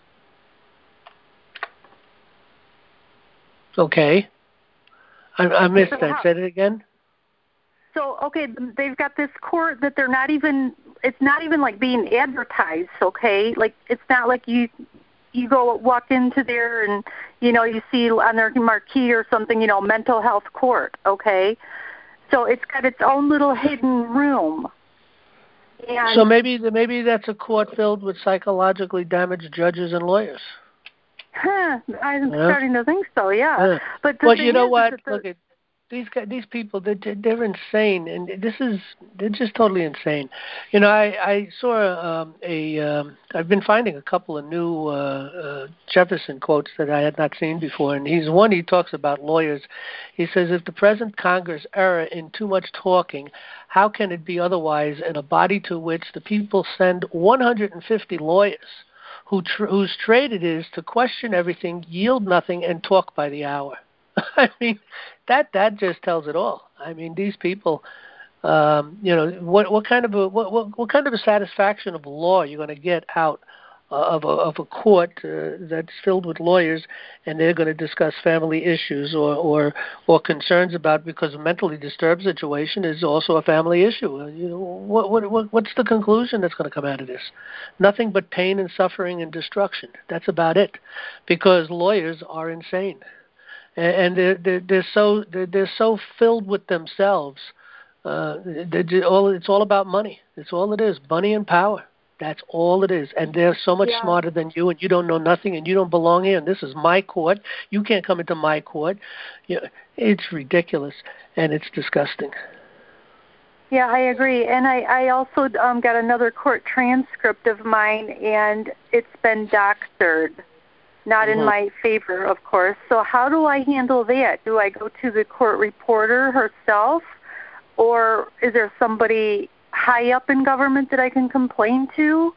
Okay. I, I missed So that. how- Say it again. So, okay, they've got this court that they're not even, it's not even like being advertised, okay? Like, it's not like you you go walk into there and, you know, you see on their marquee or something, you know, mental health court, okay? So it's got its own little hidden room. And So maybe maybe that's a court filled with psychologically damaged judges and lawyers. Huh, I'm Yeah. starting to think so, yeah. Yeah. But the Well, thing you know is, what? is that Look at these guys, these people. They're, they're insane, and this is they're just totally insane. You know, I I saw um, a. Um, I've been finding a couple of new uh, uh, Jefferson quotes that I had not seen before, and he's one. He talks about lawyers. He says, "If the present Congress err in too much talking, how can it be otherwise in a body to which the people send one hundred fifty lawyers?" Who tr- whose trade it is to question everything, yield nothing, and talk by the hour. I mean, that that just tells it all. I mean, these people, um, you know, what what kind of a what what, what kind of a satisfaction of law you're going to get out uh, of a of a court uh, that's filled with lawyers, and they're going to discuss family issues or or or concerns about, because a mentally disturbed situation is also a family issue. Uh, you know, what what what what's the conclusion that's going to come out of this? Nothing but pain and suffering and destruction. That's about it, because lawyers are insane. and, and they're, they're they're so they're, they're so filled with themselves. Uh, they're all it's all about money. It's all it is, money and power. That's all it is. And they're so much yeah. smarter than you, and you don't know nothing, and you don't belong here, and this is my court. You can't come into my court. You know, it's ridiculous, and it's disgusting. Yeah, I agree. And I, I also um, got another court transcript of mine, and it's been doctored. Not mm-hmm. in my favor, of course. So how do I handle that? Do I go to the court reporter herself, or is there somebody high up in government that I can complain to?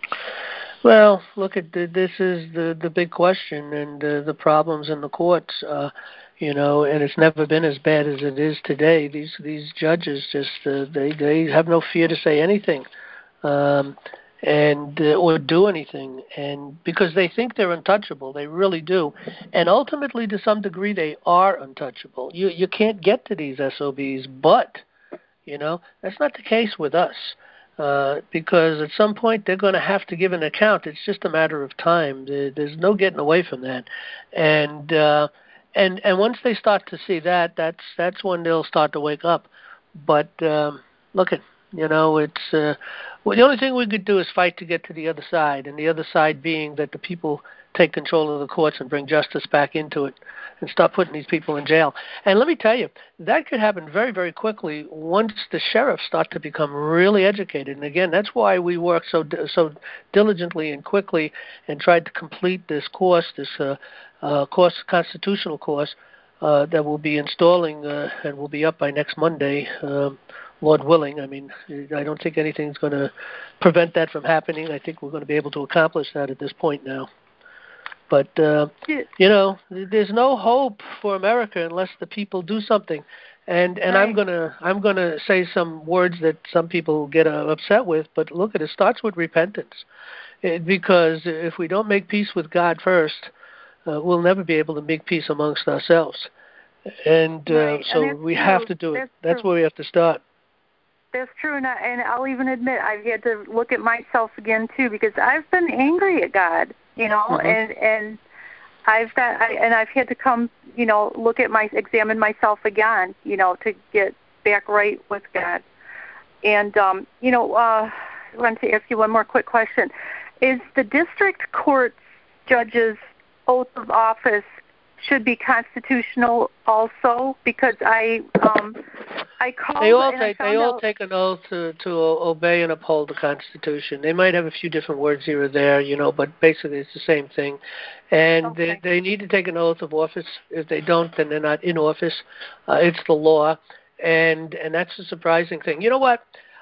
Well, look at the, this is the the big question, and uh, the problems in the courts. Uh, you know, and it's never been as bad as it is today. These these judges just uh, they they have no fear to say anything. Um, and uh, or do anything, and because they think they're untouchable, they really do, and ultimately, to some degree, they are untouchable. You you can't get to these S O Bs, but you know that's not the case with us, uh, because at some point they're going to have to give an account. It's just a matter of time. There's no getting away from that, and uh, and and once they start to see that, that's that's when they'll start to wake up. But um, look at. You know, it's uh, well, the only thing we could do is fight to get to the other side, and the other side being that the people take control of the courts and bring justice back into it and stop putting these people in jail. And let me tell you, that could happen very, very quickly once the sheriffs start to become really educated. And again, that's why we work so so diligently and quickly and tried to complete this course, this uh, uh, course, constitutional course uh, that we'll be installing uh, and will be up by next Monday. Um, Lord willing. I mean, I don't think anything's going to prevent that from happening. I think we're going to be able to accomplish that at this point now. But, uh, you know, there's no hope for America unless the people do something. And and right. I'm going to I'm going to say some words that some people get uh, upset with, but look, it starts with repentance. It, because if we don't make peace with God first, uh, we'll never be able to make peace amongst ourselves. And uh, right. so and we true. have to do it. That's, That's true. where we have to start. That's true, and, I, and I'll even admit I've had to look at myself again too, because I've been angry at God, you know, mm-hmm. and and I've got I, and I've had to come, you know, look at my examine myself again, you know, to get back right with God. And um, you know, uh, I wanted to ask you one more quick question: is the district court judge's oath of office should be constitutional also? Because I um, I called they all and take I they all out, take an oath to to obey and uphold the Constitution. They might have a few different words here or there, you know, but basically it's the same thing. And okay. they they need to take an oath of office. If they don't, then they're not in office. Uh, it's the law, and and that's a surprising thing. You know what?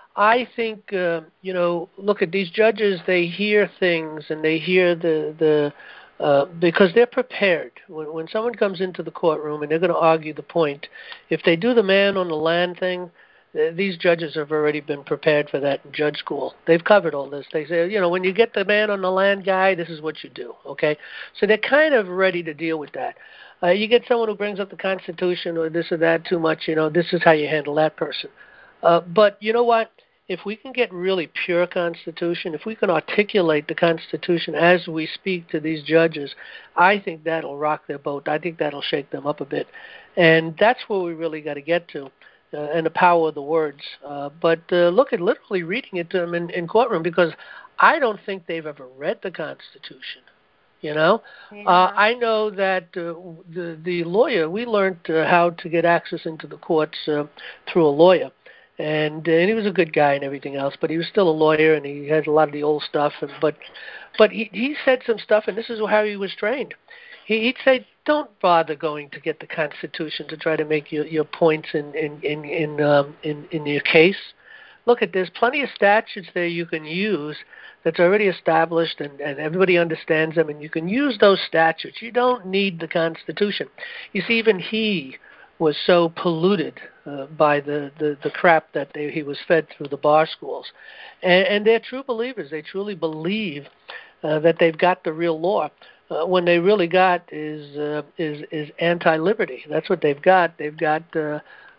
I think uh, you know. Look at these judges. They hear things and they hear the the. Uh, because they're prepared. When, when someone comes into the courtroom and they're going to argue the point, if they do the man on the land thing, th- these judges have already been prepared for that in judge school. They've covered all this. They say, you know, when you get the man on the land guy, this is what you do, okay? So they're kind of ready to deal with that. Uh, you get someone who brings up the Constitution or this or that too much, you know, this is how you handle that person. Uh, but you know what? If we can get really pure Constitution, if we can articulate the Constitution as we speak to these judges, I think that'll rock their boat. I think that'll shake them up a bit. And that's where we really got to get to, uh, and the power of the words. Uh, but uh, look at literally reading it to them in, in courtroom, because I don't think they've ever read the Constitution. You know, yeah. uh, I know that uh, the, the lawyer, we learned uh, how to get access into the courts uh, through a lawyer. And, uh, and he was a good guy and everything else, but he was still a lawyer, and he had a lot of the old stuff. And, but but he, he said some stuff, and this is how he was trained. He, he'd say, don't bother going to get the Constitution to try to make your, your points in in in in, um, in in your case. Look at, there's plenty of statutes there you can use that's already established, and, and everybody understands them, and you can use those statutes. You don't need the Constitution. You see, even he was so polluted uh, by the, the, the crap that they, he was fed through the bar schools. And, and they're true believers. They truly believe uh, that they've got the real law. Uh, when they really got is uh, is is anti-liberty. That's what they've got. They've got uh,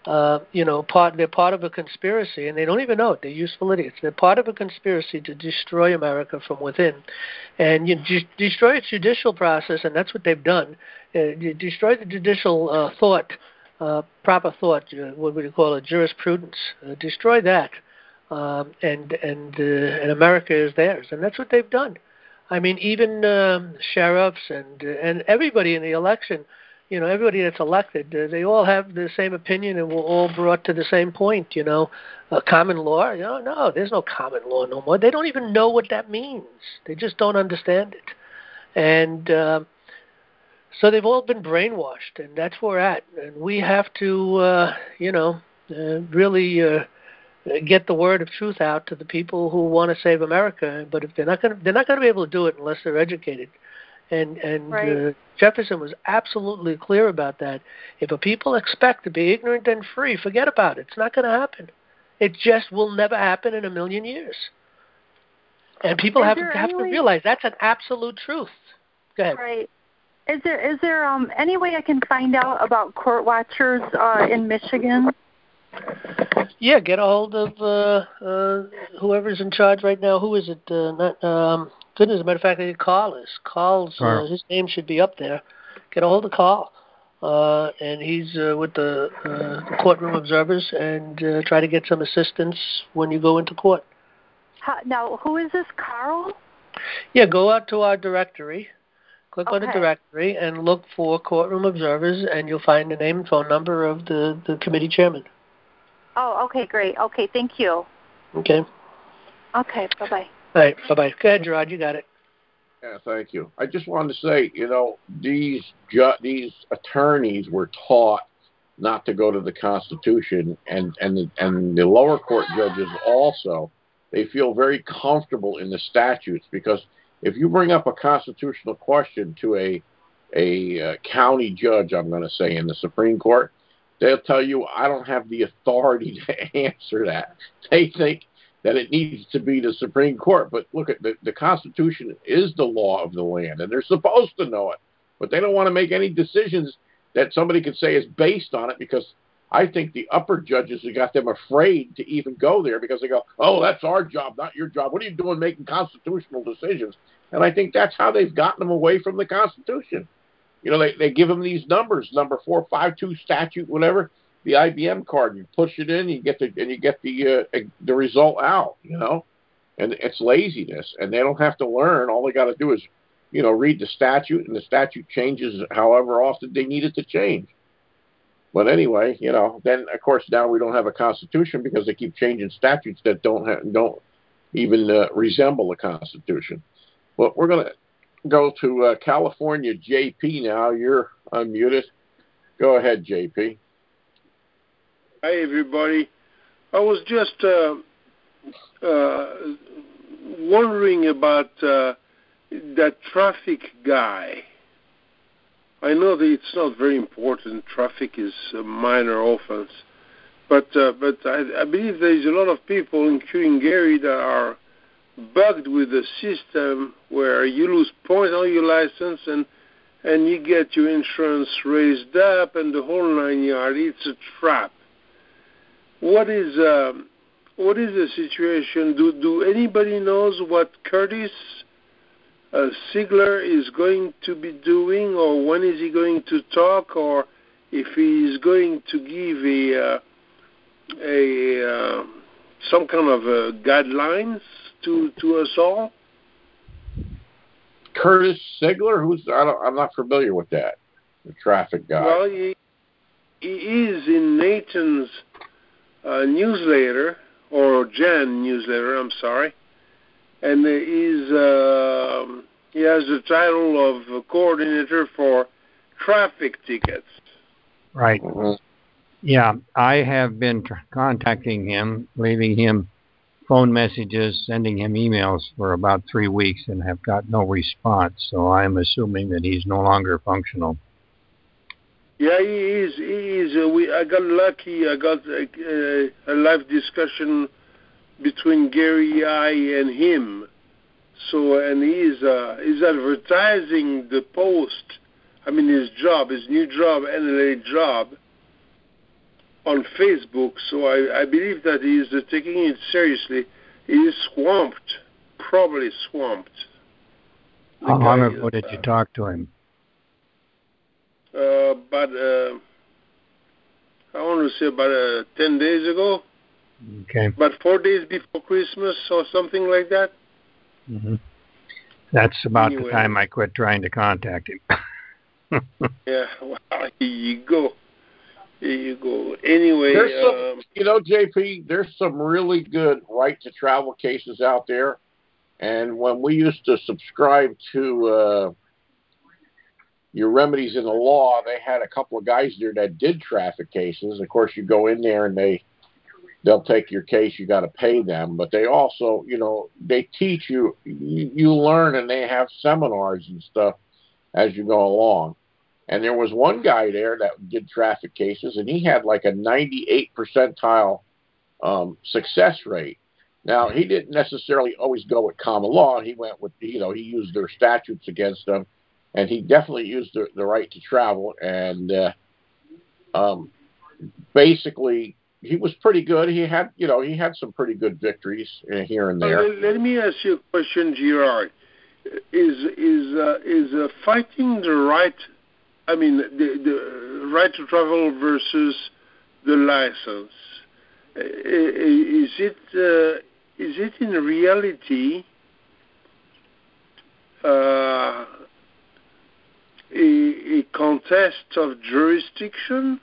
uh, you know, part they're part of a conspiracy, and they don't even know it. They're useful idiots. They're part of a conspiracy to destroy America from within, and you de- destroy its judicial process, and that's what they've done. Uh, you destroy the judicial uh, thought, uh, proper thought, uh, what would you call it, jurisprudence. Uh, destroy that, um, and and uh, and America is theirs, and that's what they've done. I mean, even um, sheriffs and uh, and everybody in the election. You know, everybody that's elected, uh, they all have the same opinion and we're all brought to the same point, you know. Uh, common law, you know, no, there's no common law no more. They don't even know what that means. They just don't understand it. And uh, so they've all been brainwashed, and that's where we're at. And we have to, uh, you know, uh, really uh, get the word of truth out to the people who want to save America. But if they're not going to, they're not going to be able to do it unless they're educated. And and right. uh, Jefferson was absolutely clear about that. If a people expect to be ignorant and free, forget about it. It's not going to happen. It just will never happen in a million years. And people is have, have to way, realize that's an absolute truth. Go ahead. Right. Is there is there um, any way I can find out about court watchers uh, in Michigan? Yeah, get a hold of uh, uh, whoever's in charge right now. Who is it? Uh, not, um, goodness, as a matter of fact, I think Carl is. Carl's, uh, his name should be up there. Get a hold of Carl. Uh, and he's uh, with the, uh, the courtroom observers and uh, try to get some assistance when you go into court. How, now, who is this, Carl? Yeah, go out to our directory. Click okay. on the directory and look for courtroom observers, and you'll find the name and phone number of the, the committee chairman. Oh, okay, great. Okay, thank you. Okay. Okay, bye-bye. All right, bye-bye. Go ahead, Gerard, you got it. Yeah, thank you. I just wanted to say, you know, these ju- these attorneys were taught not to go to the Constitution, and, and, the, and the lower court judges also, they feel very comfortable in the statutes, because if you bring up a constitutional question to a, a uh, county judge, I'm going to say, in the Supreme Court, they'll tell you, I don't have the authority to answer that. They think that it needs to be the Supreme Court. But look, at the, the Constitution is the law of the land, and they're supposed to know it. But they don't want to make any decisions that somebody could say is based on it, because I think the upper judges have got them afraid to even go there, because they go, oh, that's our job, not your job. What are you doing making constitutional decisions? And I think that's how they've gotten them away from the Constitution. You know, they, they give them these numbers, number four five two statute, whatever, the I B M card. You push it in, you get the and you get the uh, the result out. You know, and it's laziness, and they don't have to learn. All they got to do is, you know, read the statute, and the statute changes however often they need it to change. But anyway, you know, then of course now we don't have a constitution because they keep changing statutes that don't have, don't even uh, resemble the Constitution. But we're gonna go to uh, California, J P now. You're unmuted. Go ahead, J P. Hi, everybody. I was just uh, uh, wondering about uh, that traffic guy. I know that it's not very important. Traffic is a minor offense. But uh, but I, I believe there's a lot of people, including Gary, that are bugged with the system where you lose points on your license and and you get your insurance raised up and the whole nine yards. It's a trap. What is uh, what is the situation? Do do anybody knows what Curtis uh, Sigler is going to be doing, or when is he going to talk, or if he is going to give a uh, a uh, some kind of uh, guidelines to to us all? Curtis Sigler, who's I don't, I'm not familiar with that. The traffic guy. Well, he he is in Nathan's uh, newsletter, or Jan newsletter. I'm sorry, and he's uh, he has the title of coordinator for traffic tickets. Right. Mm-hmm. Yeah, I have been tr- contacting him, leaving him phone messages, sending him emails for about three weeks and have got no response. So I'm assuming that he's no longer functional. Yeah, he is. He is. Uh, we, I got lucky. I got a, a live discussion between Gary I and him. So, and he's uh, he's advertising the post. I mean, his job, his new job, N L A job. on Facebook, so I, I believe that he is uh, taking it seriously. He is swamped, probably swamped. The How long guy ago is, did you talk to him? Uh, but uh, I want to say about uh, ten days ago. Okay. About four days before Christmas or something like that. Mm-hmm. That's about Anyway. the time I quit trying to contact him. Yeah, well, here you go. Here you go. Anyway, there's some, um, you know, J P, there's some really good right to travel cases out there. And when we used to subscribe to uh, your remedies in the law, they had a couple of guys there that did traffic cases. Of course, you go in there and they they'll take your case. You got to pay them, but they also, you know, they teach you, you, you learn, and they have seminars and stuff as you go along. And there was one guy there that did traffic cases, and he had like a ninety-eight percentile um, success rate. Now, he didn't necessarily always go with common law. He went with, you know, he used their statutes against them, and he definitely used the, the right to travel. And uh, um, basically, he was pretty good. He had, you know, he had some pretty good victories uh, here and there. let, let me ask you a question, Gerard. Is is uh, is uh, fighting the right? I mean, the, the right to travel versus the license. Is it uh, is it in reality uh, a, a contest of jurisdiction?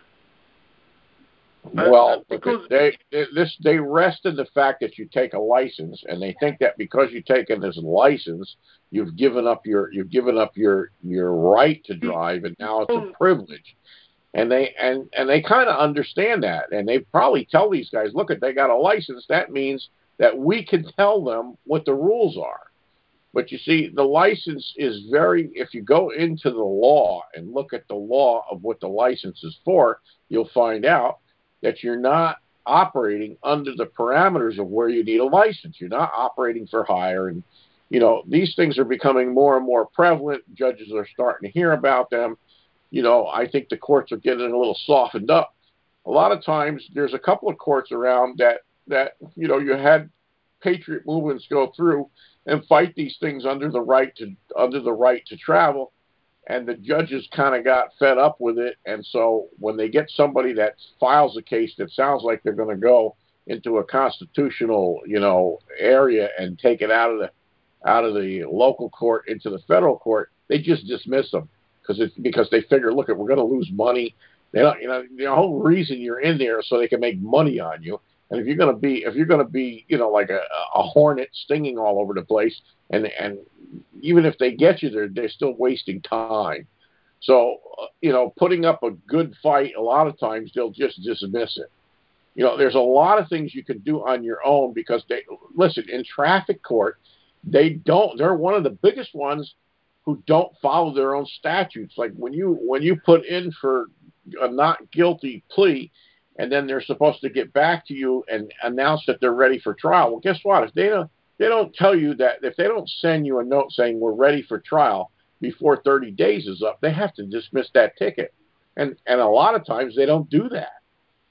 Well, uh, because they, they this they rest in the fact that you take a license, and they think that because you take this license, you've given up your you've given up your your right to drive, and now it's a privilege. And they and, and they kind of understand that, and they probably tell these guys, look, if they got a license, that means that we can tell them what the rules are. But you see, the license is very, if you go into the law and look at the law of what the license is for, you'll find out that you're not operating under the parameters of where you need a license. You're not operating for hire. And, you know, these things are becoming more and more prevalent. Judges are starting to hear about them. You know, I think the courts are getting a little softened up. A lot of times there's a couple of courts around that, that you know, you had patriot movements go through and fight these things under the right to under the right to travel, and the judges kind of got fed up with it. And so when they get somebody that files a case that sounds like they're going to go into a constitutional, you know, area and take it out of the out of the local court into the federal court, they just dismiss them. Because it's because they figure, look, we're going to lose money. They don't, you know, the whole reason you're in there is so they can make money on you. And if you're going to be, if you're going to be, you know, like a, a hornet stinging all over the place, and and even if they get you there, they're still wasting time. So, uh, you know, putting up a good fight, a lot of times they'll just dismiss it. You know, there's a lot of things you can do on your own because they listen in traffic court. They don't. They're one of the biggest ones who don't follow their own statutes. Like when you when you put in for a not guilty plea, and then they're supposed to get back to you and announce that they're ready for trial. Well, guess what? If they don't they don't tell you that, if they don't send you a note saying we're ready for trial before thirty days is up, they have to dismiss that ticket. And and a lot of times they don't do that.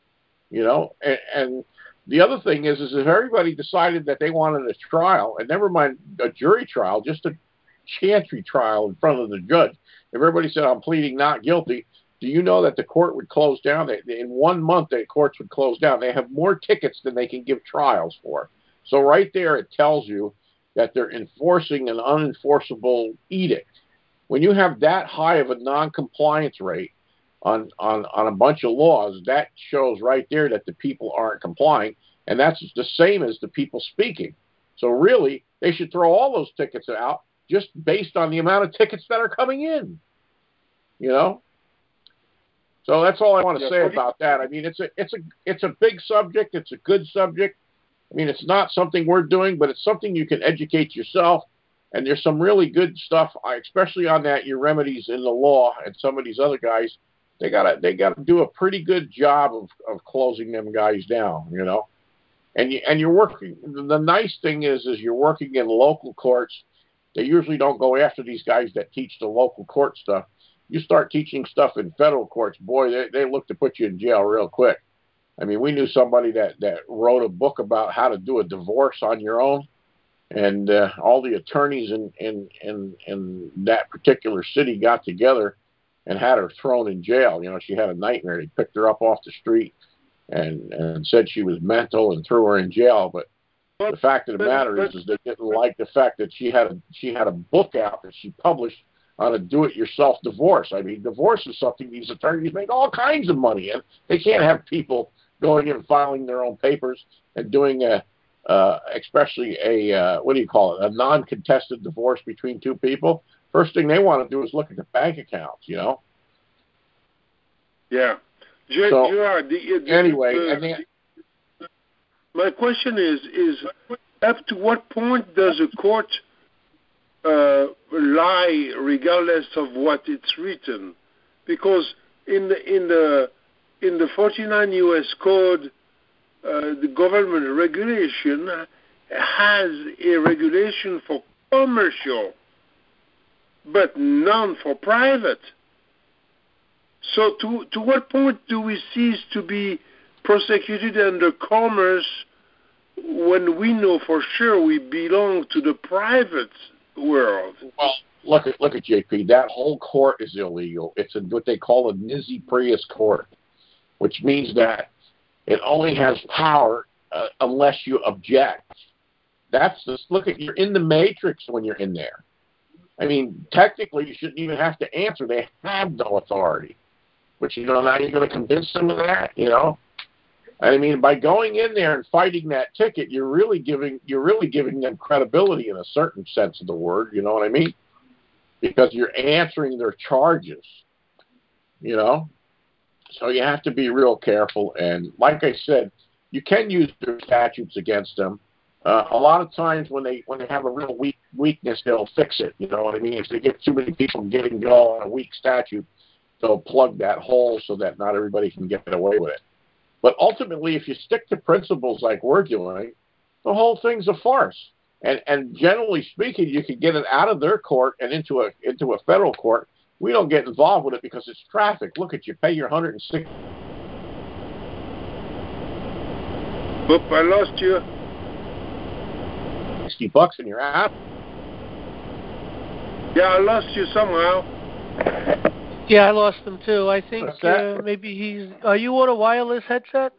You know, and, and the other thing is, is if everybody decided that they wanted a trial, and never mind a jury trial, just a chantry trial in front of the judge. If everybody said, I'm pleading not guilty, do you know that the court would close down? They, in one month, the courts would close down. They have more tickets than they can give trials for. So right there, it tells you that they're enforcing an unenforceable edict. When you have that high of a non-compliance rate on, on, on a bunch of laws, that shows right there that the people aren't complying, and that's the same as the people speaking. So really, they should throw all those tickets out just based on the amount of tickets that are coming in, you know. So that's all I want to yeah, say about that. I mean, it's a it's a it's a big subject. It's a good subject. I mean, it's not something we're doing, but it's something you can educate yourself. And there's some really good stuff, especially on that your remedies in the law, and some of these other guys. They gotta they gotta do a pretty good job of, of closing them guys down, you know. And you and you're working. The nice thing is, is you're working in local courts. They usually don't go after these guys that teach the local court stuff. You start teaching stuff in federal courts, boy, they, they look to put you in jail real quick. I mean, we knew somebody that, that wrote a book about how to do a divorce on your own. And uh, all the attorneys in, in, in, in that particular city got together and had her thrown in jail. You know, she had a nightmare. They picked her up off the street and, and said she was mental and threw her in jail. But the fact of the matter is, is they didn't like the fact that she had a, she had a book out that she published on a do-it-yourself divorce. I mean, divorce is something these attorneys make all kinds of money in. They can't have people going in and filing their own papers and doing a, uh, especially a, uh, what do you call it, a non-contested divorce between two people. First thing they want to do is look at the bank accounts, you know? Yeah. Ger- so, Gerard, the, the, anyway, the, and then, my question is, is up to what point does a court uh, lie regardless of what it's written? Because in the, in the, in the forty-nine U S Code, uh, the government regulation has a regulation for commercial, but none for private. So to, to what point do we cease to be prosecuted under commerce when we know for sure we belong to the private world? Well, look at look at J P. That whole court is illegal. It's a, what they call a nisi prius court, which means that it only has power uh, unless you object. That's just, look at, you're in the matrix when you're in there. I mean, technically, you shouldn't even have to answer. They have no authority. But, you know, now you're going to convince them of that, you know? I mean, by going in there and fighting that ticket, you're really giving you're really giving them credibility in a certain sense of the word, you know what I mean? Because you're answering their charges, you know? So you have to be real careful. And like I said, you can use their statutes against them. Uh, a lot of times when they when they have a real weak weakness, they'll fix it. You know what I mean? If they get too many people getting go on a weak statute, they'll plug that hole so that not everybody can get away with it. But ultimately, if you stick to principles like we're doing, the whole thing's a farce. And and generally speaking, you can get it out of their court and into a into a federal court. We don't get involved with it because it's traffic. Look at you, pay your one hundred sixty. Oop, I lost you. Sixty bucks and you're out. Yeah, I lost you somehow. Yeah, I lost him too. I think uh, maybe he's. Are you on a wireless headset?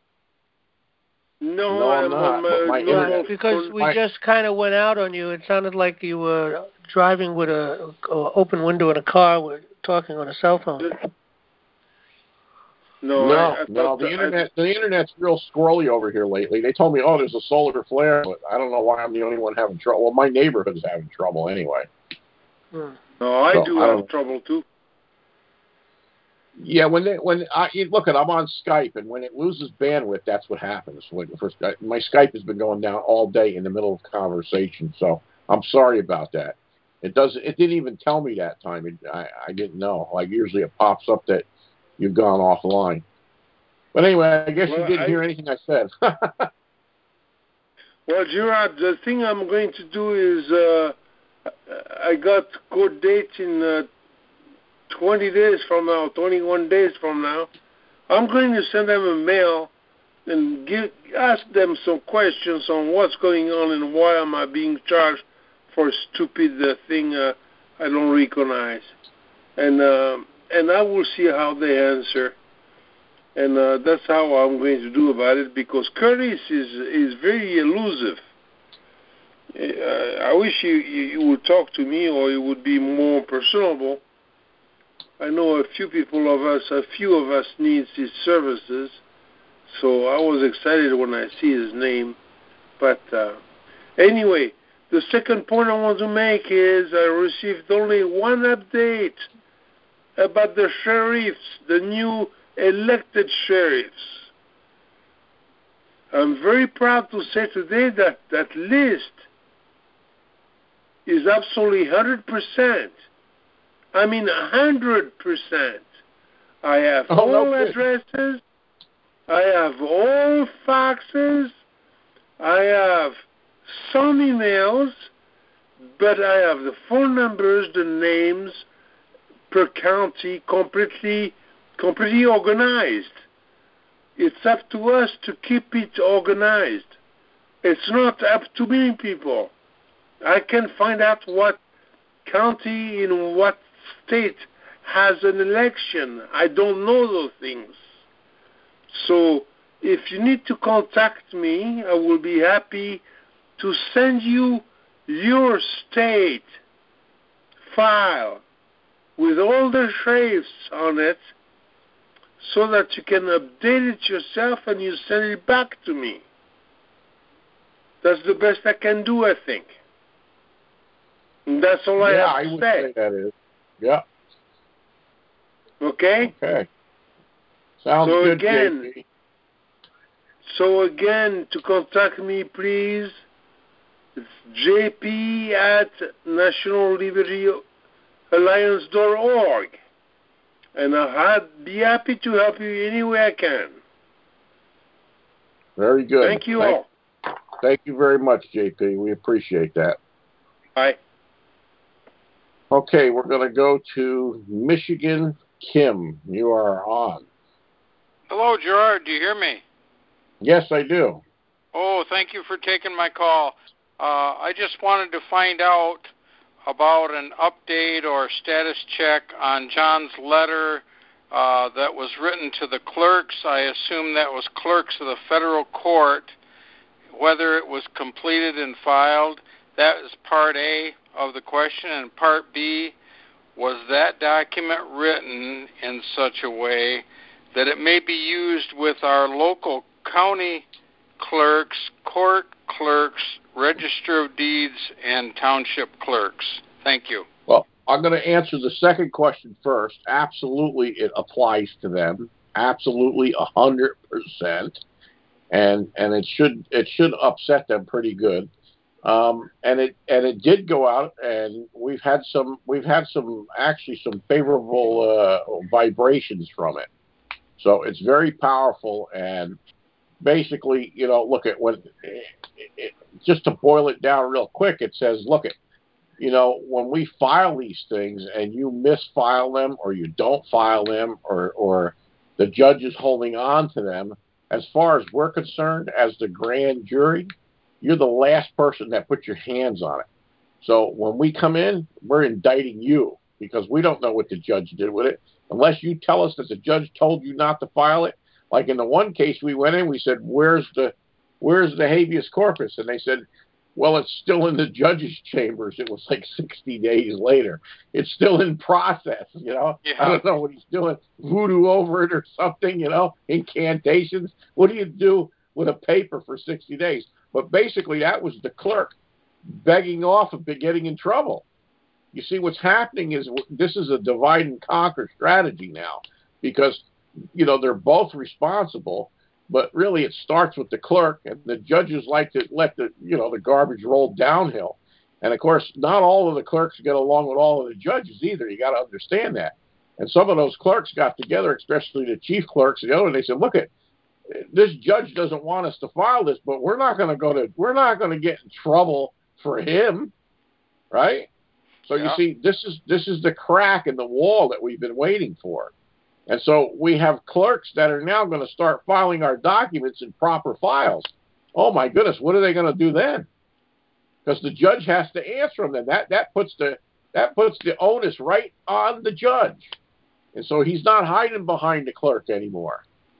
No, no I'm not, on my, my normal yeah, because we my, just kind of went out on you. It sounded like you were driving with a, a open window in a car, with talking on a cell phone. No, no, I, I no. The I, internet, the internet's real squirrely over here lately. They told me, oh, there's a solar flare, but I don't know why I'm the only one having trouble. Well, my neighborhood's having trouble anyway. Hmm. No, I so, do I have trouble too. Yeah, when they when I look at I'm on Skype, and when it loses bandwidth, that's what happens. When first, my Skype has been going down all day in the middle of conversation, so I'm sorry about that. It doesn't. It didn't even tell me that time. It, I I didn't know. Like usually, it pops up that you've gone offline. But anyway, I guess well, you didn't I, hear anything I said. Well, Gerard, the thing I'm going to do is uh, I got court date in uh, twenty days from now, twenty-one days from now. I'm going to send them a mail and give, ask them some questions on what's going on and why am I being charged for a stupid uh, thing uh, I don't recognize. And uh, and I will see how they answer. And uh, that's how I'm going to do about it, because Curtis is is very elusive. Uh, I wish you, you would talk to me, or you would be more personable. I know a few people of us, a few of us needs his services, so I was excited when I see his name. But uh, anyway, the second point I want to make is I received only one update about the sheriffs, the new elected sheriffs. I'm very proud to say today that that list is absolutely one hundred percent. I mean one hundred percent. I have oh, all no addresses. I have all faxes. I have some emails, but I have the phone numbers, the names per county, completely completely organized. It's up to us to keep it organized. It's not up to me, people. I can find out what county in what state has an election. I don't know those things. So if you need to contact me, I will be happy to send you your state file with all the sheriffs on it so that you can update it yourself and you send it back to me. That's the best I can do, I think. And that's all I yeah, have I to would say. say that is. Yeah. Okay? Okay. Sounds so good, again, J P. So again, to contact me, please, it's J P at National Liberty Alliance dot org. And I'll be happy to help you any way I can. Very good. Thank you Thank, all. Thank you very much, J P. We appreciate that. Bye. Okay, we're going to go to Michigan. Kim, you are on. Hello, Gerard. Do you hear me? Yes, I do. Oh, thank you for taking my call. Uh, I just wanted to find out about an update or status check on John's letter uh, that was written to the clerks. I assume that was clerks of the federal court, whether it was completed and filed. That is part A of the question. And part B, was that document written in such a way that it may be used with our local county clerks, court clerks, register of deeds, and township clerks? Thank you. Well, I'm going to answer the second question first. Absolutely, it applies to them. Absolutely, a hundred percent, and and it should it should upset them pretty good. Um, and it and it did go out, and we've had some we've had some actually some favorable uh, vibrations from it. So it's very powerful, and basically, you know, look at when it, it, just to boil it down real quick, it says, look at, you know, when we file these things and you misfile them or you don't file them or or the judge is holding on to them, as far as we're concerned, as the grand jury, you're the last person that put your hands on it. So when we come in, we're indicting you because we don't know what the judge did with it. Unless you tell us that the judge told you not to file it. Like in the one case we went in, we said, where's the where's the habeas corpus? And they said, well, it's still in the judge's chambers. It was like sixty days later. It's still in process, you know. Yeah. I don't know what he's doing, voodoo over it or something, you know, incantations. What do you do with a paper for sixty days? But basically that was the clerk begging off of getting in trouble. You see, what's happening is this is a divide and conquer strategy now because, you know, they're both responsible, but really it starts with the clerk, and the judges like to let the, you know, the garbage roll downhill. And, of course, not all of the clerks get along with all of the judges either. You got to understand that. And some of those clerks got together, especially the chief clerks and the other, and they said, look, at this judge doesn't want us to file this, but we're not going to go to, we're not going to get in trouble for him, right? So yeah. you see, this is this is the crack in the wall that we've been waiting for. And so we have clerks that are now going to start filing our documents in proper files. Oh my goodness, what are they going to do then? Because the judge has to answer them. Then that that puts the that puts the onus right on the judge. And so he's not hiding behind the clerk anymore.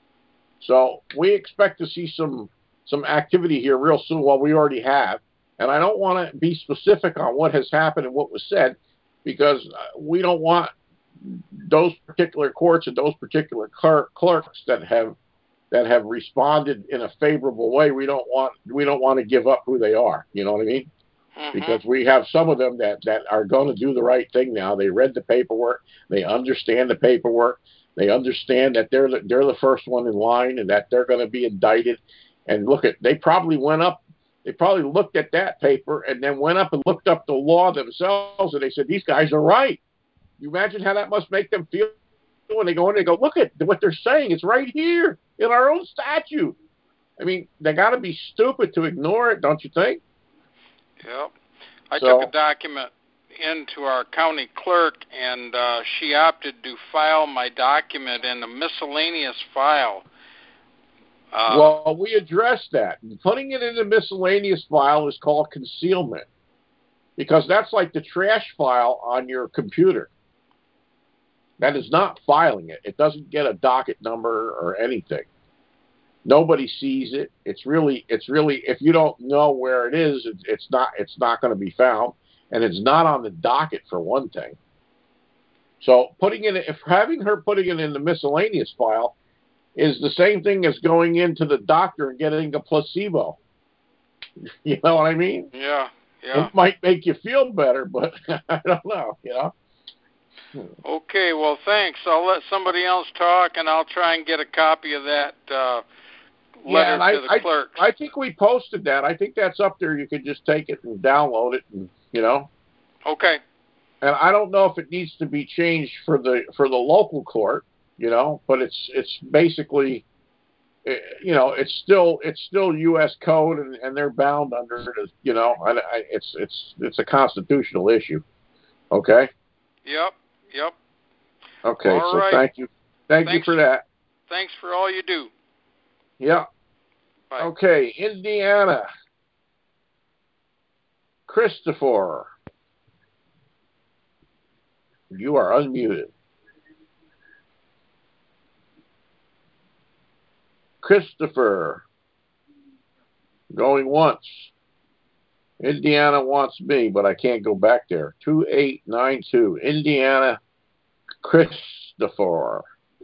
So we expect to see some some activity here real soon. Well, we already have. And I don't want to be specific on what has happened and what was said because we don't want those particular courts and those particular cler- clerks that have that have responded in a favorable way. We don't want we don't want to give up who they are. You know what I mean? Mm-hmm. Because we have some of them that, that are going to do the right thing now. They read the paperwork. They understand the paperwork. They understand that they're the, they're the first one in line and that they're going to be indicted. And look at they probably went up. They probably looked at that paper and then went up and looked up the law themselves, and they said, these guys are right. You imagine how that must make them feel when they go in and they go, look at what they're saying. It's right here in our own statute. I mean, they got to be stupid to ignore it, don't you think? Yep. I so, took a document into our county clerk, and uh, she opted to file my document in a miscellaneous file. Uh, well, we addressed that. Putting it in the miscellaneous file is called concealment, because that's like the trash file on your computer. That is not filing it. It doesn't get a docket number or anything. Nobody sees it. It's really, it's really, if you don't know where it is, it's, it's not, it's not going to be found, and it's not on the docket for one thing. So putting it, if having her putting it in the miscellaneous file is the same thing as going into the doctor and getting a placebo. You know what I mean? Yeah, yeah. It might make you feel better, but I don't know, you know? Okay, well, thanks. I'll let somebody else talk, and I'll try and get a copy of that uh, letter yeah, and I, to the I, clerk. I think we posted that. I think that's up there. You could just take it and download it, and you know? Okay. And I don't know if it needs to be changed for the for the local court, you know, but it's it's basically, you know, it's still it's still U S code, and, and they're bound under it, you know. I, I, it's it's it's a constitutional issue. Okay. Yep. Yep. Okay. All so right. thank you, thank thanks, you for that. Thanks for all you do. Yeah. Bye. Okay, Indiana. Christopher. You are unmuted. Christopher. Going once. Indiana wants me, but I can't go back there. two eight nine two. Indiana Christopher.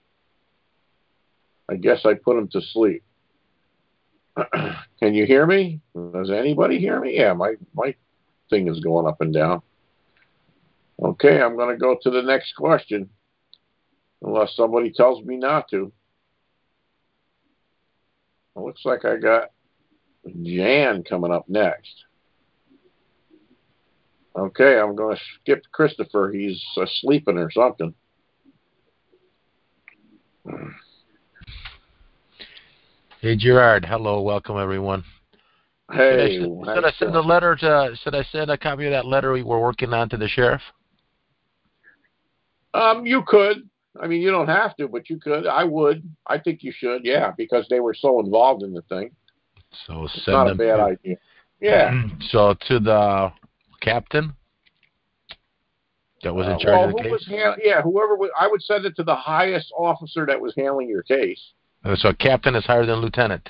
I guess I put him to sleep. Can you hear me? Does anybody hear me? Yeah, my, my thing is going up and down. Okay, I'm going to go to the next question, unless somebody tells me not to. It looks like I got Jan coming up next. Okay, I'm going to skip Christopher. He's uh, sleeping or something. Hey, Gerard. Hello. Welcome, everyone. Hey. Should I, should I send a letter to, should I send a copy of that letter we were working on to the sheriff? Um, you could. I mean, you don't have to, but you could. I would. I think you should, yeah, because they were so involved in the thing. So it's send not them a bad to, idea. Yeah. So to the captain that was in charge uh, well, of the who case? Was hand- yeah, whoever was, I would send it to the highest officer that was handling your case. Uh, So a captain is higher than lieutenant.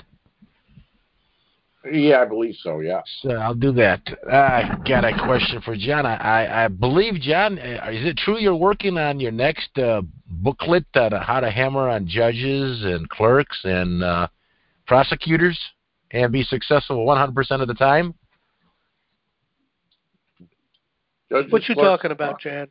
Yeah, I believe so, yeah. So I'll do that. I got a question for John. I, I believe, John, uh, is it true you're working on your next uh, booklet on how to hammer on judges and clerks and uh, prosecutors and be successful one hundred percent of the time? Judges, what you clerks, talking about, Jan?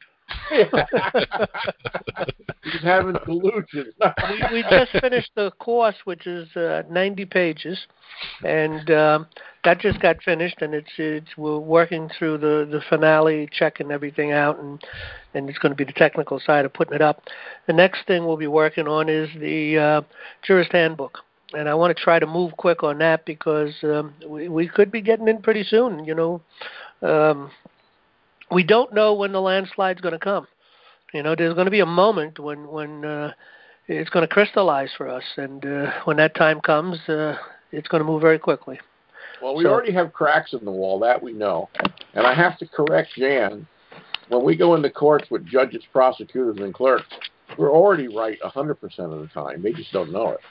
He's having delusions. we, we just finished the course, which is uh, ninety pages, and um, that just got finished. And it's it's we're working through the, the finale, checking everything out, and and it's going to be the technical side of putting it up. The next thing we'll be working on is the uh, jurist handbook, and I want to try to move quick on that because um, we we could be getting in pretty soon. You know. Um, We don't know when the landslide's going to come. You know, there's going to be a moment when when uh, it's going to crystallize for us, and uh, when that time comes, uh, it's going to move very quickly. Well, we so, already have cracks in the wall, that we know. And I have to correct Jan. When we go into courts with judges, prosecutors, and clerks, we're already right one hundred percent of the time. They just don't know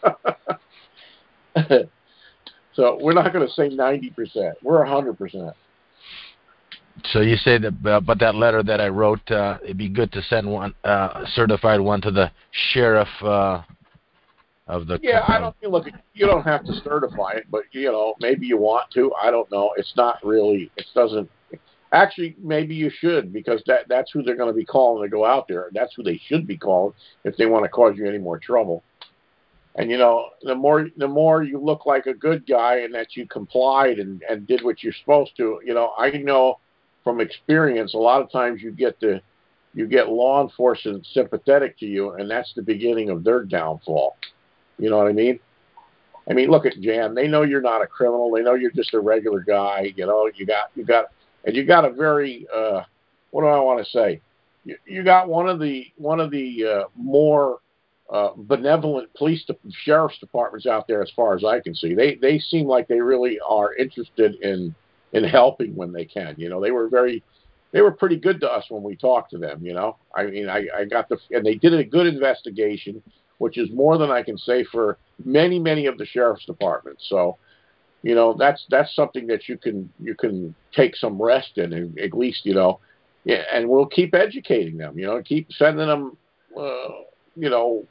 it. So we're not going to say ninety percent. We're one hundred percent. So you say that, uh, but that letter that I wrote, uh, it'd be good to send one, uh, certified one to the sheriff uh, of the. Yeah, I don't look. You don't have to certify it, but you know, maybe you want to. I don't know. It's not really. It doesn't. Actually, maybe you should, because that that's who they're going to be calling to go out there. That's who they should be calling if they want to cause you any more trouble. And you know, the more the more you look like a good guy and that you complied and, and did what you're supposed to. You know, I know. From experience, a lot of times you get the you get law enforcement sympathetic to you, and that's the beginning of their downfall. You know what I mean? I mean, look at Jan. They know you're not a criminal. They know you're just a regular guy. You know, you got you got and you got a very uh, what do I want to say? You, you got one of the one of the uh, more uh, benevolent police de- sheriff's departments out there, as far as I can see. They they seem like they really are interested in in helping when they can. You know, they were very they were pretty good to us when we talked to them. You know, I mean, I, I got the and they did a good investigation, which is more than I can say for many many of the sheriff's departments. So, you know, that's that's something that you can you can take some rest in, and at least, you know, yeah, and we'll keep educating them. You know, keep sending them. Uh, you know,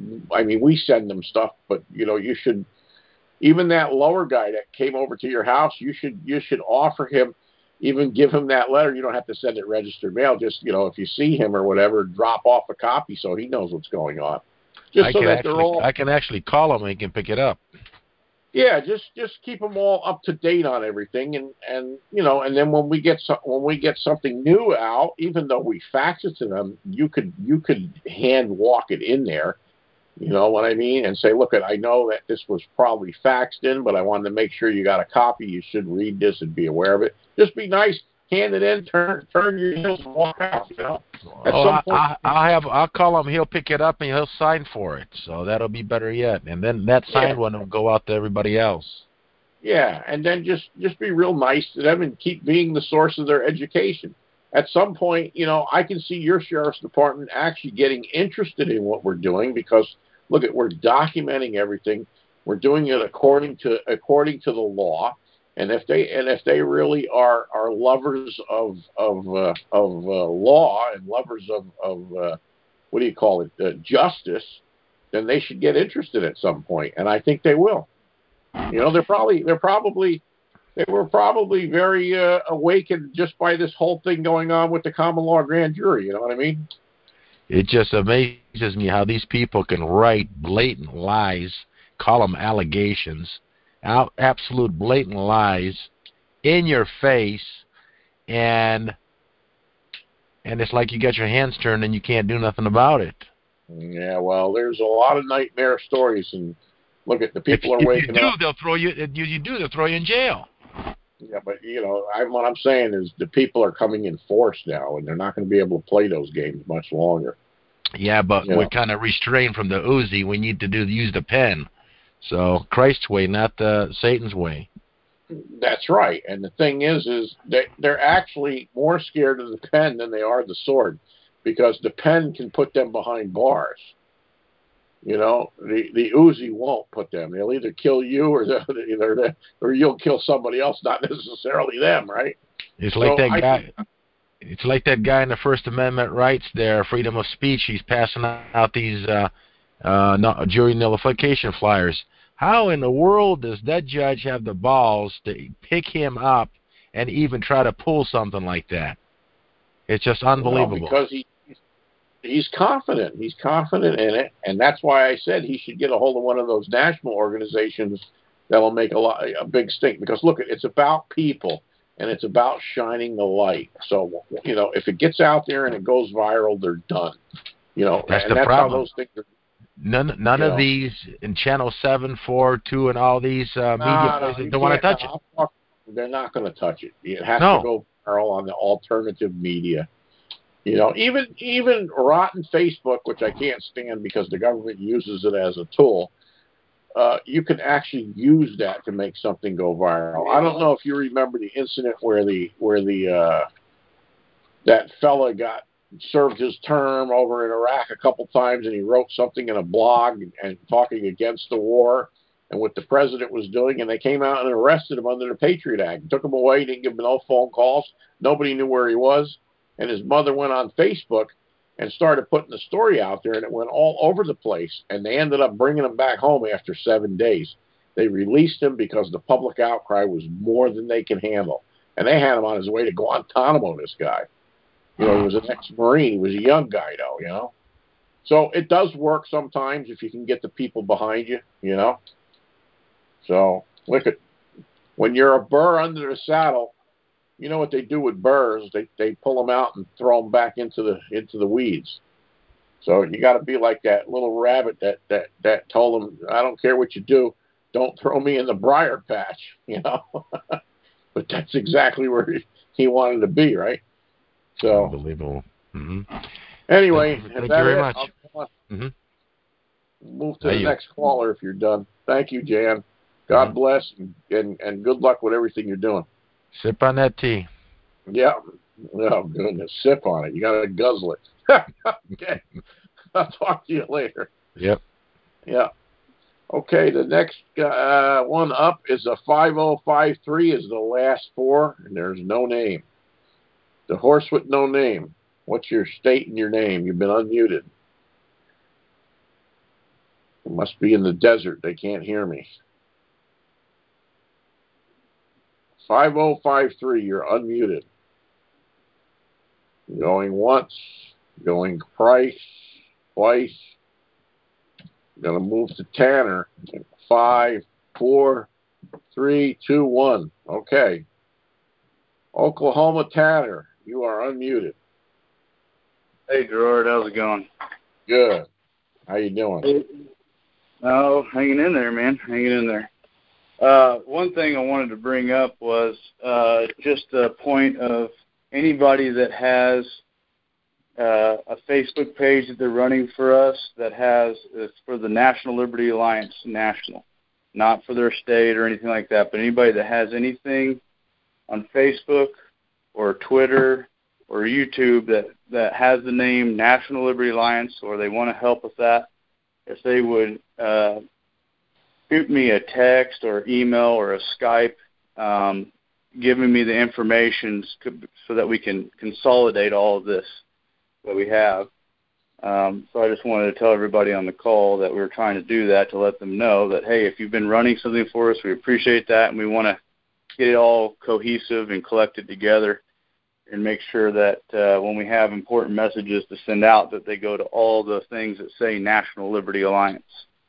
I mean, we send them stuff, but you know, you should. Even that lower guy that came over to your house, you should you should offer him, even give him that letter. You don't have to send it registered mail. Just, you know, if you see him or whatever, drop off a copy so he knows what's going on. Just I so can that actually, they're all. I can actually call him and he can pick it up. Yeah, just just keep them all up to date on everything, and, and you know, and then when we get some, when we get something new out, even though we fax it to them, you could you could hand walk it in there, you know what I mean, and say, look, I know that this was probably faxed in, but I wanted to make sure you got a copy. You should read this and be aware of it. Just be nice, hand it in, turn turn your heels, and walk out. You know. At Oh, some I, point, I, I'll have I'll call him. He'll pick it up and he'll sign for it. So that'll be better yet. And then that signed Yeah. one will go out to everybody else. Yeah, and then just, just be real nice to them and keep being the source of their education. At some point, you know, I can see your sheriff's department actually getting interested in what we're doing because, look, at we're documenting everything. We're doing it according to according to the law, and if they and if they really are are lovers of of uh, of uh, law and lovers of of uh, what do you call it, uh, justice, then they should get interested at some point, and I think they will. You know, they're probably they're probably they were probably very uh, awakened just by this whole thing going on with the common law grand jury. You know what I mean? It just amazes me how these people can write blatant lies, call them allegations, out absolute blatant lies in your face, and and it's like you got your hands turned and you can't do nothing about it. Yeah, well, there's a lot of nightmare stories, and look at the people if, are if waking you do, up. They'll throw you. If you, you do, they'll throw you in jail. Yeah, but you know, I, what I'm saying is the people are coming in force now, and they're not going to be able to play those games much longer. Yeah, but You we're know. kind of restrained from the Uzi. We need to do use the pen. So Christ's way, not uh, Satan's way. That's right. And the thing is, is they they're actually more scared of the pen than they are the sword, because the pen can put them behind bars. You know, the the Uzi won't put them. They'll either kill you or either or you'll kill somebody else, not necessarily them, right? It's like so that I guy. think, It's like that guy in the First Amendment rights there, freedom of speech. He's passing out these uh, uh, no, jury nullification flyers. How in the world does that judge have the balls to pick him up and even try to pull something like that? It's just unbelievable. Well, because he he's confident. He's confident in it, and that's why I said he should get a hold of one of those national organizations that'll make a lot a big stink. Because look, it's about people. And it's about shining the light. So, you know, if it gets out there and it goes viral, they're done. You know, that's and the that's problem. how those things are. None, none of know. these in Channel seven, four, two, and all these uh, media no, places no, don't want to touch no, it. They're not going to touch it. It has no. to go viral on the alternative media. You know, even even rotten Facebook, which I can't stand because the government uses it as a tool. Uh, you can actually use that to make something go viral. I don't know if you remember the incident where the where the uh, that fella got served his term over in Iraq a couple times, and he wrote something in a blog and, and talking against the war and what the president was doing, and they came out and arrested him under the Patriot Act, took him away, didn't give him no phone calls, nobody knew where he was, and his mother went on Facebook and started putting the story out there, and it went all over the place, and they ended up bringing him back home after seven days. They released him because the public outcry was more than they can handle, and they had him on his way to Guantanamo, this guy. You know, he was an ex-Marine. He was a young guy, though, you know. So it does work sometimes if you can get the people behind you, you know. So, look at, when you're a burr under the saddle, you know what they do with burrs? They they pull them out and throw them back into the into the weeds. So you got to be like that little rabbit that that that told him, "I don't care what you do, don't throw me in the briar patch," you know. But that's exactly where he, he wanted to be, right? So unbelievable. Mm-hmm. Anyway, thank you, thank you very it? much. Mm-hmm. move to the next caller if you're done. Thank you, Jan. God mm-hmm. bless, and, and, and good luck with everything you're doing. Sip on that tea. Yeah. Oh, goodness. Sip on it. You got to guzzle it. Okay. I'll talk to you later. Yep. Yeah. Okay, the next uh, one up is a five oh five three is the last four, and there's no name. The horse with no name. What's your state and your name? You've been unmuted. It must be in the desert. They can't hear me. five oh five three, you're unmuted. Going once, going Price, twice. Going to move to Tanner. Five, four, three, two, one. Okay. Oklahoma Tanner, you are unmuted. Hey, Gerard, how's it going? Good. How you doing? Oh, hanging in there, man. Hanging in there. Uh, one thing I wanted to bring up was uh, just a point of anybody that has uh, a Facebook page that they're running for us that has it's for the National Liberty Alliance National, not for their state or anything like that, but anybody that has anything on Facebook or Twitter or YouTube that, that has the name National Liberty Alliance or they want to help with that, if they would uh, shoot me a text or email or a Skype um, giving me the information so that we can consolidate all of this that we have. Um, so I just wanted to tell everybody on the call that we were trying to do that to let them know that, hey, if you've been running something for us, we appreciate that, and we want to get it all cohesive and collected together and make sure that uh, when we have important messages to send out, that they go to all the things that say National Liberty Alliance.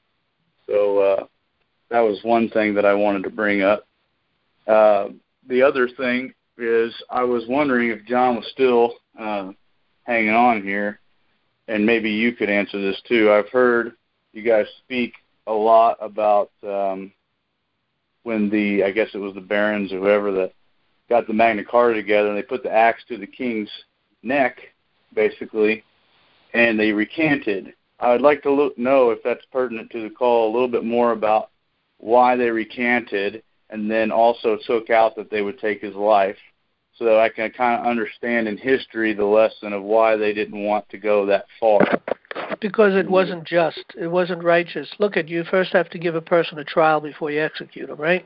So uh, that was one thing that I wanted to bring up. Uh, the other thing is I was wondering if John was still uh, hanging on here, and maybe you could answer this too. I've heard you guys speak a lot about um, when the, I guess it was the barons or whoever that got the Magna Carta together, and they put the axe to the king's neck, basically, and they recanted. I would like to look, know if that's pertinent to the call, a little bit more about why they recanted, and then also took out that they would take his life, so that I can kind of understand in history the lesson of why they didn't want to go that far. Because it wasn't just. It wasn't righteous. Look at you first have to give a person a trial before you execute them, right?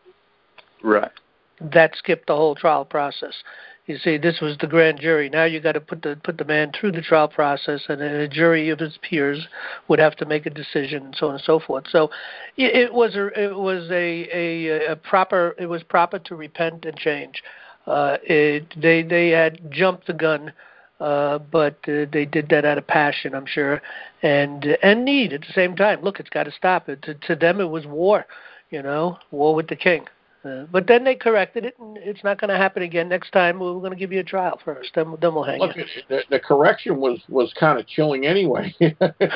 Right. That skipped the whole trial process. You see, this was the grand jury. Now you got to put the put the man through the trial process, and a jury of his peers would have to make a decision, and so on and so forth. So, it, it was a it was a, a a proper it was proper to repent and change. Uh, it, they they had jumped the gun, uh, but uh, they did that out of passion, I'm sure, and and need at the same time. Look, it's got to stop. It to, to them, it was war, you know, war with the king. Uh, but then they corrected it, and it's not going to happen again. Next time, we're going to give you a trial first. Then, then we'll hang Look, you. The, the correction was, was kind of chilling anyway. you,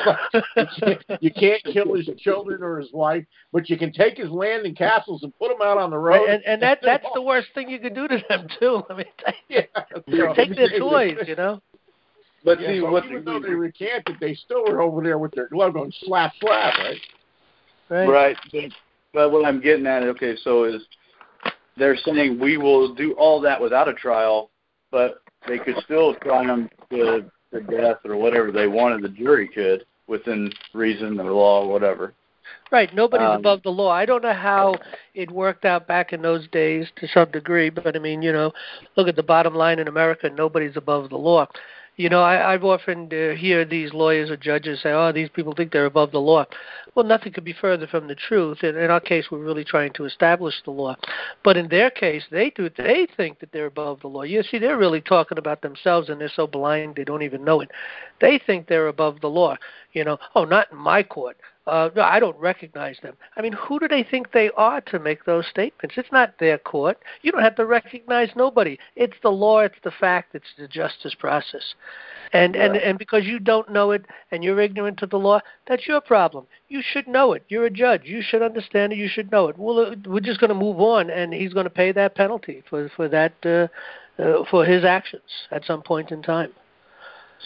can't, you can't kill his children or his wife, but you can take his land and castles and put them out on the road. Right, and and that that's the worst thing you can do to them, too. I mean, yeah, take their toys, you know. But yeah, see, so what even though they recanted, they still were over there with their glove going slap, slap, right? Right. Right. But what I'm getting at, okay, so is they're saying we will do all that without a trial, but they could still try them to, to death or whatever they wanted. The jury could, within reason or law or whatever. Right. Nobody's um, above the law. I don't know how it worked out back in those days to some degree, but, I mean, you know, look at the bottom line in America, nobody's above the law. You know, I, I've often uh, hear these lawyers or judges say, oh, these people think they're above the law. Well, nothing could be further from the truth. In, in our case, we're really trying to establish the law. But in their case, they do. They think that they're above the law. You see, they're really talking about themselves, and they're so blind they don't even know it. They think they're above the law. You know, oh, not in my court. Uh, no, I don't recognize them. I mean, who do they think they are to make those statements? It's not their court. You don't have to recognize nobody. It's the law. It's the fact. It's the justice process. And, yeah. and and because you don't know it and you're ignorant of the law, that's your problem. You should know it. You're a judge. You should understand it. You should know it. Well, we're just going to move on, and he's going to pay that penalty for for that uh, uh, for his actions at some point in time. So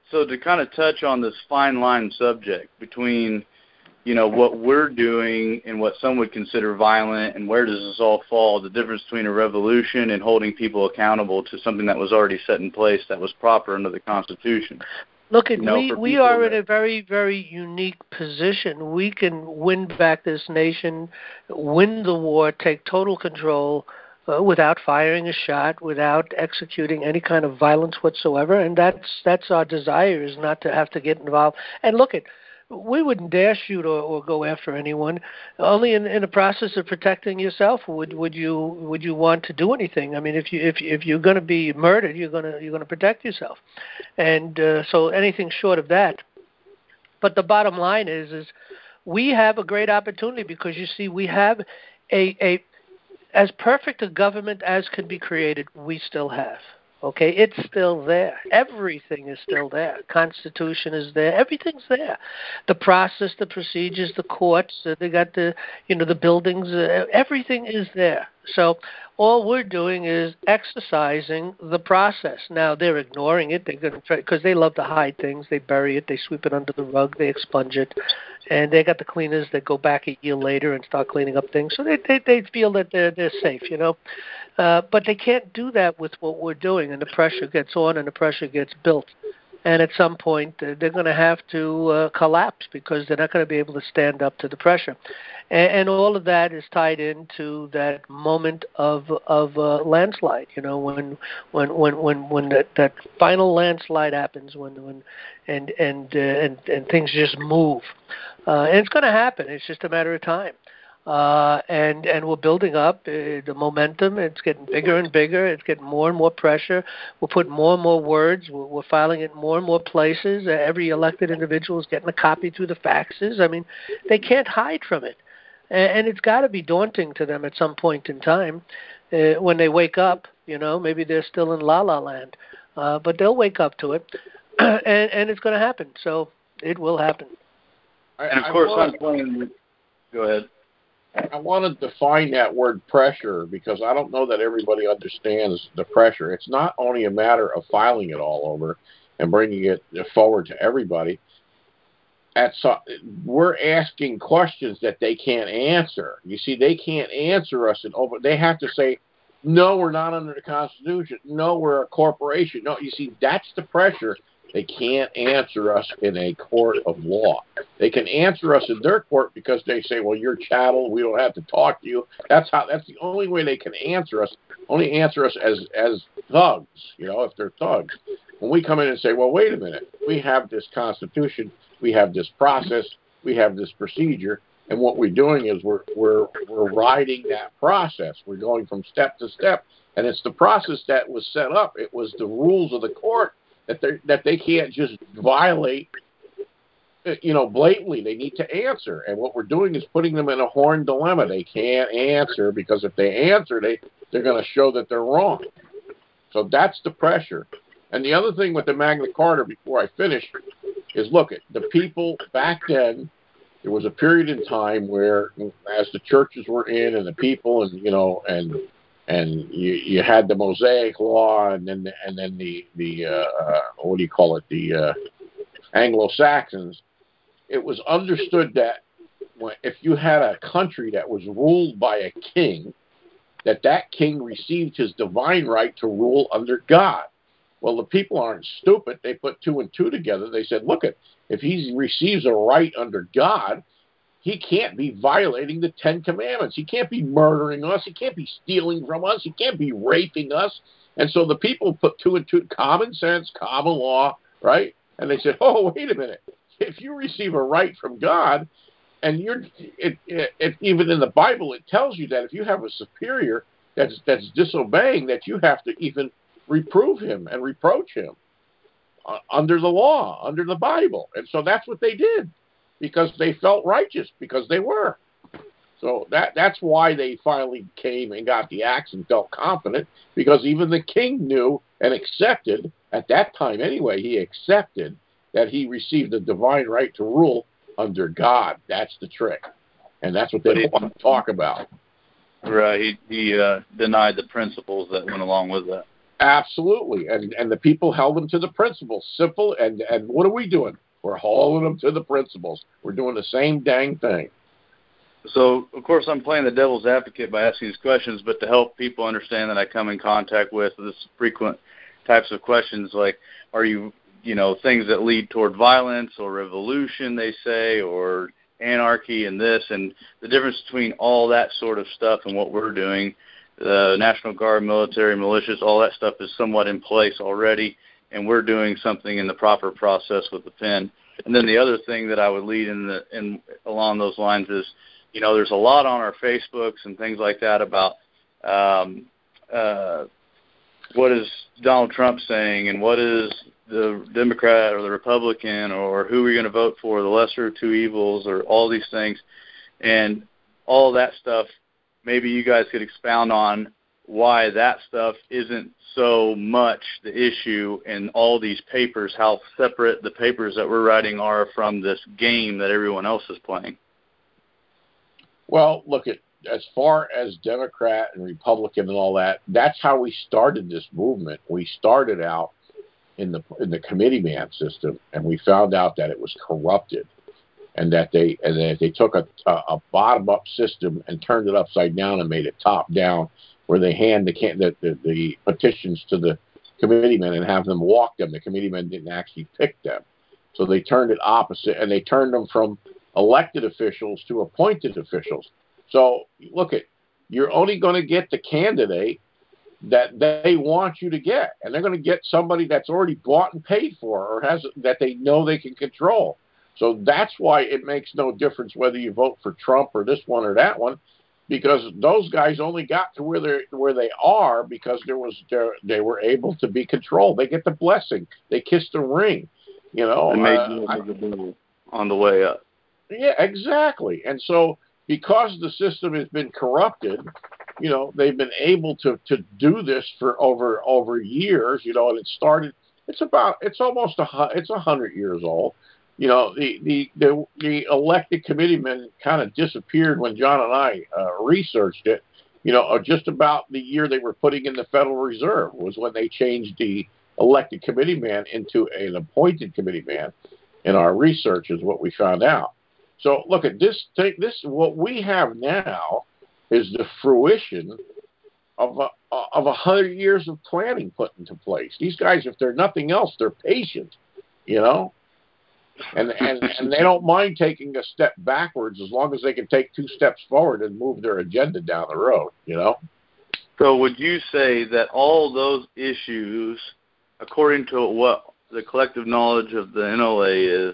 so to kind of touch on this fine line subject between, you know, what we're doing and what some would consider violent, and where does this all fall, the difference between a revolution and holding people accountable to something that was already set in place that was proper under the Constitution. Look, at, you know, we, we are in a very, very unique position. We can win back this nation, win the war, take total control uh, without firing a shot, without executing any kind of violence whatsoever, and that's that's our desire, is not to have to get involved. And look, at we wouldn't dare shoot or, or go after anyone. Only in, in the process of protecting yourself would, would you would you want to do anything. I mean, if you if if you're going to be murdered, you're going to you're going to protect yourself, and uh, so anything short of that. But the bottom line is is we have a great opportunity, because you see we have a a as perfect a government as could be created. We still have. Okay, it's still there. Everything is still there. Constitution is there. Everything's there. The process, the procedures, the courts. Uh, they got the, you know, the buildings. Uh, everything is there. So all we're doing is exercising the process. Now they're ignoring it. They're going to because they love to hide things. They bury it. They sweep it under the rug. They expunge it, and they got the cleaners that go back a year later and start cleaning up things. So they they, they feel that they're they're safe, you know. Uh, but they can't do that with what we're doing, and the pressure gets on and the pressure gets built. And at some point, uh, they're going to have to uh, collapse, because they're not going to be able to stand up to the pressure. And, and all of that is tied into that moment of of uh, landslide. You know, when when when when when that, that final landslide happens, when when and and uh, and and things just move, uh, and it's going to happen. It's just a matter of time. Uh, and and we're building up uh, the momentum. It's getting bigger and bigger. It's getting more and more pressure. We're putting more and more words. We're, we're filing it in more and more places. Uh, every elected individual is getting a copy through the faxes. I mean, they can't hide from it. And, and it's got to be daunting to them at some point in time uh, when they wake up. You know, maybe they're still in La La Land, uh, but they'll wake up to it, and, and it's going to happen. So it will happen. And of course, I'm playing. Go ahead. I want to define that word pressure, because I don't know that everybody understands the pressure. It's not only a matter of filing it all over and bringing it forward to everybody. At so, we're asking questions that they can't answer. You see, they can't answer us, and over. They have to say, no, we're not under the Constitution. No, we're a corporation. No, you see, that's the pressure. They can't answer us in a court of law. They can answer us in their court because they say, well, you're chattel. We don't have to talk to you. That's how. That's the only way they can answer us. Only answer us as as thugs, you know, if they're thugs. When we come in and say, well, wait a minute. We have this Constitution. We have this process. We have this procedure. And what we're doing is we're we're we're riding that process. We're going from step to step. And it's the process that was set up. It was the rules of the court that they that they can't just violate, you know, blatantly. They need to answer, and what we're doing is putting them in a horn dilemma. They can't answer, because if they answer, they they're going to show that they're wrong. So that's the pressure. And the other thing with the Magna Carta, before I finish, is look at the people back then. There was a period in time where, as the churches were in, and the people, and you know, and And you, you had the Mosaic Law, and then and then the the uh, uh, what do you call it, the uh, Anglo-Saxons. It was understood that when, if you had a country that was ruled by a king, that that king received his divine right to rule under God. Well, the people aren't stupid. They put two and two together. They said, look, it if he receives a right under God, he can't be violating the Ten Commandments. He can't be murdering us. He can't be stealing from us. He can't be raping us. And so the people put two and two, common sense, common law, right? And they said, oh, wait a minute. If you receive a right from God, and you're, it, it, it, even in the Bible, it tells you that if you have a superior that's that's disobeying, that you have to even reprove him and reproach him uh, under the law, under the Bible. And so that's what they did, because they felt righteous, because they were. So that that's why they finally came and got the axe and felt confident, because even the king knew and accepted, at that time anyway, he accepted that he received the divine right to rule under God. That's the trick. And that's what they he, want to talk about. Right. He, he uh, denied the principles that went along with that. Absolutely, and and the people held them to the principles. Simple, and and what are we doing? We're holding them to the principles. We're doing the same dang thing. So, of course, I'm playing the devil's advocate by asking these questions, but to help people understand that I come in contact with this frequent types of questions, like, are you, you know, things that lead toward violence or revolution, they say, or anarchy and this, and the difference between all that sort of stuff and what we're doing. The National Guard, military, militias, all that stuff is somewhat in place already, and we're doing something in the proper process with the pen. And then the other thing that I would lead in, the, in along those lines is, you know, there's a lot on our Facebooks and things like that about um, uh, what is Donald Trump saying and what is the Democrat or the Republican or who we're going to vote for, the lesser of two evils, or all these things. And all that stuff, maybe you guys could expound on why that stuff isn't so much the issue in all these papers, how separate the papers that we're writing are from this game that everyone else is playing. Well, look, at as far as Democrat and Republican and all that, that's how we started this movement. We started out in the in the committeeman system, and we found out that it was corrupted, and that they and that they took a, a, a bottom-up system and turned it upside down and made it top-down, where they hand the, the, the, the petitions to the committeemen and have them walk them. The committeemen didn't actually pick them. So they turned it opposite, and they turned them from elected officials to appointed officials. So look, at you're only going to get the candidate that they want you to get, and they're going to get somebody that's already bought and paid for, or has that they know they can control. So that's why it makes no difference whether you vote for Trump or this one or that one, because those guys only got to where they where they are because there was there, they were able to be controlled. They get the blessing. They kiss the ring. You know, and made uh, I, on the way up. Yeah, exactly. And so because the system has been corrupted, you know, they've been able to, to do this for over over years, you know, and it started, it's about, it's almost, a, it's a hundred years old. You know, the, the, the, the elected committeemen kind of disappeared when John and I uh, researched it, you know, just about the year they were putting in the Federal Reserve was when they changed the elected committeeman into an appointed committeeman. In our research is what we found out. So look at this. Take this. What we have now is the fruition of a of a hundred years of planning put into place. These guys, if they're nothing else, they're patient, you know, and and and they don't mind taking a step backwards as long as they can take two steps forward and move their agenda down the road, you know. So would you say that all those issues, according to what the collective knowledge of the N L A is,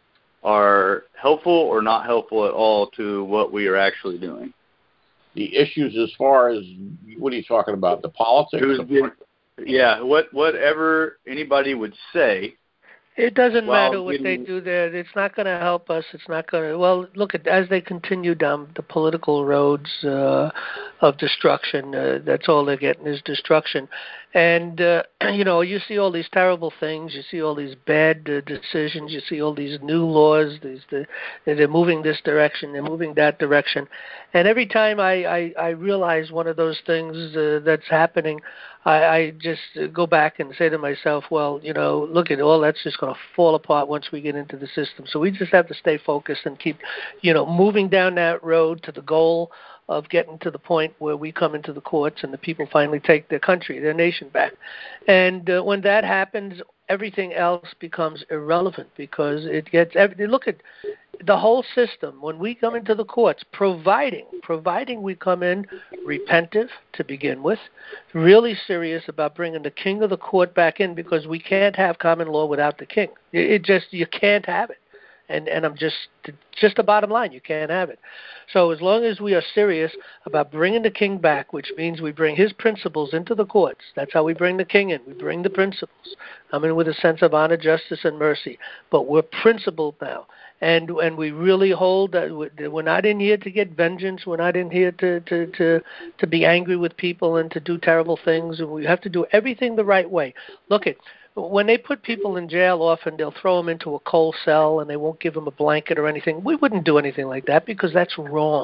are helpful or not helpful at all to what we are actually doing? The issues as far as, what are you talking about, the politics? Of, yeah, what whatever anybody would say. It doesn't well, matter what they do there. It's not going to help us. It's not going to, well, look, at as they continue down the political roads uh, of destruction, uh, that's all they're getting is destruction. And, uh, you know, you see all these terrible things. You see all these bad uh, decisions. You see all these new laws. These, the, they're moving this direction. They're moving that direction. And every time I, I, I realize one of those things uh, that's happening, I, I just go back and say to myself, well, you know, look at all that's just going to fall apart once we get into the system. So we just have to stay focused and keep, you know, moving down that road to the goal of getting to the point where we come into the courts and the people finally take their country, their nation back. And uh, when that happens, everything else becomes irrelevant because it gets, every, look at the whole system. When we come into the courts, providing, providing we come in repentive to begin with, really serious about bringing the king of the court back in because we can't have common law without the king. It, it just, you can't have it. And and I'm just just the bottom line. You can't have it. So as long as we are serious about bringing the king back, which means we bring his principles into the courts. That's how we bring the king in. We bring the principles. I mean, with a sense of honor, justice, and mercy. But we're principled now, and and we really hold that we're not in here to get vengeance. We're not in here to to to to be angry with people and to do terrible things. And we have to do everything the right way. Look at. When they put people in jail, often they'll throw them into a coal cell and they won't give them a blanket or anything. We wouldn't do anything like that because that's wrong.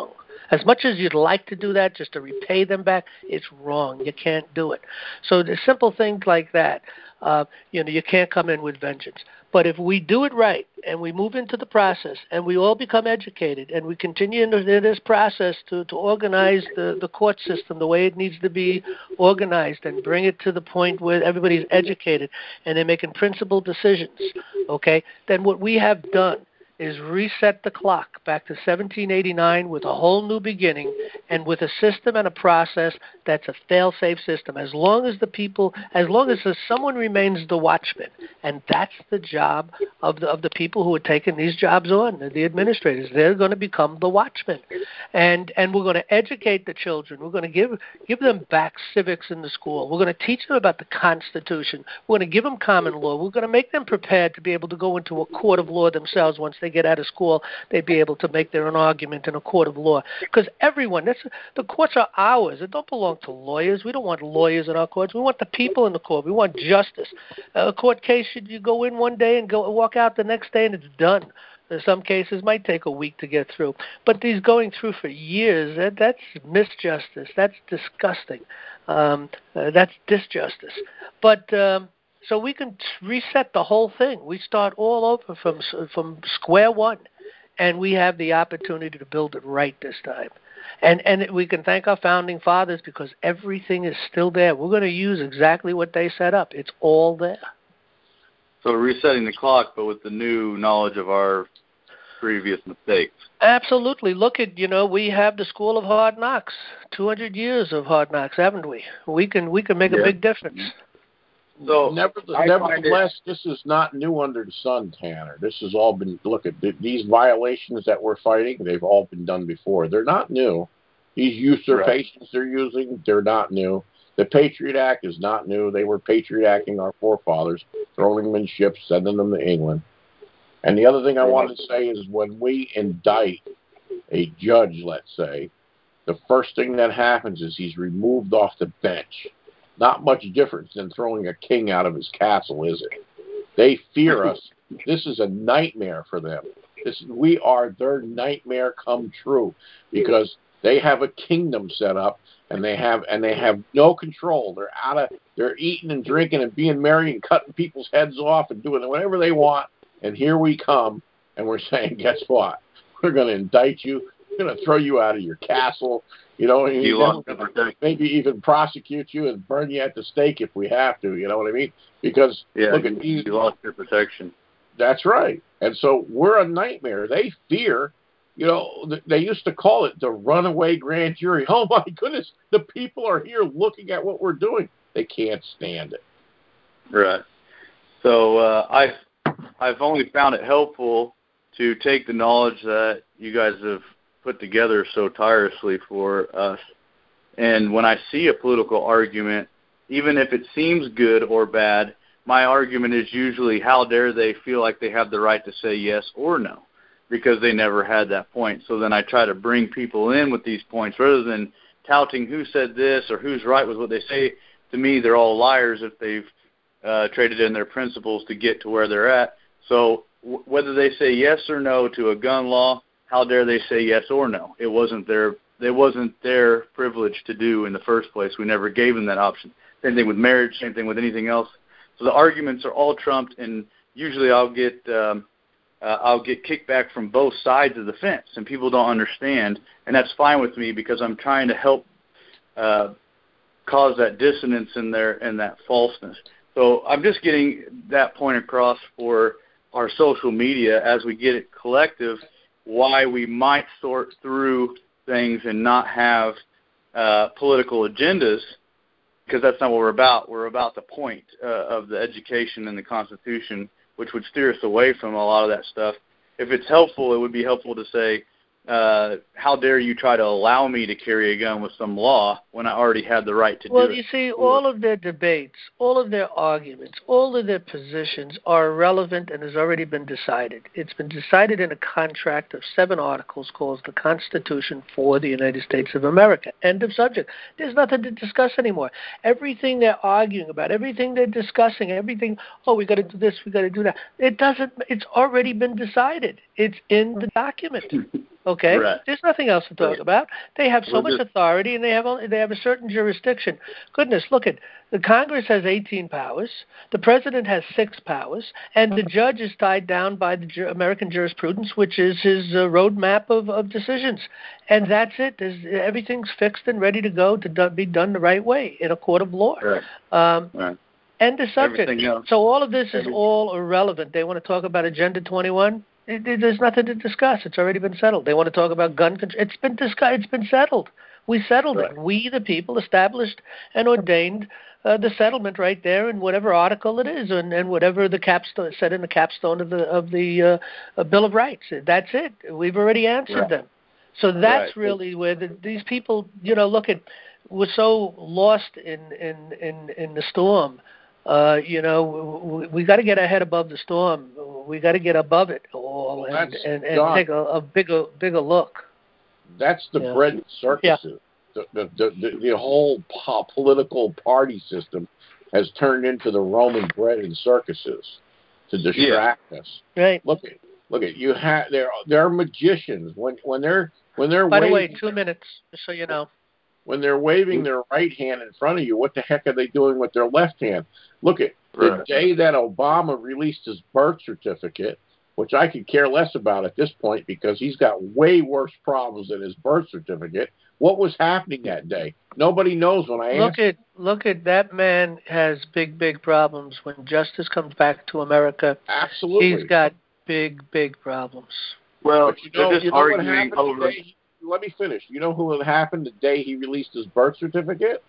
As much as you'd like to do that just to repay them back, it's wrong. You can't do it. So the simple things like that, uh, you know, you can't come in with vengeance. But if we do it right and we move into the process and we all become educated and we continue in this process to, to organize the, the court system the way it needs to be organized and bring it to the point where everybody's educated and they're making principled decisions, okay, then what we have done is reset the clock back to seventeen eighty-nine with a whole new beginning and with a system and a process that's a fail-safe system. As long as the people, as long as someone remains the watchman, and that's the job of the of the people who are taking these jobs on, the administrators. They're going to become the watchmen, and and we're going to educate the children. We're going to give give them back civics in the school. We're going to teach them about the Constitution. We're going to give them common law. We're going to make them prepared to be able to go into a court of law themselves once they get out of school. They'd be able to make their own argument in a court of law. Because everyone, that's, the courts are ours. It don't belong to lawyers. We don't want lawyers in our courts. We want the people in the court. We want justice. A court case, should you go in one day and go walk out the next day and it's done. In some cases, might take a week to get through. But these going through for years, that, that's misjustice. That's disgusting. Um, uh, that's disjustice. But um, so we can reset the whole thing. We start all over from from square one, and we have the opportunity to build it right this time. And and we can thank our founding fathers because everything is still there. We're going to use exactly what they set up. It's all there. So resetting the clock, but with the new knowledge of our previous mistakes. Absolutely. Look at, you know, we have the School of Hard Knocks, two hundred years of hard knocks, haven't we? We can we can make yeah. a big difference. So, nevertheless, nevertheless this is not new under the sun, Tanner. This has all been, look at the, these violations that we're fighting, they've all been done before. They're not new. These usurpations right. they're using, they're not new. The Patriot Act is not new. They were Patriot Acting our forefathers, throwing them in ships, sending them to England. And the other thing I wanted to say is when we indict a judge, let's say, the first thing that happens is he's removed off the bench. Not much difference than throwing a king out of his castle, is it? They fear us. This is a nightmare for them. This, we are their nightmare come true because they have a kingdom set up and they have and they have no control. They're out of they're eating and drinking and being merry and cutting people's heads off and doing whatever they want. And here we come and we're saying, guess what? We're going to indict you. We're going to throw you out of your castle. You know, you know, maybe even prosecute you and burn you at the stake if we have to. You know what I mean? Because yeah, look at these. You lost your protection. That's right. And so we're a nightmare. They fear. You know, they used to call it the runaway grand jury. Oh my goodness, the people are here looking at what we're doing. They can't stand it. Right. So uh, I've I've only found it helpful to take the knowledge that you guys have put together so tirelessly for us. And when I see a political argument, even if it seems good or bad, my argument is usually how dare they feel like they have the right to say yes or no, because they never had that point. So then I try to bring people in with these points rather than touting who said this or who's right with what they say. To me, they're all liars if they've uh, traded in their principles to get to where they're at. So w- whether they say yes or no to a gun law, how dare they say yes or no? It wasn't their it wasn't their privilege to do in the first place. We never gave them that option. Same thing with marriage, same thing with anything else. So the arguments are all trumped, and usually I'll get um, uh, I'll get kickback from both sides of the fence, and people don't understand, and that's fine with me because I'm trying to help uh, cause that dissonance in there and that falseness. So I'm just getting that point across for our social media as we get it collective, why we might sort through things and not have uh, political agendas, because that's not what we're about. We're about the point uh, of the education and the Constitution, which would steer us away from a lot of that stuff. If it's helpful, it would be helpful to say, uh, how dare you try to allow me to carry a gun with some law when I already had the right to well, do it? Well, you see, all of their debates, all of their arguments, all of their positions are irrelevant and has already been decided. It's been decided in a contract of seven articles called the Constitution for the United States of America. End of subject. There's nothing to discuss anymore. Everything they're arguing about, everything they're discussing, everything, oh, we got to do this, we got to do that. It doesn't, it's already been decided. It's in the document. Okay, right. There's nothing else to talk right. about. They have so We're much just, authority, and they have only, they have a certain jurisdiction. Goodness, look at the Congress has eighteen powers, the president has six powers, and the judge is tied down by the ju- American jurisprudence, which is his uh, roadmap of, of decisions, and that's it. There's, everything's fixed and ready to go to do, be done the right way in a court of law. right. Um, right. End of subject. So all of this is Everything. all irrelevant. They want to talk about Agenda twenty-one. It, it, there's nothing to discuss. It's already been settled. They want to talk about gun control. It's been discussed. It's been settled. We settled right. it. We, the people, established and ordained uh, the settlement right there in whatever article it is, and, and whatever the capstone said in the capstone of the of the uh, uh, Bill of Rights. That's it. We've already answered right. them. So that's right. really where the, these people, you know, look at. We're so lost in in in, in the storm. Uh, you know, we, we got to get our head above the storm. We got to get above it all well, and, and, and John, take a, a bigger bigger look. That's the yeah. bread and circuses. Yeah. The, the, the, the whole po- political party system has turned into the Roman bread and circuses to distract yeah. us. Right. Look at look at you have there there are magicians when when they're when they're by waving, the way two minutes just so you know. When they're waving their right hand in front of you, what the heck are they doing with their left hand? Look at the right. day that Obama released his birth certificate, which I could care less about at this point because he's got way worse problems than his birth certificate. What was happening that day? Nobody knows. When I look ask, at look at that man has big big problems when justice comes back to America. Absolutely, he's got big big problems. Well, but you know, just you know arguing what happened over. The day he, let me finish. You know who happened the day he released his birth certificate?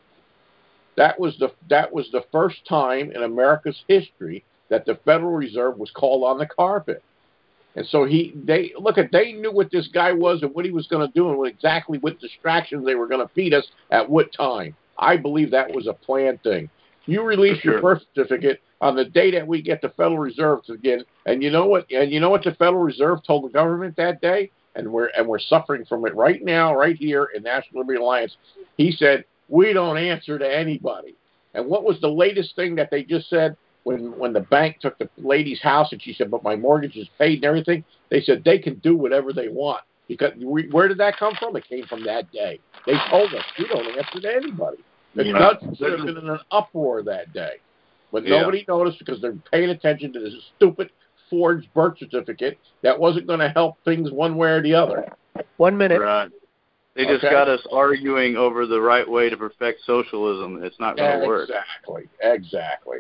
That was the that was the first time in America's history that the Federal Reserve was called on the carpet. And so he, they look at, they knew what this guy was and what he was going to do and what, exactly what distractions they were going to feed us at what time. I believe that was a planned thing. You release sure. your birth certificate on the day that we get the Federal Reserve again, and you know what? And you know what the Federal Reserve told the government that day, and we're and we're suffering from it right now, right here in National Liberty Alliance. He said, "We don't answer to anybody." And what was the latest thing that they just said? When when the bank took the lady's house and she said, but my mortgage is paid and everything, they said they can do whatever they want. Because we, where did that come from? It came from that day. They told us we don't answer to anybody. The yeah. judge should have been in an uproar that day. But yeah. nobody noticed because they're paying attention to this stupid forged birth certificate that wasn't going to help things one way or the other. One minute. Right. They just okay. got us arguing over the right way to perfect socialism. It's not going to yeah, work. Exactly. Exactly.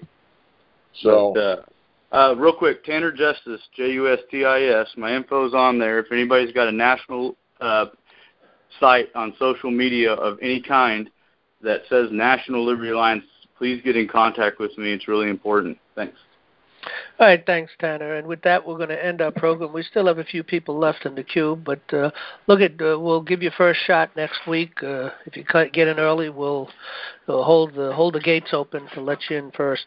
So, but, uh, uh, real quick, Tanner Justice, J U S T I S. My info's on there. If anybody's got a national uh, site on social media of any kind that says National Liberty Alliance, please get in contact with me. It's really important. Thanks. All right, thanks, Tanner. And with that, we're going to end our program. We still have a few people left in the queue, but uh, look at uh, we'll give you first shot next week. Uh, if you get in early, we'll, we'll hold the hold the gates open to let you in first.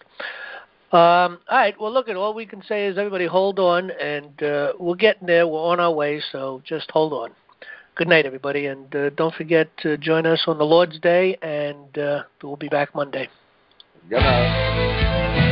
Um, all right, well, look, at all we can say is everybody hold on, and uh, we're getting there. We're on our way, so just hold on. Good night, everybody, and uh, don't forget to join us on the Lord's Day, and uh, we'll be back Monday. Good night.